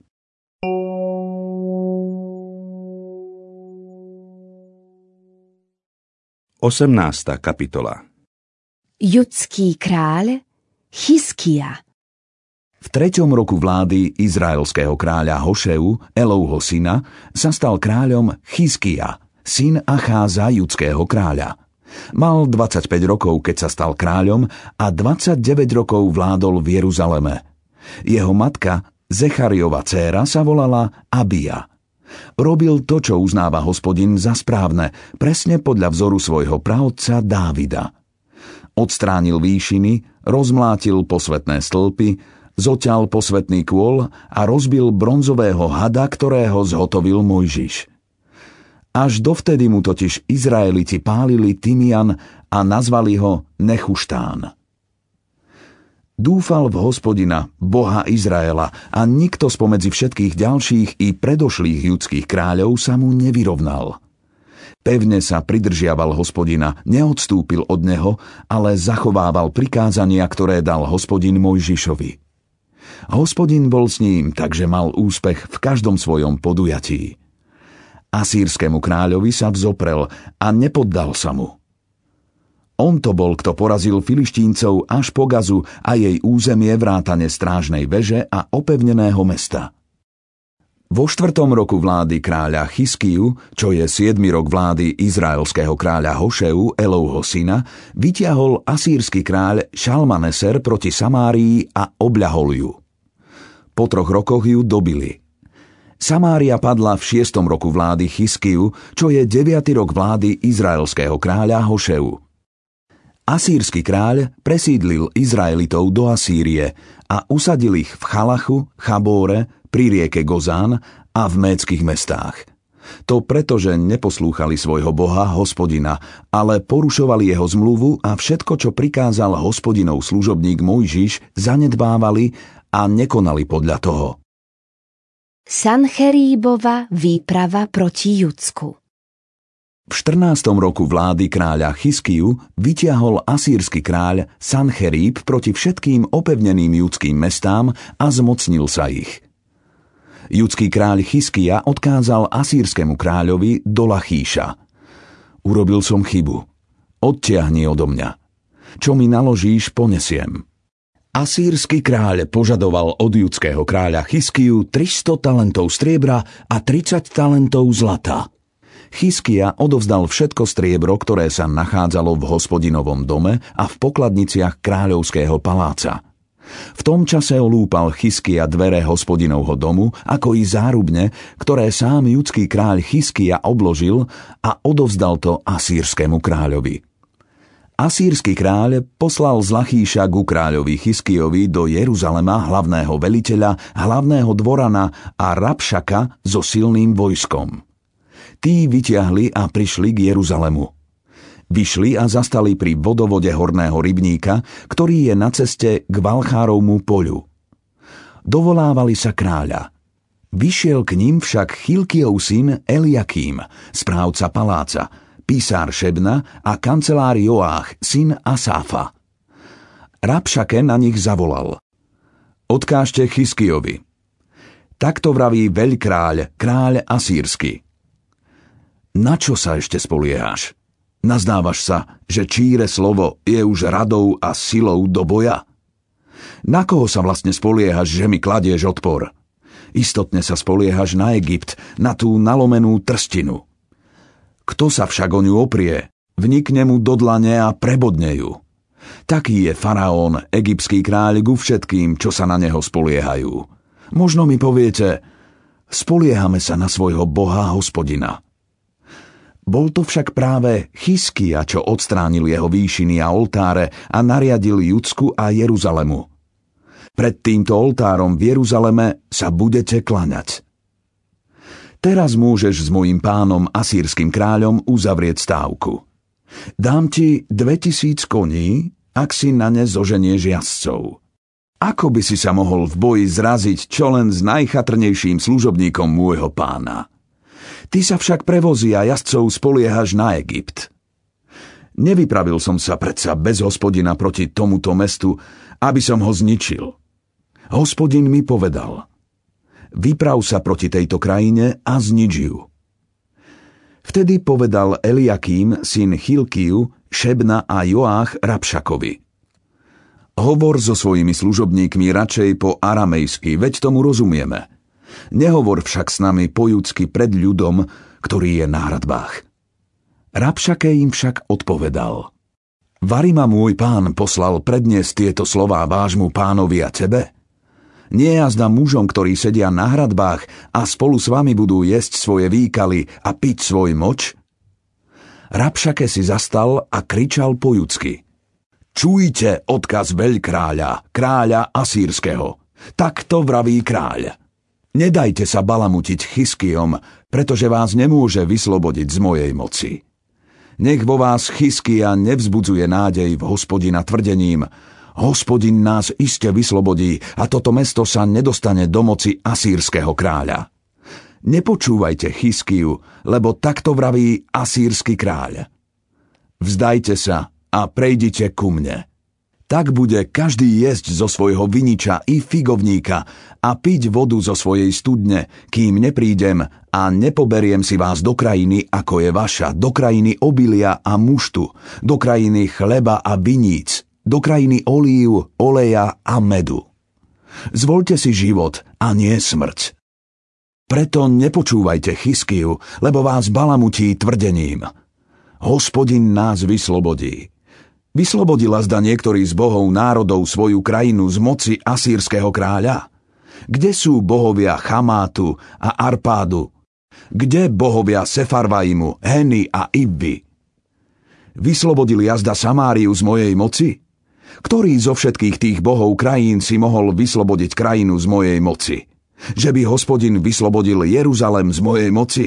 osemnásta kapitola. Judský kráľ Chizkia. V treťom roku vlády izraelského kráľa Hošeu, Elovho syna, sa stal kráľom Chizkia, syn Acháza judského kráľa. Mal dvadsaťpäť rokov, keď sa stal kráľom, a dvadsaťdeväť rokov vládol v Jeruzaleme. Jeho matka, Zechariova dcéra, sa volala Abia. Robil to, čo uznáva Hospodin za správne, presne podľa vzoru svojho praotca Dávida. Odstránil výšiny, rozmlátil posvätné stĺpy, zoťal posvätný kôl a rozbil bronzového hada, ktorého zhotovil Mojžiš. Až dovtedy mu totiž Izraeliti pálili tymian a nazvali ho Nechuštán. Dúfal v Hospodina, Boha Izraela, a nikto spomedzi všetkých ďalších i predošlých judských kráľov sa mu nevyrovnal. Pevne sa pridržiaval Hospodina, neodstúpil od neho, ale zachovával prikázania, ktoré dal Hospodin Mojžišovi. Hospodin bol s ním, takže mal úspech v každom svojom podujatí. Asýrskému kráľovi sa vzoprel a nepoddal sa mu. On to bol, kto porazil Filištíncov až po Gazu a jej územie vrátane strážnej veže a opevneného mesta. Vo štvrtom roku vlády kráľa Chizkiu, čo je siedmy rok vlády izraelského kráľa Hošeu, Elovho syna, vytiahol asýrsky kráľ Šalmaneser proti Samárii a obľahol ju. Po troch rokoch ju dobili. Samária padla v šiestom roku vlády Chizkiu, čo je deviaty rok vlády izraelského kráľa Hošeu. Asýrsky kráľ presídlil Izraelitov do Asýrie a usadil ich v Chalachu, Chabóre, pri rieke Gozán a v médskych mestách. To preto, že neposlúchali svojho Boha Hospodina, ale porušovali jeho zmluvu a všetko, čo prikázal Hospodinov služobník Mojžiš, zanedbávali a nekonali podľa toho. Sancheríbova výprava proti Judsku. V štrnástom roku vlády kráľa Chizkiu vytiahol asýrsky kráľ Sancheríb proti všetkým opevneným judským mestám a zmocnil sa ich. Judský kráľ Chizkia odkázal asýrskému kráľovi do Lachíša: Urobil som chybu. odtiahni odo mňa. Čo mi naložíš, ponesiem. Asýrsky kráľ požadoval od judského kráľa Chiskiu tristo talentov striebra a tridsať talentov zlata. Chiskia odovzdal všetko striebro, ktoré sa nachádzalo v hospodinovom dome a v pokladniciach kráľovského paláca. V tom čase olúpal Chiskia dvere hospodinovho domu, ako i zárubne, ktoré sám judský kráľ Chiskia obložil a odovzdal to asýrskému kráľovi. Asýrsky kráľ poslal z Lachíša ku kráľovi Chiskiovi do Jeruzalema hlavného veliteľa, hlavného dvorana a Rabšaka so silným vojskom. Tí vytiahli a prišli k Jeruzalemu. Vyšli a zastali pri vodovode horného rybníka, ktorý je na ceste k Valchárovmu poľu. Dovolávali sa kráľa. Vyšiel k ním však Chilkiov syn Eliakím, správca paláca, písár Šebna a kancelár Joách, syn Asáfa. Rabšake na nich zavolal. Odkážte Chiskiovi. Takto vraví veľkráľ, kráľ asýrsky. Na čo sa ešte spoliehaš? Nazdávaš sa, že číre slovo je už radou a silou do boja? Na koho sa vlastne spoliehaš, že mi kladieš odpor? Istotne sa spoliehaš na Egypt, na tú nalomenú trstinu. Kto sa však o ňu oprie, vnikne mu do dlane a prebodne ju. Taký je faraón, egyptský kráľ, ku všetkým, čo sa na neho spoliehajú. Možno mi poviete, spoliehame sa na svojho Boha Hospodina. Bol to však práve Chiskia, čo odstránil jeho výšiny a oltáre a nariadil Judsku a Jeruzalemu. Pred týmto oltárom v Jeruzaleme sa budete klaňať. Teraz môžeš s mojím pánom asýrskym kráľom uzavrieť stávku. Dám ti dvetisíc koní, ak si na ne zoženieš jazdcov. Ako by si sa mohol v boji zraziť čo len s najchatrnejším služobníkom môjho pána? Ty sa však prevozí a jazdcov spoliehaš na Egypt. Nevypravil som sa predsa bez Hospodina proti tomuto mestu, aby som ho zničil. Hospodin mi povedal: vyprav sa proti tejto krajine a znič ju. Vtedy povedal Eliakím, syn Chilkiu, Šebna a Joách Rabšakovi: hovor so svojimi služobníkmi radšej po aramejsky, veď tomu rozumieme. Nehovor však s nami po judsky pred ľudom, ktorý je na hradbách. Rabšake im však odpovedal: vari ma môj pán poslal predniesť tieto slová vášmu pánovi a tebe? Nie jazda mužom, ktorí sedia na hradbách a spolu s vami budú jesť svoje výkaly a piť svoj moč? Rabšake si zastal a kričal po judsky: čujte odkaz veľkráľa, kráľa asýrskeho. Takto vraví kráľ. Nedajte sa balamutiť Chiskiom, pretože vás nemôže vyslobodiť z mojej moci. Nech vo vás Chiskia nevzbudzuje nádej v Hospodina tvrdením: Hospodin nás iste vyslobodí a toto mesto sa nedostane do moci asýrskeho kráľa. Nepočúvajte Chiskiu, lebo takto vraví asýrsky kráľ. Vzdajte sa a prejdite ku mne. Tak bude každý jesť zo svojho viniča i figovníka a piť vodu zo svojej studne, kým neprídem a nepoberiem si vás do krajiny, ako je vaša, do krajiny obilia a muštu, do krajiny chleba a viníc, do krajiny olív, oleja a medu. Zvoľte si život a nie smrť. Preto nepočúvajte Chiskiu, lebo vás balamutí tvrdením: Hospodin nás vyslobodí. Vyslobodila zda niektorý z bohov národov svoju krajinu z moci asýrskeho kráľa? Kde sú bohovia Chamátu a Arpádu? Kde bohovia Sefarvaimu, Heny a Ibby? Vyslobodil jazda Samáriu z mojej moci? Ktorý zo všetkých tých bohov krajín si mohol vyslobodiť krajinu z mojej moci? Že by Hospodin vyslobodil Jeruzalem z mojej moci?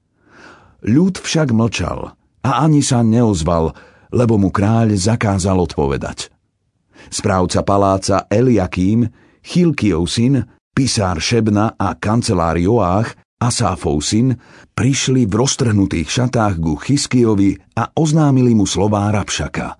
Ľud však mlčal a ani sa neozval, lebo mu kráľ zakázal odpovedať. Správca paláca Eliakím, Chilkiov syn, pisár Šebna a kancelár Joách, Asáfov syn, prišli v roztrhnutých šatách ku Chiskiovi a oznámili mu slová Rabšaka.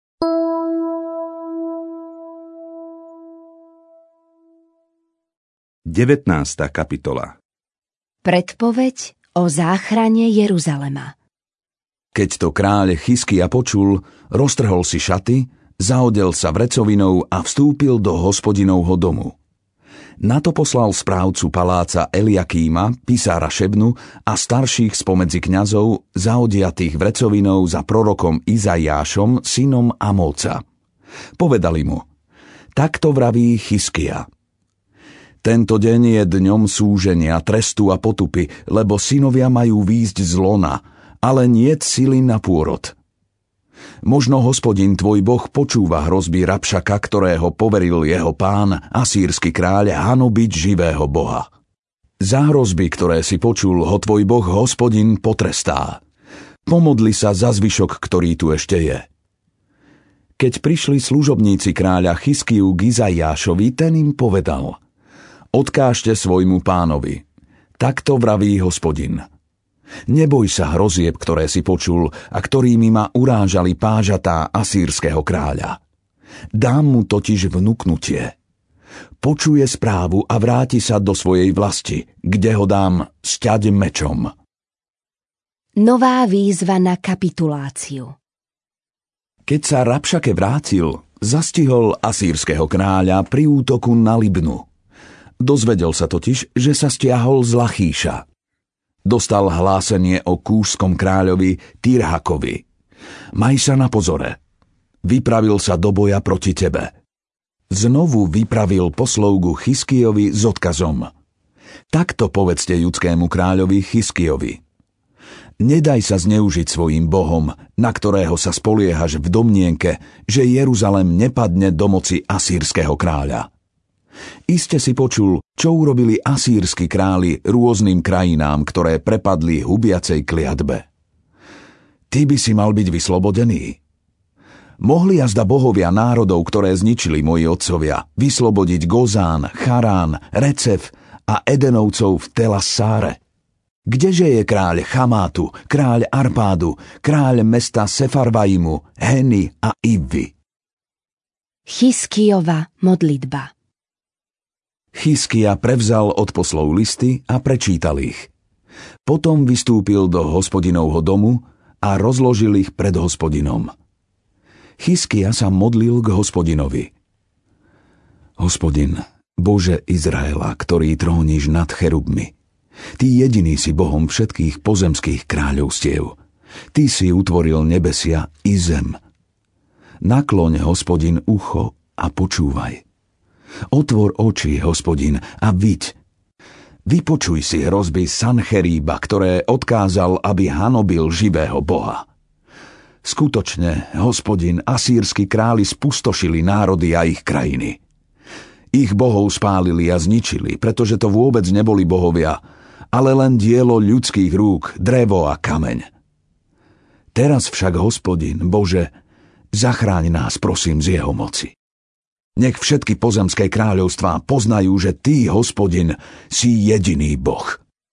devätnásta kapitola. Predpoveď o záchrane Jeruzalema. Keď to kráľ Chyskia počul, roztrhol si šaty, zaodel sa vrecovinou a vstúpil do Hospodinovho domu. Na to poslal správcu paláca Eliakíma, pisára Šebnu a starších spomedzi kňazov zaodiatých vrecovinou za prorokom Izaiášom, synom Amóca. Povedali mu: takto vraví Chyskia. Tento deň je dňom súženia, trestu a potupy, lebo synovia majú výjsť z lona, ale niet sily na pôrod. Možno Hospodin tvoj Boh počúva hrozby Rabšaka, ktorého poveril jeho pán, asýrsky kráľ, hanobiť živého Boha. Za hrozby, ktoré si počul, ho tvoj Boh Hospodin potrestá. Pomodli sa za zvyšok, ktorý tu ešte je. Keď prišli služobníci kráľa Chyskiu k Izaiášovi, ten im povedal: odkážte svojmu pánovi. Takto vraví Hospodin. Neboj sa hrozieb, ktoré si počul a ktorými ma urážali pážatá asýrskeho kráľa. Dám mu totiž vnuknutie. Počuje správu a vráti sa do svojej vlasti, kde ho dám sťať mečom. Nová výzva na kapituláciu. Keď sa Rabšake vrátil, zastihol asýrskeho kráľa pri útoku na Libnu. Dozvedel sa totiž, že sa stiahol z Lachíša. Dostal hlásenie o kúšskom kráľovi Tirhakovi. Maj sa na pozore. Vypravil sa do boja proti tebe. Znovu vypravil poslov ku Chyskiovi s odkazom: takto povedzte judskému kráľovi Chyskiovi. Nedaj sa zneužiť svojím Bohom, na ktorého sa spoliehaš v domnienke, že Jeruzalem nepadne do moci asýrskeho kráľa. Iste si počul, čo urobili asýrski králi rôznym krajinám, ktoré prepadli hubiacej kliatbe. Ty by si mal byť vyslobodený. Mohli jazda bohovia národov, ktoré zničili moji otcovia, vyslobodiť Gozán, Charán, Recef a Edenovcov v Telassáre? Kdeže je kráľ Chamátu, kráľ Arpádu, kráľ mesta Sefarvaimu, Heny a Ivvy? Chyskiova modlitba. Chyskia prevzal od poslov listy a prečítal ich. Potom vystúpil do Hospodinovho domu a rozložil ich pred Hospodinom. Chyskia sa modlil k Hospodinovi. Hospodin, Bože Izraela, ktorý tróniš nad cherubmi, Ty jediný si Bohom všetkých pozemských kráľovstiev. Ty si utvoril nebesia i zem. Nakloň, Hospodin, ucho a počúvaj. Otvor oči, Hospodin, a viď. Vypočuj si hrozby Sancheríba, ktoré odkázal, aby hanobil živého Boha. Skutočne, Hospodin, asýrsky králi spustošili národy a ich krajiny. Ich bohov spálili a zničili, pretože to vôbec neboli bohovia, ale len dielo ľudských rúk, drevo a kameň. Teraz však, Hospodin, Bože, zachráň nás, prosím, z jeho moci. Nech všetky pozemské kráľovstvá poznajú, že Ty, Hospodin, si jediný Boh.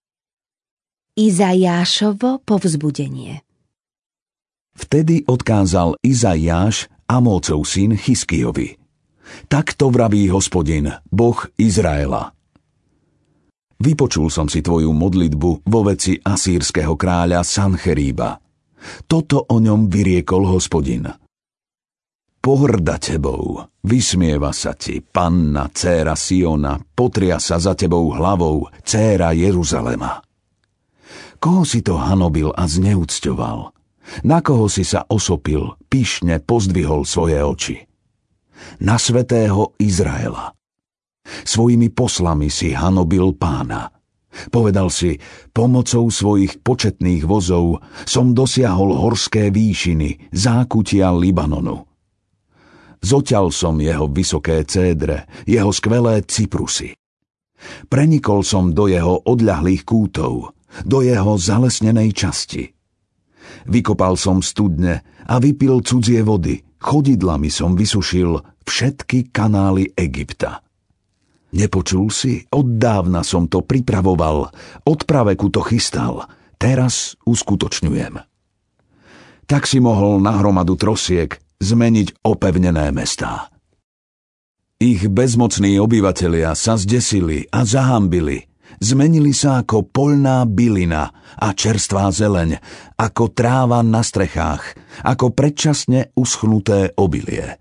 Izaiášovo povzbudenie. Vtedy odkázal Izaiáš, Amócov syn, Chyskiovi. Takto vraví Hospodin, Boh Izraela. Vypočul som si tvoju modlitbu vo veci asýrskeho kráľa Sancheríba. Toto o ňom vyriekol Hospodin. Pohrda tebou, vysmieva sa ti, panna, dcéra Siona, potria sa za tebou hlavou, dcéra Jeruzalema. Koho si to hanobil a zneúcťoval? Na koho si sa osopil, pyšne pozdvihol svoje oči? Na svätého Izraela. Svojimi poslami si hanobil Pána. Povedal si, pomocou svojich početných vozov som dosiahol horské výšiny, zákutia Libanonu. Zoťal som jeho vysoké cédre, jeho skvelé cyprusy. Prenikol som do jeho odľahlých kútov, do jeho zalesnenej časti. Vykopal som studne a vypil cudzie vody, chodidlami som vysušil všetky kanály Egypta. Nepočul si? Oddávna som to pripravoval, od praveku to chystal, teraz uskutočňujem. Tak si mohol na hromadu trosiek zmeniť opevnené mestá. Ich bezmocní obyvatelia sa zdesili a zahambili, Zmenili sa ako poľná bylina a čerstvá zeleň, ako tráva na strechách, ako predčasne uschnuté obilie.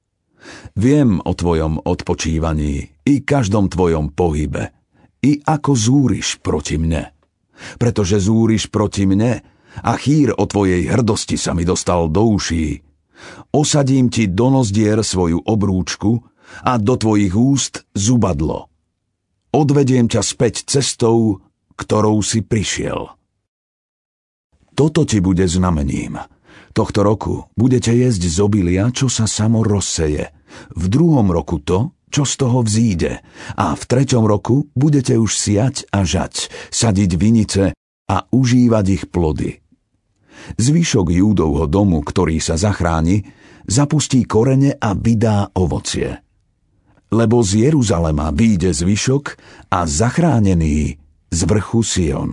Viem o tvojom odpočívaní i každom tvojom pohybe, i ako zúriš proti mne. Pretože zúriš proti mne a chýr o tvojej hrdosti sa mi dostal do uší. Osadím ti do nozdier svoju obrúčku a do tvojich úst zubadlo. Odvediem ťa späť cestou, ktorou si prišiel. Toto ti bude znamením. Tohto roku budete jesť z obilia, čo sa samo rozseje. V druhom roku to, čo z toho vzíde. A v treťom roku budete už siať a žať, sadiť vinice a užívať ich plody. Zvyšok Júdovho domu, ktorý sa zachráni, zapustí korene a vydá ovocie. Lebo z Jeruzalema vyjde zvyšok a zachránený z vrchu Sion.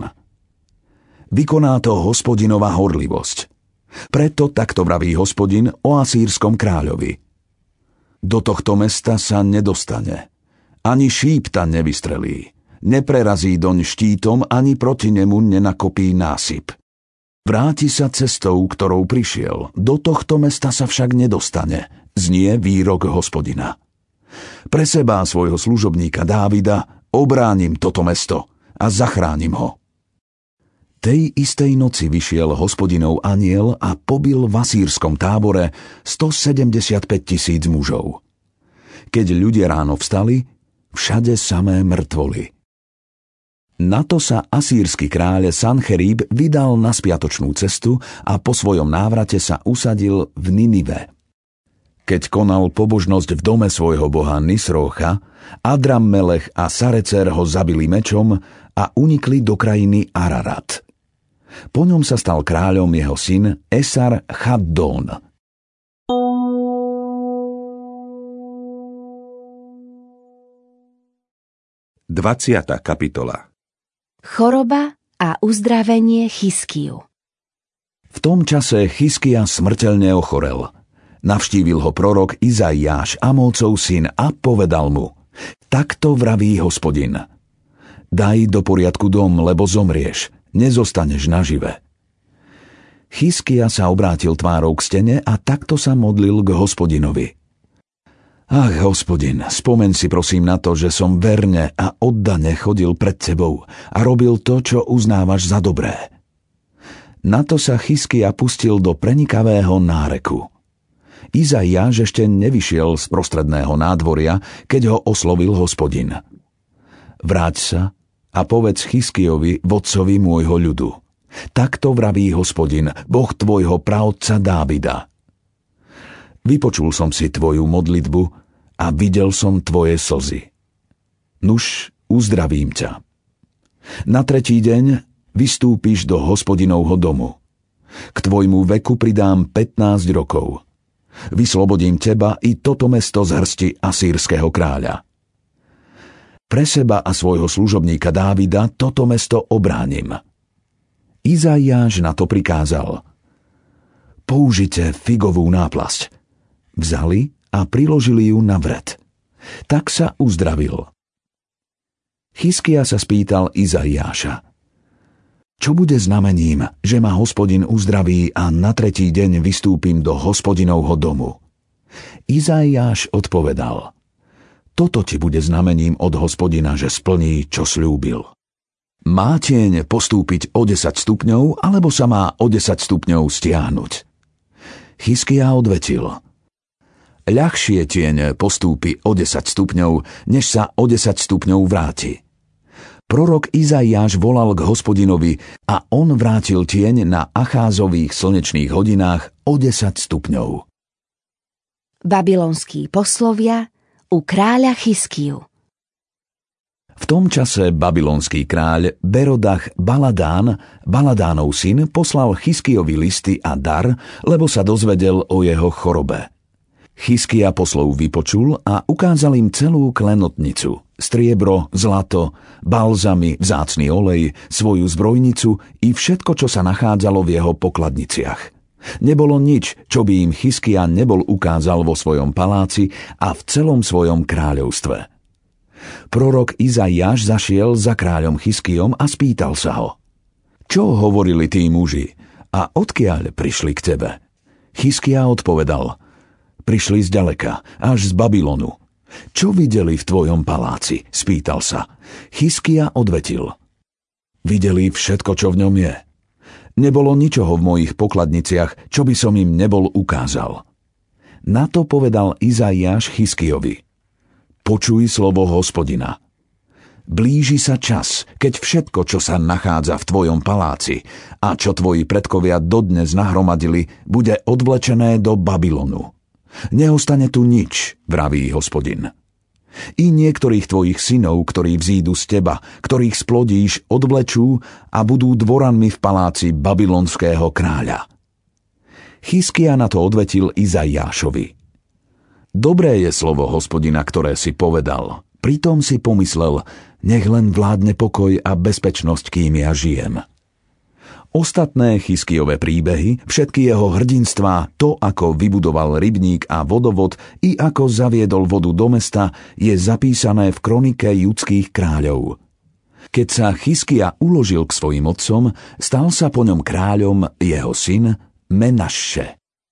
Vykoná to Hospodinova horlivosť. Preto takto vraví Hospodin o asýrskom kráľovi. Do tohto mesta sa nedostane. Ani šíp tam nevystrelí. Neprerazí doň štítom, ani proti nemu nenakopí násyp. Vráti sa cestou, ktorou prišiel. Do tohto mesta sa však nedostane. Znie výrok Hospodina. Pre seba svojho služobníka Dávida obránim toto mesto a zachránim ho. Tej istej noci vyšiel Hospodinov anjel a pobil v asýrskom tábore stosedemdesiatpäť tisíc mužov. Keď ľudia ráno vstali, všade samé mŕtvoly. Na to sa asýrsky kráľ Sancherib vydal na spiatočnú cestu a po svojom návrate sa usadil v Ninive. Keď konal pobožnosť v dome svojho boha Nisrócha, Adrammelech a Sarecer ho zabili mečom a unikli do krajiny Ararat. Po ňom sa stal kráľom jeho syn Esar Chaddón. dvadsiata kapitola. Choroba a uzdravenie Chiskiu. V tom čase Chiskia smrteľne ochorel. Navštívil ho prorok Izaiáš, Amócov syn, a povedal mu: Takto vraví Hospodin. Daj do poriadku dom, lebo zomrieš, nezostaneš nažive. Chiskia sa obrátil tvárou k stene a takto sa modlil k Hospodinovi. Ach, Hospodin, spomeň si prosím na to, že som verne a oddane chodil pred tebou a robil to, čo uznávaš za dobré. Na to sa Chiskia pustil do prenikavého náreku. Izaiáš ešte nevyšiel z prostredného nádvoria, keď ho oslovil Hospodin. Vráť sa a povedz Chiskiovi, vodcovi môjho ľudu. Takto vraví Hospodin, Boh tvojho praotca Dávida. Vypočul som si tvoju modlitbu a videl som tvoje slzy. Nuž, uzdravím ťa. Na tretí deň vystúpiš do Hospodinovho domu. K tvojmu veku pridám pätnásť rokov. Vyslobodím teba i toto mesto z hrsti asýrskeho kráľa. Pre seba a svojho služobníka Dávida toto mesto obránim. Izaiáš na to prikázal: Použite figovú náplasť. Vzali a priložili ju na vret. Tak sa uzdravil. Chiskia sa spýtal Izaiáša: Čo bude znamením, že ma Hospodin uzdraví a na tretí deň vystúpim do Hospodinovho domu? Izaiáš odpovedal: Toto ti bude znamením od Hospodina, že splní, čo sľúbil. Má tieň postúpiť o desať stupňov, alebo sa má o desať stupňov stiahnuť? Chiskia odvetil: Ľahšie tieň postúpi o desať stupňov, než sa o desať stupňov vráti. Prorok Izaiáš volal k Hospodinovi a on vrátil tieň na Acházových slnečných hodinách o desať stupňov. Babylonskí poslovia u kráľa Chiskiu. V tom čase babylonský kráľ Berodach Baladán, Baladánov syn, poslal Chiskiovi listy a dar, lebo sa dozvedel o jeho chorobe. Chiskia poslov vypočul a ukázal im celú klenotnicu, striebro, zlato, balzamy, vzácny olej, svoju zbrojnicu i všetko, čo sa nachádzalo v jeho pokladniciach. Nebolo nič, čo by im Chiskia nebol ukázal vo svojom paláci a v celom svojom kráľovstve. Prorok Izaiáš zašiel za kráľom Chiskiom a spýtal sa ho: Čo hovorili tí muži a odkiaľ prišli k tebe? Chiskia odpovedal: Prišli zďaleka, až z Babylonu. Čo videli v tvojom paláci? Spýtal sa. Chiskia odvetil: Videli všetko, čo v ňom je. Nebolo ničoho v mojich pokladniciach, čo by som im nebol ukázal. Na to povedal Izaiáš Chiskiovi: Počuj slovo Hospodina. Blíži sa čas, keď všetko, čo sa nachádza v tvojom paláci a čo tvoji predkovia dodnes nahromadili, bude odvlečené do Babylonu. Neostane tu nič, vraví Hospodin. I niektorých tvojich synov, ktorí vzídu z teba, ktorých splodíš, odvlečú a budú dvoranmi v paláci babylonského kráľa. Chiskia na to odvetil Izaiášovi: Dobré je slovo Hospodina, ktoré si povedal. Pritom si pomyslel: nech len vládne pokoj a bezpečnosť, kým ja žijem. Ostatné Chiskiové príbehy, všetky jeho hrdinstvá, to, ako vybudoval rybník a vodovod i ako zaviedol vodu do mesta, je zapísané v kronike judských kráľov. Keď sa Chiskia uložil k svojim otcom, stal sa po ňom kráľom jeho syn Menašše.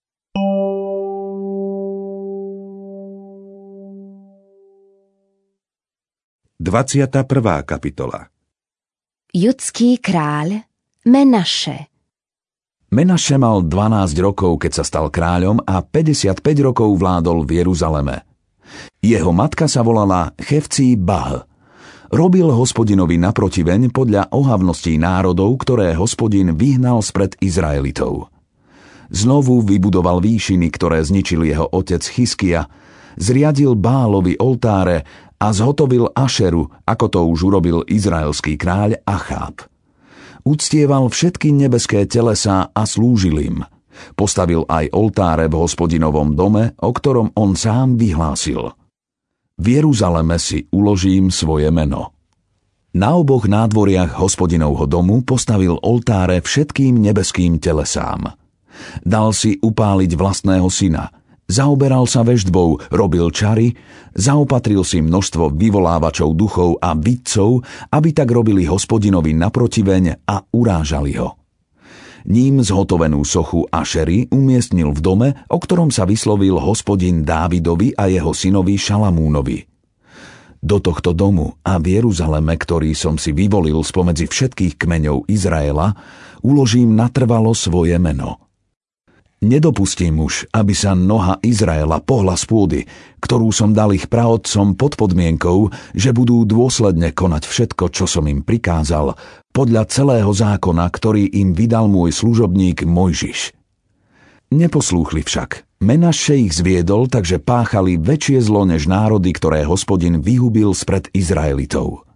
dvadsiata prvá kapitola. Judský kráľ Menaše. Menaše mal dvanásť rokov, keď sa stal kráľom, a päťdesiatpäť rokov vládol v Jeruzaleme. Jeho matka sa volala Chefcí Bah. Robil Hospodinovi naprotiveň podľa ohavností národov, ktoré Hospodin vyhnal spred Izraelitov. Znovu vybudoval výšiny, ktoré zničil jeho otec Chiskia, zriadil Bálovi oltáre a zhotovil Ašeru, ako to už urobil izraelský kráľ Acháb. Uctieval všetky nebeské telesá a slúžil im. Postavil aj oltáre v Hospodinovom dome, o ktorom on sám vyhlásil: V Jeruzaleme si uložím svoje meno. Na oboch nádvoriach Hospodinovho domu postavil oltáre všetkým nebeským telesám. Dal si upáliť vlastného syna. Zaoberal sa veštbou, robil čary, zaopatril si množstvo vyvolávačov duchov a vidcov, aby tak robili Hospodinovi naprotiveň a urážali ho. Ním zhotovenú sochu Ašery umiestnil v dome, o ktorom sa vyslovil Hospodin Dávidovi a jeho synovi Šalamúnovi. Do tohto domu a v Jeruzaleme, ktorý som si vyvolil spomedzi všetkých kmeňov Izraela, uložím natrvalo svoje meno. Nedopustím už, aby sa noha Izraela pohla z pôdy, ktorú som dal ich praotcom pod podmienkou, že budú dôsledne konať všetko, čo som im prikázal, podľa celého zákona, ktorý im vydal môj služobník Mojžiš. Neposlúchli však. Menaše ich zviedol, takže páchali väčšie zlo než národy, ktoré Hospodin vyhubil spred Izraelitov.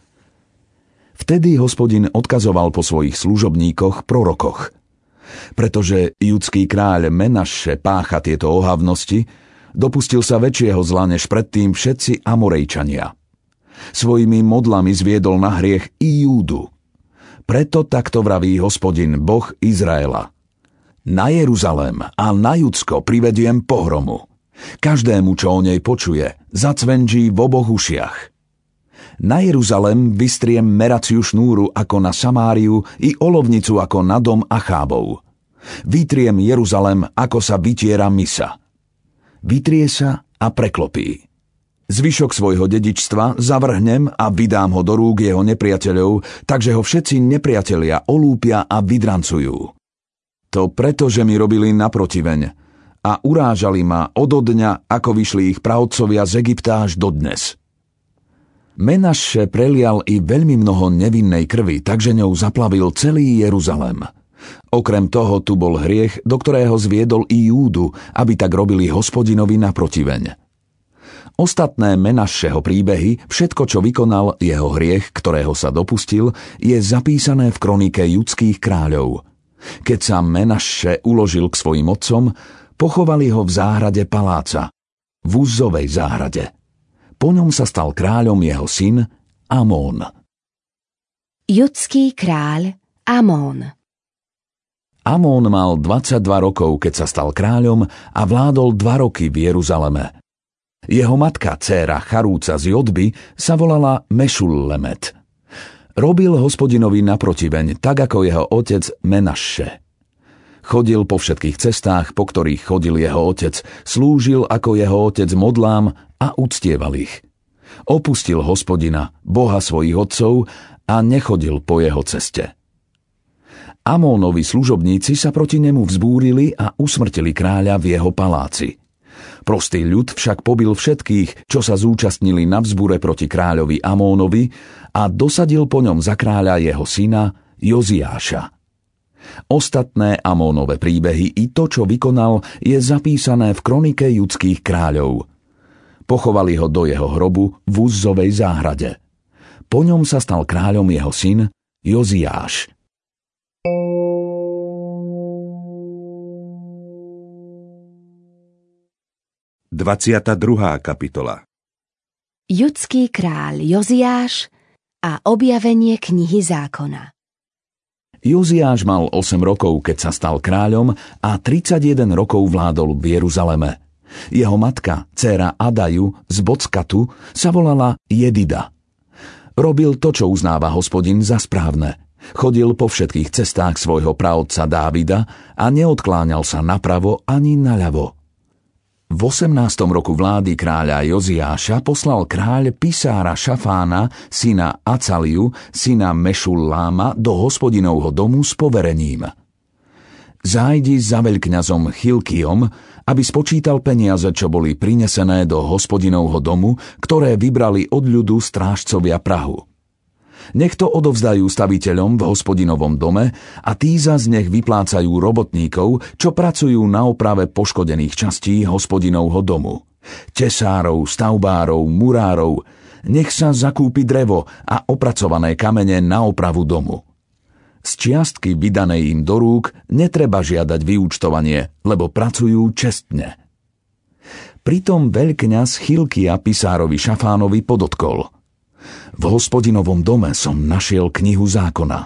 Vtedy Hospodin odkazoval po svojich služobníkoch, prorokoch. Pretože judský kráľ Menaše pácha tieto ohavnosti, dopustil sa väčšieho zla než predtým všetci Amorejčania. Svojimi modlami zviedol na hriech i Júdu. Preto takto vraví Hospodin, Boh Izraela: Na Jeruzalém a na Judsko privediem pohromu. Každému, čo o nej počuje, zacvenží v oboch ušiach. Na Jeruzalém vystriem meraciu šnúru ako na Samáriu i olovnicu ako na dom Achábov. Vytriem Jeruzalém, ako sa vytiera mysa. Vytrie sa a preklopí. Zvyšok svojho dedičstva zavrhnem a vydám ho do rúk jeho nepriateľov, takže ho všetci nepriatelia olúpia a vydrancujú. To preto, že mi robili naprotiveň a urážali ma odo dňa, ako vyšli ich praotcovia z Egypta až dodnes. Menaše prelial i veľmi mnoho nevinnej krvi, takže ňou zaplavil celý Jeruzalém. Okrem toho tu bol hriech, do ktorého zviedol i Júdu, aby tak robili Hospodinovi naprotiveň. Ostatné Menašeho príbehy, všetko, čo vykonal, jeho hriech, ktorého sa dopustil, je zapísané v kronike judských kráľov. Keď sa Menaše uložil k svojim otcom, pochovali ho v záhrade paláca, v Uzzovej záhrade. Po ňom sa stal kráľom jeho syn Amón. Judský kráľ Amón. Amón mal dvadsaťdva rokov, keď sa stal kráľom, a vládol dva roky v Jeruzaleme. Jeho matka, dcéra Charúca z Jodby, sa volala Mešullemet. Robil Hospodinovi naprotiveň, tak ako jeho otec Menašše. Chodil po všetkých cestách, po ktorých chodil jeho otec, slúžil ako jeho otec modlám a uctieval ich. Opustil Hospodina, Boha svojich otcov, a nechodil po jeho ceste. Amónovi služobníci sa proti nemu vzbúrili a usmrtili kráľa v jeho paláci. Prostý ľud však pobil všetkých, čo sa zúčastnili na vzbure proti kráľovi Amónovi, a dosadil po ňom za kráľa jeho syna Joziáša. Ostatné Amónove príbehy i to, čo vykonal, je zapísané v kronike judských kráľov. Pochovali ho do jeho hrobu v Uzzovej záhrade. Po ňom sa stal kráľom jeho syn Joziáš. dvadsiata druhá kapitola. Judský kráľ Joziáš a objavenie knihy zákona. Joziáš mal osem rokov, keď sa stal kráľom, a tridsaťjeden rokov vládol v Jeruzaleme. Jeho matka, dcéra Adaju z Bockatu, sa volala Jedida. Robil to, čo uznáva Hospodin za správne. Chodil po všetkých cestách svojho praotca Dávida a neodkláňal sa napravo ani naľavo. V osemnástom roku vlády kráľa Joziáša poslal kráľ pisára Šafána, syna Acaliu, syna Mešulláma, do Hospodinovho domu s poverením: Zájdi za veľkňazom Chilkiom, aby spočítal peniaze, čo boli prinesené do Hospodinovho domu, ktoré vybrali od ľudu strážcovia prahu. Nech to odovzdajú staviteľom v Hospodinovom dome a tí zas nech vyplácajú robotníkov, čo pracujú na oprave poškodených častí Hospodinovho domu. Tesárov, stavbárov, murárov, nech sa zakúpi drevo a opracované kamene na opravu domu. Z čiastky vydanej im do rúk netreba žiadať vyúčtovanie, lebo pracujú čestne. Pritom veľkňaz Chilkia pisárovi Šafánovi podotkol: V Hospodinovom dome som našiel knihu zákona.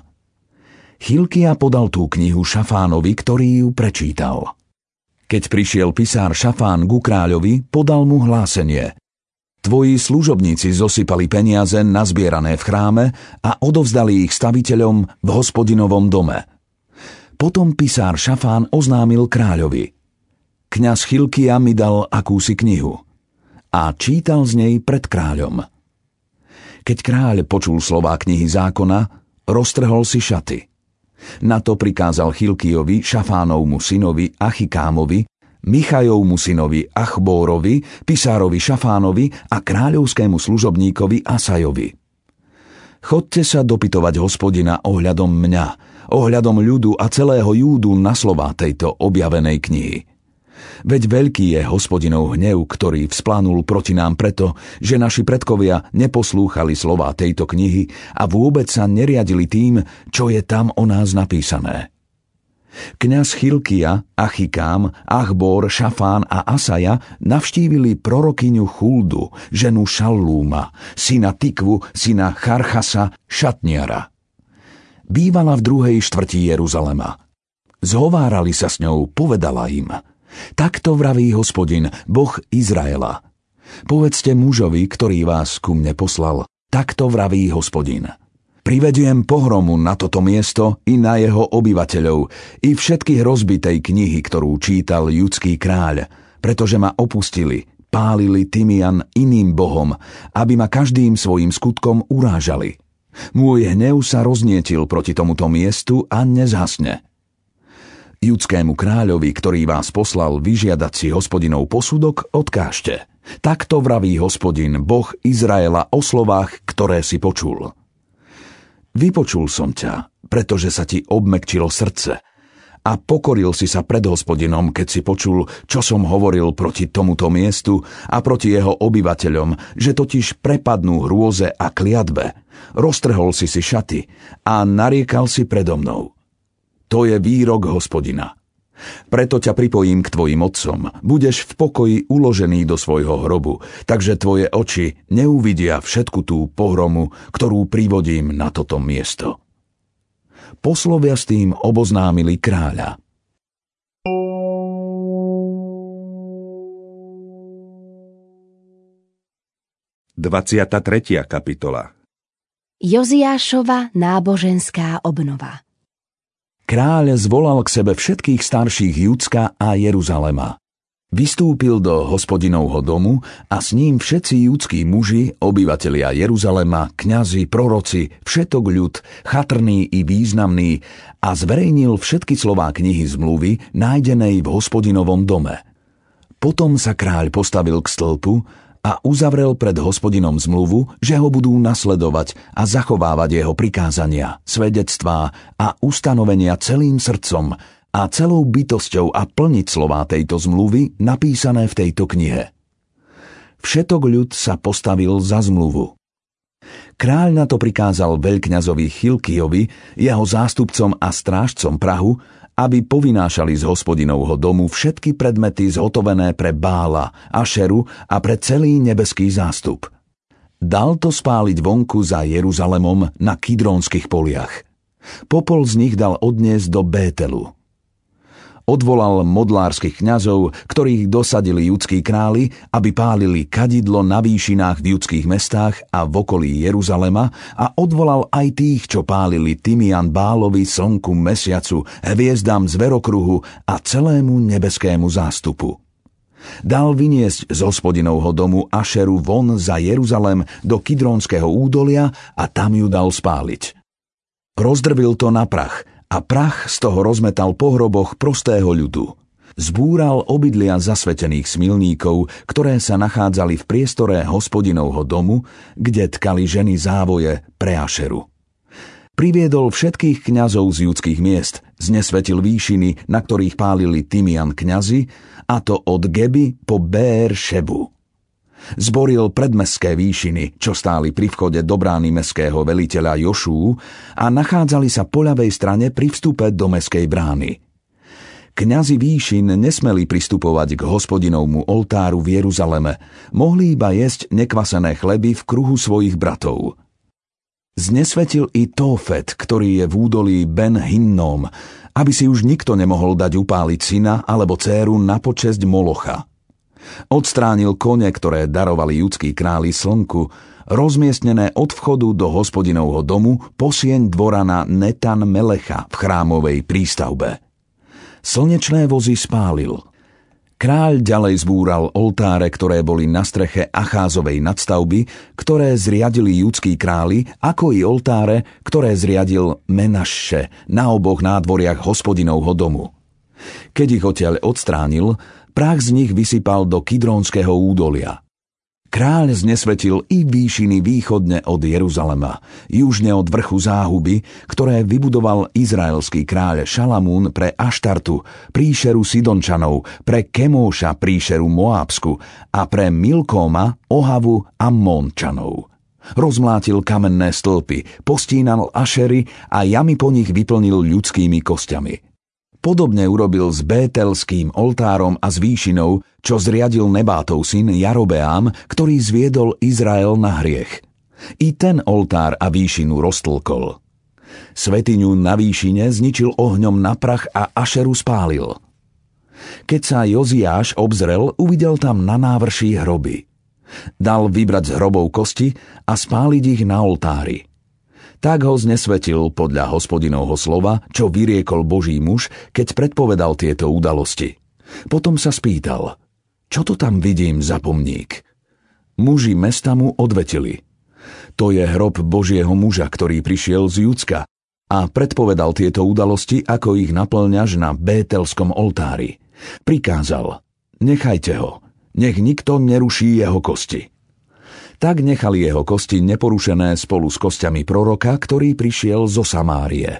Chilkia podal tú knihu Šafánovi, ktorý ju prečítal. Keď prišiel pisár Šafán ku kráľovi, podal mu hlásenie: Tvoji služobníci zosypali peniaze nazbierané v chráme a odovzdali ich staviteľom v Hospodinovom dome. Potom pisár Šafán oznámil kráľovi: Kňaz Chilkia mi dal akúsi knihu. A čítal z nej pred kráľom. Keď kráľ počul slová knihy zákona, roztrhol si šaty. Na to prikázal Chilkiovi, Šafánovmu synovi Achikámovi, Michajovmu synovi Achbórovi, pisárovi Šafánovi a kráľovskému služobníkovi Asajovi: Chodte sa dopytovať Hospodina ohľadom mňa, ohľadom ľudu a celého Júdu na slová tejto objavenej knihy. Veď veľký je Hospodinov hnev, ktorý vzplánul proti nám preto, že naši predkovia neposlúchali slová tejto knihy a vôbec sa neriadili tým, čo je tam o nás napísané. Kňaz Chilkia, Achikám, Achbor, Šafán a Asaja navštívili prorokyňu Chuldu, ženu Šallúma, syna Tikvu, syna Charchasa, šatniara. Bývala v druhej štvrti Jeruzalema. Zhovárali sa s ňou, povedala im: Takto vraví Hospodin, Boh Izraela. Povedzte mužovi, ktorý vás ku mne poslal, takto vraví Hospodin: Privediem pohromu na toto miesto i na jeho obyvateľov, i všetky hrozby tej knihy, ktorú čítal judský kráľ, pretože ma opustili, pálili tymian iným bohom, aby ma každým svojim skutkom urážali. Môj hnev sa roznietil proti tomuto miestu a nezhasne. Judskému kráľovi, ktorý vás poslal vyžiadať si Hospodinov posudok, odkážte: Takto vraví Hospodin, Boh Izraela, o slovách, ktoré si počul. Vypočul som ťa, pretože sa ti obmäkčilo srdce, a pokoril si sa pred Hospodinom, keď si počul, čo som hovoril proti tomuto miestu a proti jeho obyvateľom, že totiž prepadnú hrôze a kliatbe. Roztrhol si si šaty a nariekal si predo mnou. To je výrok Hospodina. Preto ťa pripojím k tvojim otcom, budeš v pokoji uložený do svojho hrobu, takže tvoje oči neuvidia všetku tú pohromu, ktorú privodím na toto miesto. Poslovia s tým oboznámili kráľa. dvadsiata tretia kapitola. Joziášova náboženská obnova. Kráľ zvolal k sebe všetkých starších Judska a Jeruzalema. Vystúpil do Hospodinovho domu a s ním všetci judskí muži, obyvatelia Jeruzalema, kňazi, proroci, všetok ľud, chatrný i významný, a zverejnil všetky slová knihy zmluvy nájdenej v Hospodinovom dome. Potom sa kráľ postavil k stĺpu a uzavrel pred Hospodinom zmluvu, že ho budú nasledovať a zachovávať jeho prikázania, svedectvá a ustanovenia celým srdcom a celou bytosťou a plniť slová tejto zmluvy napísané v tejto knihe. Všetok ľud sa postavil za zmluvu. Kráľ na to prikázal veľkňazovi Chilkijovi, jeho zástupcom a strážcom prahu, aby povinášali z Hospodinovho domu všetky predmety zhotovené pre Bála, Ašeru a pre celý nebeský zástup. Dal to spáliť vonku za Jeruzalemom na Kidrónskych poliach. Popol z nich dal odniesť do Bételu. Odvolal modlárskych kňazov, ktorých dosadili judskí králi, aby pálili kadidlo na výšinách v judských mestách a v okolí Jeruzalema, a odvolal aj tých, čo pálili tymian Bálovi, slnku, mesiacu, hviezdám zverokruhu a celému nebeskému zástupu. Dal vyniesť z Hospodinovho domu Ašeru von za Jeruzalem do Kidrónskeho údolia a tam ju dal spáliť. Rozdrvil to na prach, a prach z toho rozmetal po hroboch prostého ľudu. Zbúral obydlia zasvetených smilníkov, ktoré sa nachádzali v priestore Hospodinovho domu, kde tkali ženy závoje pre Ašeru. Priviedol všetkých kňazov z judských miest, znesvetil výšiny, na ktorých pálili tymian kňazi, a to od Geby po Béer Šebu. Zboril predmestské výšiny, čo stáli pri vchode do brány mestského veliteľa Jošú, a nachádzali sa po ľavej strane pri vstupe do mestskej brány. Kňazi výšin nesmeli pristupovať k Hospodinovmu oltáru v Jeruzaleme, mohli iba jesť nekvasené chleby v kruhu svojich bratov. Znesvetil i Tófet, ktorý je v údolí Ben Hinnom, aby si už nikto nemohol dať upáliť syna alebo dcéru na počesť Molocha. Odstránil kone, ktoré darovali judskí králi slnku, rozmiestnené od vchodu do Hospodinovho domu po sieň dvora na Netan Melecha v chrámovej prístavbe. Slnečné vozy spálil. Kráľ ďalej zbúral oltáre, ktoré boli na streche Acházovej nadstavby, ktoré zriadili judskí králi, ako i oltáre, ktoré zriadil Menašše na oboch nádvoriach Hospodinovho domu. Keď ich odtiaľ odstránil, prach z nich vysypal do Kidrónskeho údolia. Kráľ znesvetil i výšiny východne od Jeruzalema, južne od vrchu záhuby, ktoré vybudoval izraelský kráľ Šalamún pre Aštartu, príšeru Sidončanov, pre Kemóša, príšeru Moábsku, a pre Milkóma, Ohavu a Mónčanov. Rozmlátil kamenné stĺpy, postínal Ašery a jamy po nich vyplnil ľudskými kostiami. Podobne urobil s Bételským oltárom a s výšinou, čo zriadil Nebátov syn Jarobeám, ktorý zviedol Izrael na hriech. I ten oltár a výšinu roztlkol. Svetiňu na výšine zničil ohňom na prach a Ašeru spálil. Keď sa Joziáš obzrel, uvidel tam na návrší hroby. Dal vybrať z hrobov kosti a spáliť ich na oltári. Tak ho znesvetil podľa Hospodinovho slova, čo vyriekol Boží muž, keď predpovedal tieto udalosti. Potom sa spýtal, čo to tam vidím za pomník? Muži mesta mu odvetili, to je hrob Božieho muža, ktorý prišiel z Judska, a predpovedal tieto udalosti, ako ich naplňaš na Bételskom oltári. Prikázal, nechajte ho, nech nikto neruší jeho kosti. Tak nechali jeho kosti neporušené spolu s kostiami proroka, ktorý prišiel zo Samárie.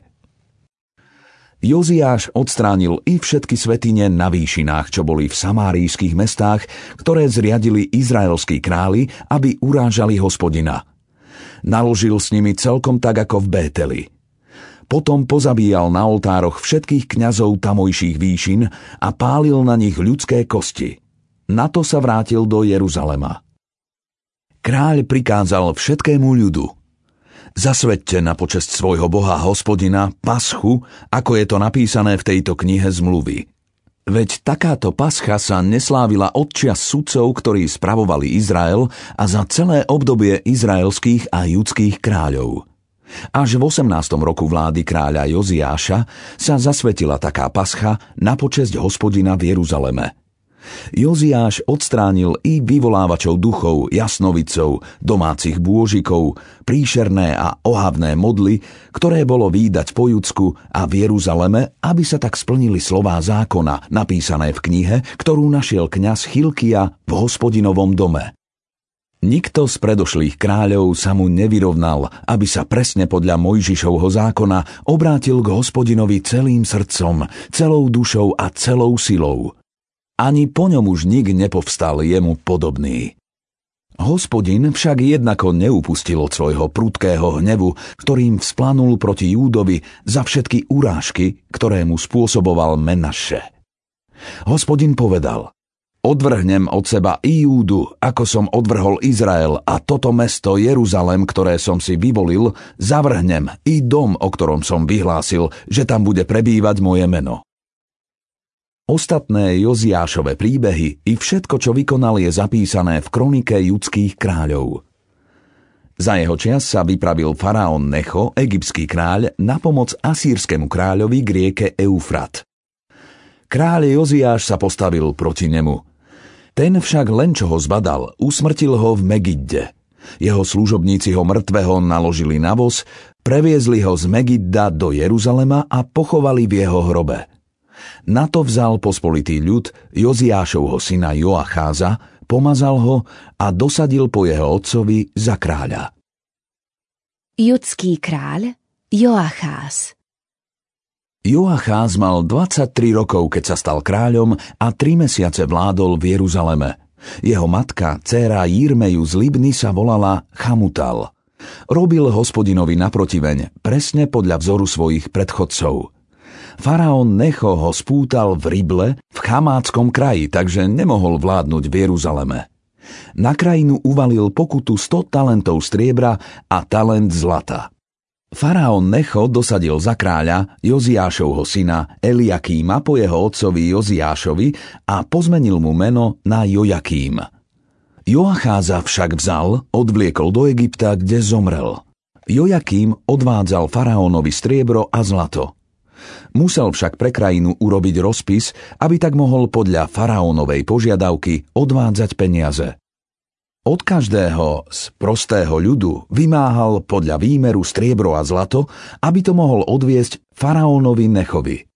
Joziáš odstránil i všetky svätyne na výšinách, čo boli v samárijských mestách, ktoré zriadili izraelskí králi, aby urážali Hospodina. Naložil s nimi celkom tak ako v Bételi. Potom pozabíjal na oltároch všetkých kňazov tamojších výšin a pálil na nich ľudské kosti. Na to sa vrátil do Jeruzalema. Kráľ prikázal všetkému ľudu: zasveďte na počesť svojho Boha Hospodina paschu, ako je to napísané v tejto knihe zmluvy. Veď takáto pascha sa neslávila od čias sudcov, ktorí spravovali Izrael a za celé obdobie izraelských a judských kráľov. Až v osemnástom roku vlády kráľa Joziáša sa zasvetila taká pascha na počesť Hospodina v Jeruzaleme. Joziáš odstránil i vyvolávačov duchov, jasnovicov, domácich bôžikov, príšerné a ohavné modly, ktoré bolo vídať po Judsku a v Jeruzaleme, aby sa tak splnili slová zákona, napísané v knihe, ktorú našiel kňaz Chilkia v Hospodinovom dome. Nikto z predošlých kráľov sa mu nevyrovnal, aby sa presne podľa Mojžišovho zákona obrátil k Hospodinovi celým srdcom, celou dušou a celou silou. Ani po ňom už nik nepovstal jemu podobný. Hospodin však jednako neupustil od svojho prudkého hnevu, ktorým vzplanul proti Júdovi za všetky urážky, ktoré mu spôsoboval Menaše. Hospodin povedal: Odvrhnem od seba i Júdu, ako som odvrhol Izrael, a toto mesto Jeruzalem, ktoré som si vyvolil, zavrhnem i dom, o ktorom som vyhlásil, že tam bude prebývať moje meno. Ostatné Joziášove príbehy i všetko, čo vykonal, je zapísané v kronike judských kráľov. Za jeho čias sa vypravil faraón Necho, egyptský kráľ, na pomoc asýrskému kráľovi k rieke Eufrat. Kráľ Joziáš sa postavil proti nemu. Ten však len čo ho zbadal, usmrtil ho v Megidde. Jeho služobníci ho mŕtvého naložili na voz, previezli ho z Megidda do Jeruzalema a pochovali v jeho hrobe. Na to vzal pospolitý ľud Joziášovho syna Joacháza, pomazal ho a dosadil po jeho otcovi za kráľa. Judský kráľ Joacház. Joacház mal dvadsaťtri rokov, keď sa stal kráľom, a tri mesiace vládol v Jeruzaleme. Jeho matka, dcéra Jirmeju z Libny, sa volala Chamutal. Robil Hospodinovi naprotiveň, presne podľa vzoru svojich predchodcov. Faraón Necho ho spútal v Rible v Chamáckom kraji, takže nemohol vládnuť v Jeruzaleme. Na krajinu uvalil pokutu sto talentov striebra a talent zlata. Faraón Necho dosadil za kráľa Joziášovho syna Eliakíma po jeho otcovi Joziášovi a pozmenil mu meno na Jojakím. Joacháza však vzal, odvliekol do Egypta, kde zomrel. Jojakím odvádzal faraónovi striebro a zlato. Musel však pre krajinu urobiť rozpis, aby tak mohol podľa faraónovej požiadavky odvádzať peniaze. Od každého z prostého ľudu vymáhal podľa výmeru striebro a zlato, aby to mohol odviesť faraónovi Nechovi.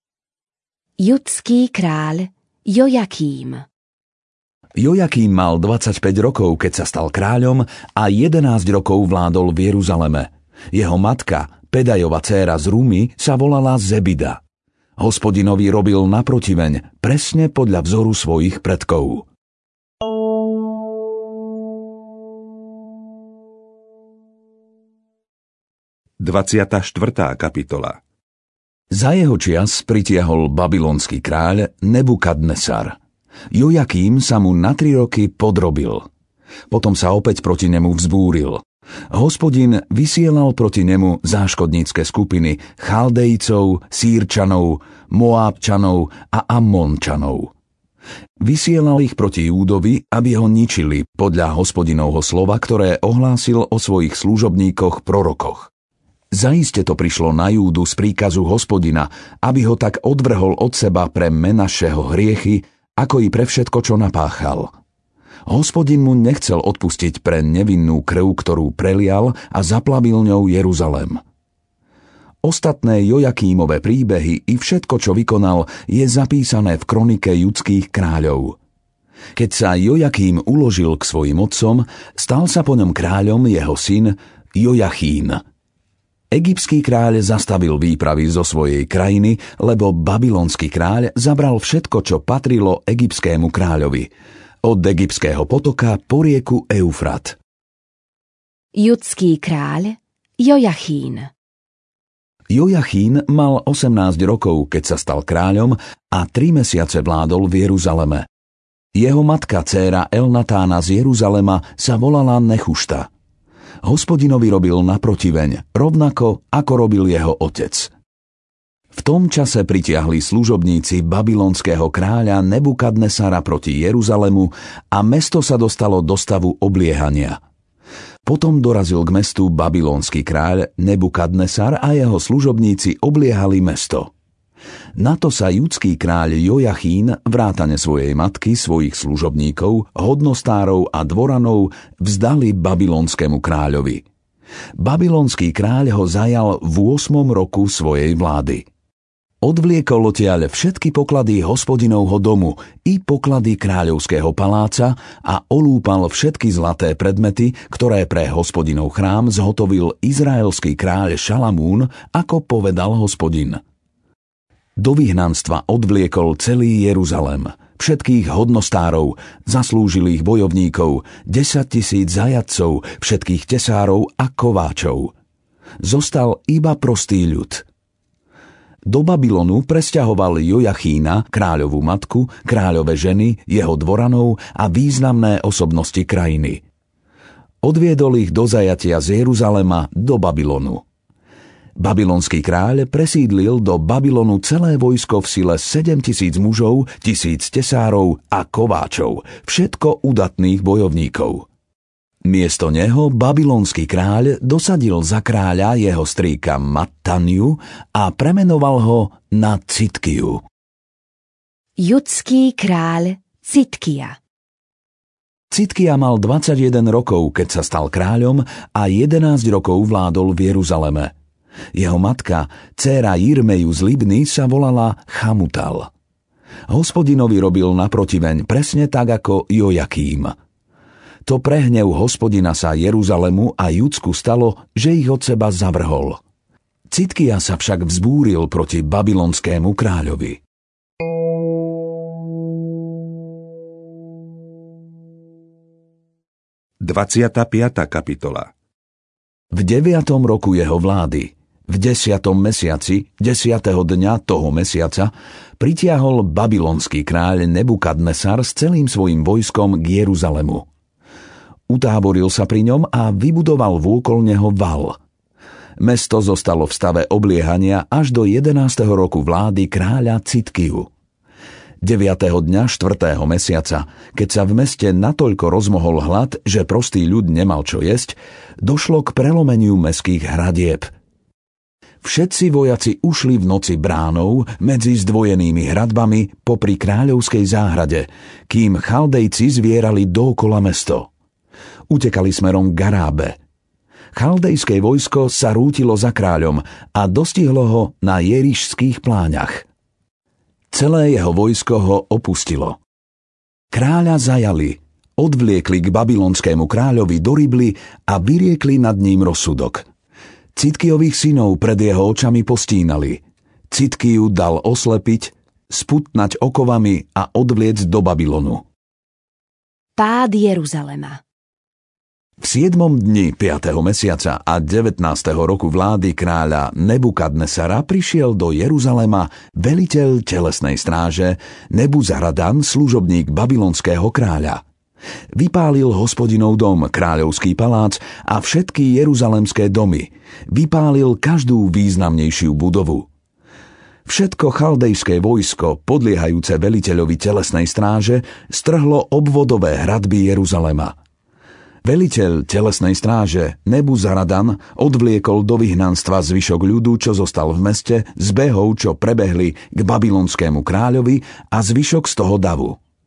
Judský kráľ Jojakím. Jojakím mal dvadsaťpäť rokov, keď sa stal kráľom, a jedenásť rokov vládol v Jeruzaleme. Jeho matka, Pedajova dcéra z Rumy, sa volala Zebida. Hospodinovi robil naprotiveň, presne podľa vzoru svojich predkov. dvadsiata štvrtá kapitola. Za jeho čias pritiahol babylonský kráľ Nebukadnesar. Jojakím sa mu na tri roky podrobil. Potom sa opäť proti nemu vzbúril. Hospodin vysielal proti nemu záškodnícke skupiny Chaldejcov, Sýrčanov, Moábčanov a Ammončanov. Vysielal ich proti Júdovi, aby ho ničili podľa Hospodinovho slova, ktoré ohlásil o svojich služobníkoch prorokoch. Zaiste to prišlo na Júdu z príkazu Hospodina, aby ho tak odvrhol od seba pre Menašeho hriechy, ako i pre všetko, čo napáchal. Hospodin mu nechcel odpustiť pre nevinnú krv, ktorú prelial, a zaplavil ňou Jeruzalem. Ostatné Jojakímove príbehy i všetko, čo vykonal, je zapísané v kronike judských kráľov. Keď sa Jojakím uložil k svojim otcom, stal sa po ňom kráľom jeho syn Jojachín. Egyptský kráľ zastavil výpravy zo svojej krajiny, lebo babylonský kráľ zabral všetko, čo patrilo egyptskému kráľovi, od egyptského potoka po rieku Eufrat. Judský kráľ Jojachín. Jojachín mal osemnásť rokov, keď sa stal kráľom, a tri mesiace vládol v Jeruzaleme. Jeho matka, dcéra Elnatána z Jeruzalema, sa volala Nechušta. Hospodinovi robil naprotiveň, rovnako ako robil jeho otec. V tom čase pritiahli služobníci babylonského kráľa Nebukadnesara proti Jeruzalemu a mesto sa dostalo do stavu obliehania. Potom dorazil k mestu babylonský kráľ Nebukadnesar a jeho služobníci obliehali mesto. Na to sa judský kráľ Jojachín, vrátane svojej matky, svojich služobníkov, hodnostárov a dvoranov vzdali babylonskému kráľovi. Babylonský kráľ ho zajal v ôsmom roku svojej vlády. Odvliekol odtiaľ všetky poklady hospodinovho domu i poklady kráľovského paláca a olúpal všetky zlaté predmety, ktoré pre hospodinov chrám zhotovil izraelský kráľ Šalamún, ako povedal Hospodin. Do vyhnanstva odvliekol celý Jeruzalem, všetkých hodnostárov, zaslúžilých bojovníkov, desaťtisíc zajatcov, všetkých tesárov a kováčov. Zostal iba prostý ľud. Do Babylonu presťahoval Jojachína, kráľovú matku, kráľove ženy, jeho dvoranov a významné osobnosti krajiny. Odviedol ich do zajatia z Jeruzalema do Babylonu. Babylonský kráľ presídlil do Babylonu celé vojsko v sile sedemtisíc mužov, tisíc tesárov a kováčov, všetko udatných bojovníkov. Miesto neho babylonský kráľ dosadil za kráľa jeho strýka Mattaniu a premenoval ho na Citkiu. Judský kráľ Citkija. Citkija mal dvadsaťjeden rokov, keď sa stal kráľom, a jedenásť rokov vládol v Jeruzaleme. Jeho matka, dcéra Jirmeju z Libny, sa volala Chamutal. Hospodinovi robil naprotiveň presne tak ako Jojakím. To pre hnev Hospodina sa Jeruzalemu a Judsku stalo, že ich od seba zavrhol. Citkija sa však vzbúril proti babylonskému kráľovi. dvadsiata piata kapitola. V deviatom roku jeho vlády, v desiatom mesiaci, desiatého dňa toho mesiaca, pritiahol babylonský kráľ Nebukadnesar s celým svojim vojskom k Jeruzalemu. Utáboril sa pri ňom a vybudoval vôkol neho val. Mesto zostalo v stave obliehania až do jedenásteho roku vlády kráľa Citkiju. deviateho dňa štvrtého mesiaca, keď sa v meste natoľko rozmohol hlad, že prostý ľud nemal čo jesť, došlo k prelomeniu mestských hradieb. Všetci vojaci ušli v noci bránou medzi zdvojenými hradbami popri kráľovskej záhrade, kým Chaldejci zvierali dookola mesto. Utekali smerom k Garábe. Chaldejské vojsko sa rútilo za kráľom a dostihlo ho na Jerišských pláňach. Celé jeho vojsko ho opustilo. Kráľa zajali, odvliekli k babylonskému kráľovi do Ribly a vyriekli nad ním rozsudok. Citkijových synov pred jeho očami postínali. Citkiju dal oslepiť, sputnať okovami a odvliecť do Babylonu. Pád Jeruzalema. V siedmom dni piateho mesiaca a devätnásteho roku vlády kráľa Nebukadnesara prišiel do Jeruzalema veliteľ telesnej stráže Nebuzaradan, služobník babylonského kráľa. Vypálil Hospodinov dom, kráľovský palác a všetky jeruzalemské domy. Vypálil každú významnejšiu budovu. Všetko chaldejské vojsko, podliehajúce veliteľovi telesnej stráže, strhlo obvodové hradby Jeruzalema. Veliteľ telesnej stráže Nebuzaradan odvliekol do vyhnanstva zvyšok ľudu, čo zostal v meste, z behov, čo prebehli k babylonskému kráľovi, a zvyšok z toho davu.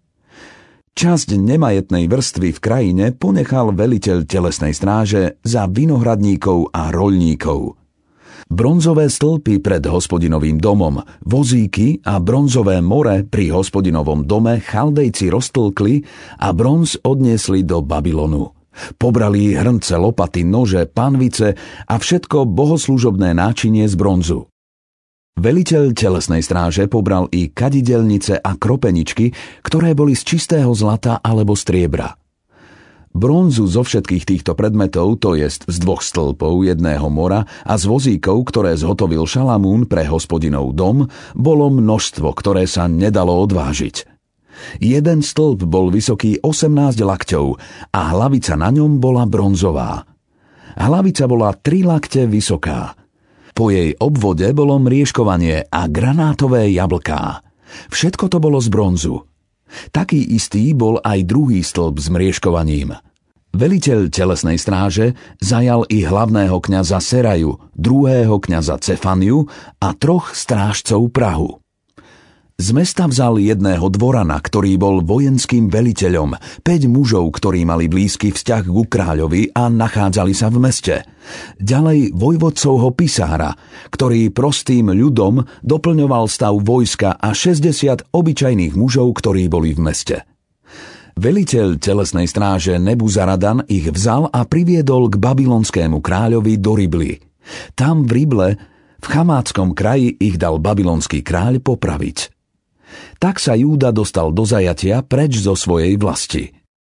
Časť nemajetnej vrstvy v krajine ponechal veliteľ telesnej stráže za vinohradníkov a roľníkov. Bronzové stĺpy pred Hospodinovým domom, vozíky a bronzové more pri Hospodinovom dome Chaldejci roztlkli a bronz odniesli do Babylonu. Pobrali hrnce, lopaty, nože, panvice a všetko bohoslužobné náčinie z bronzu. Veliteľ telesnej stráže pobral i kadidelnice a kropeničky, ktoré boli z čistého zlata alebo striebra. Bronzu zo všetkých týchto predmetov, to jest z dvoch stĺpov, jedného mora a z vozíkov, ktoré zhotovil Šalamún pre Hospodinov dom, bolo množstvo, ktoré sa nedalo odvážiť. Jeden stĺp bol vysoký osemnásť lakťov a hlavica na ňom bola bronzová. Hlavica bola tri lakte vysoká. Po jej obvode bolo mriežkovanie a granátové jablká. Všetko to bolo z bronzu. Taký istý bol aj druhý stĺp s mriežkovaním. Veliteľ telesnej stráže zajal i hlavného kňaza Seraju, druhého kňaza Cefaniu a troch strážcov prahu. Z mesta vzal jedného dvorana, ktorý bol vojenským veliteľom, päť mužov, ktorí mali blízky vzťah ku kráľovi a nachádzali sa v meste. Ďalej vojvodcovho pisára, ktorý prostým ľudom doplňoval stav vojska a šesťdesiat obyčajných mužov, ktorí boli v meste. Veliteľ telesnej stráže Nebuzaradan ich vzal a priviedol k babylonskému kráľovi do Ribly. Tam v Rible, v Chamátskom kraji, ich dal babylonský kráľ popraviť. Tak sa Júda dostal do zajatia preč zo svojej vlasti.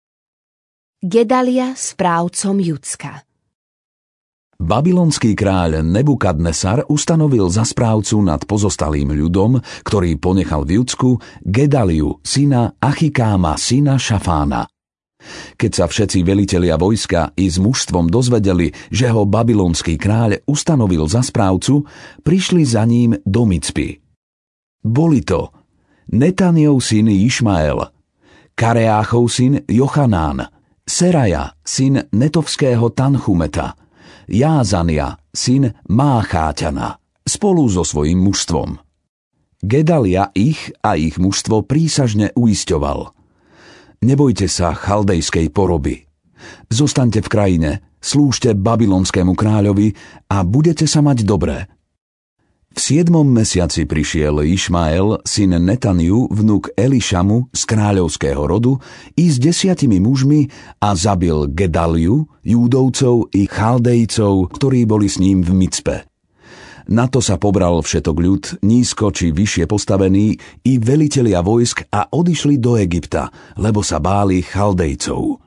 Gedalia správcom Judska. Babylonský kráľ Nebukadnesar ustanovil za správcu nad pozostalým ľudom, ktorý ponechal v Judsku, Gedaliu, syna Achikáma, syna Šafána. Keď sa všetci velitelia vojska i s mužstvom dozvedeli, že ho babylonský kráľ ustanovil za správcu, prišli za ním do Micpy. Boli to Netaniov syn Išmael, Kareáchov syn Jochanán, Seraja, syn Netovského Tanchumeta, Jázania, syn Mácháťana, spolu so svojím mužstvom. Gedalia ich a ich mužstvo prísažne uisťoval. Nebojte sa chaldejskej poroby. Zostaňte v krajine, slúžte babylonskému kráľovi a budete sa mať dobré. V siedmom mesiaci prišiel Išmael, syn Netaniu, vnuk Elišamu z kráľovského rodu, i s desiatimi mužmi a zabil Gedaliu, Júdovcov i Chaldejcov, ktorí boli s ním v Micpe. Na to sa pobral všetok ľud, nízko či vyššie postavení, i velitelia vojsk a odišli do Egypta, lebo sa báli Chaldejcov.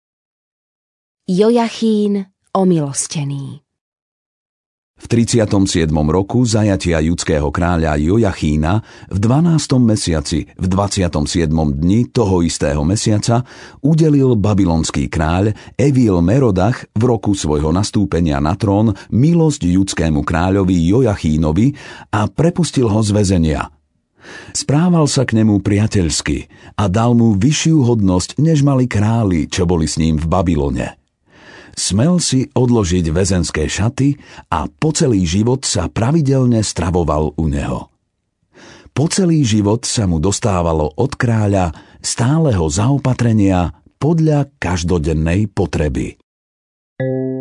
Jojachín omilostený. V tridsiatom siedmom roku zajatia judského kráľa Jojachína v dvanástom mesiaci v dvadsiatom siedmom dni toho istého mesiaca udelil babylonský kráľ Evil Merodach v roku svojho nastúpenia na trón milosť judskému kráľovi Jojachínovi a prepustil ho z väzenia. Správal sa k nemu priateľsky a dal mu vyššiu hodnosť, než mali králi, čo boli s ním v Babylone. Smel si odložiť väzenské šaty a po celý život sa pravidelne stravoval u neho. Po celý život sa mu dostávalo od kráľa stáleho zaopatrenia podľa každodennej potreby.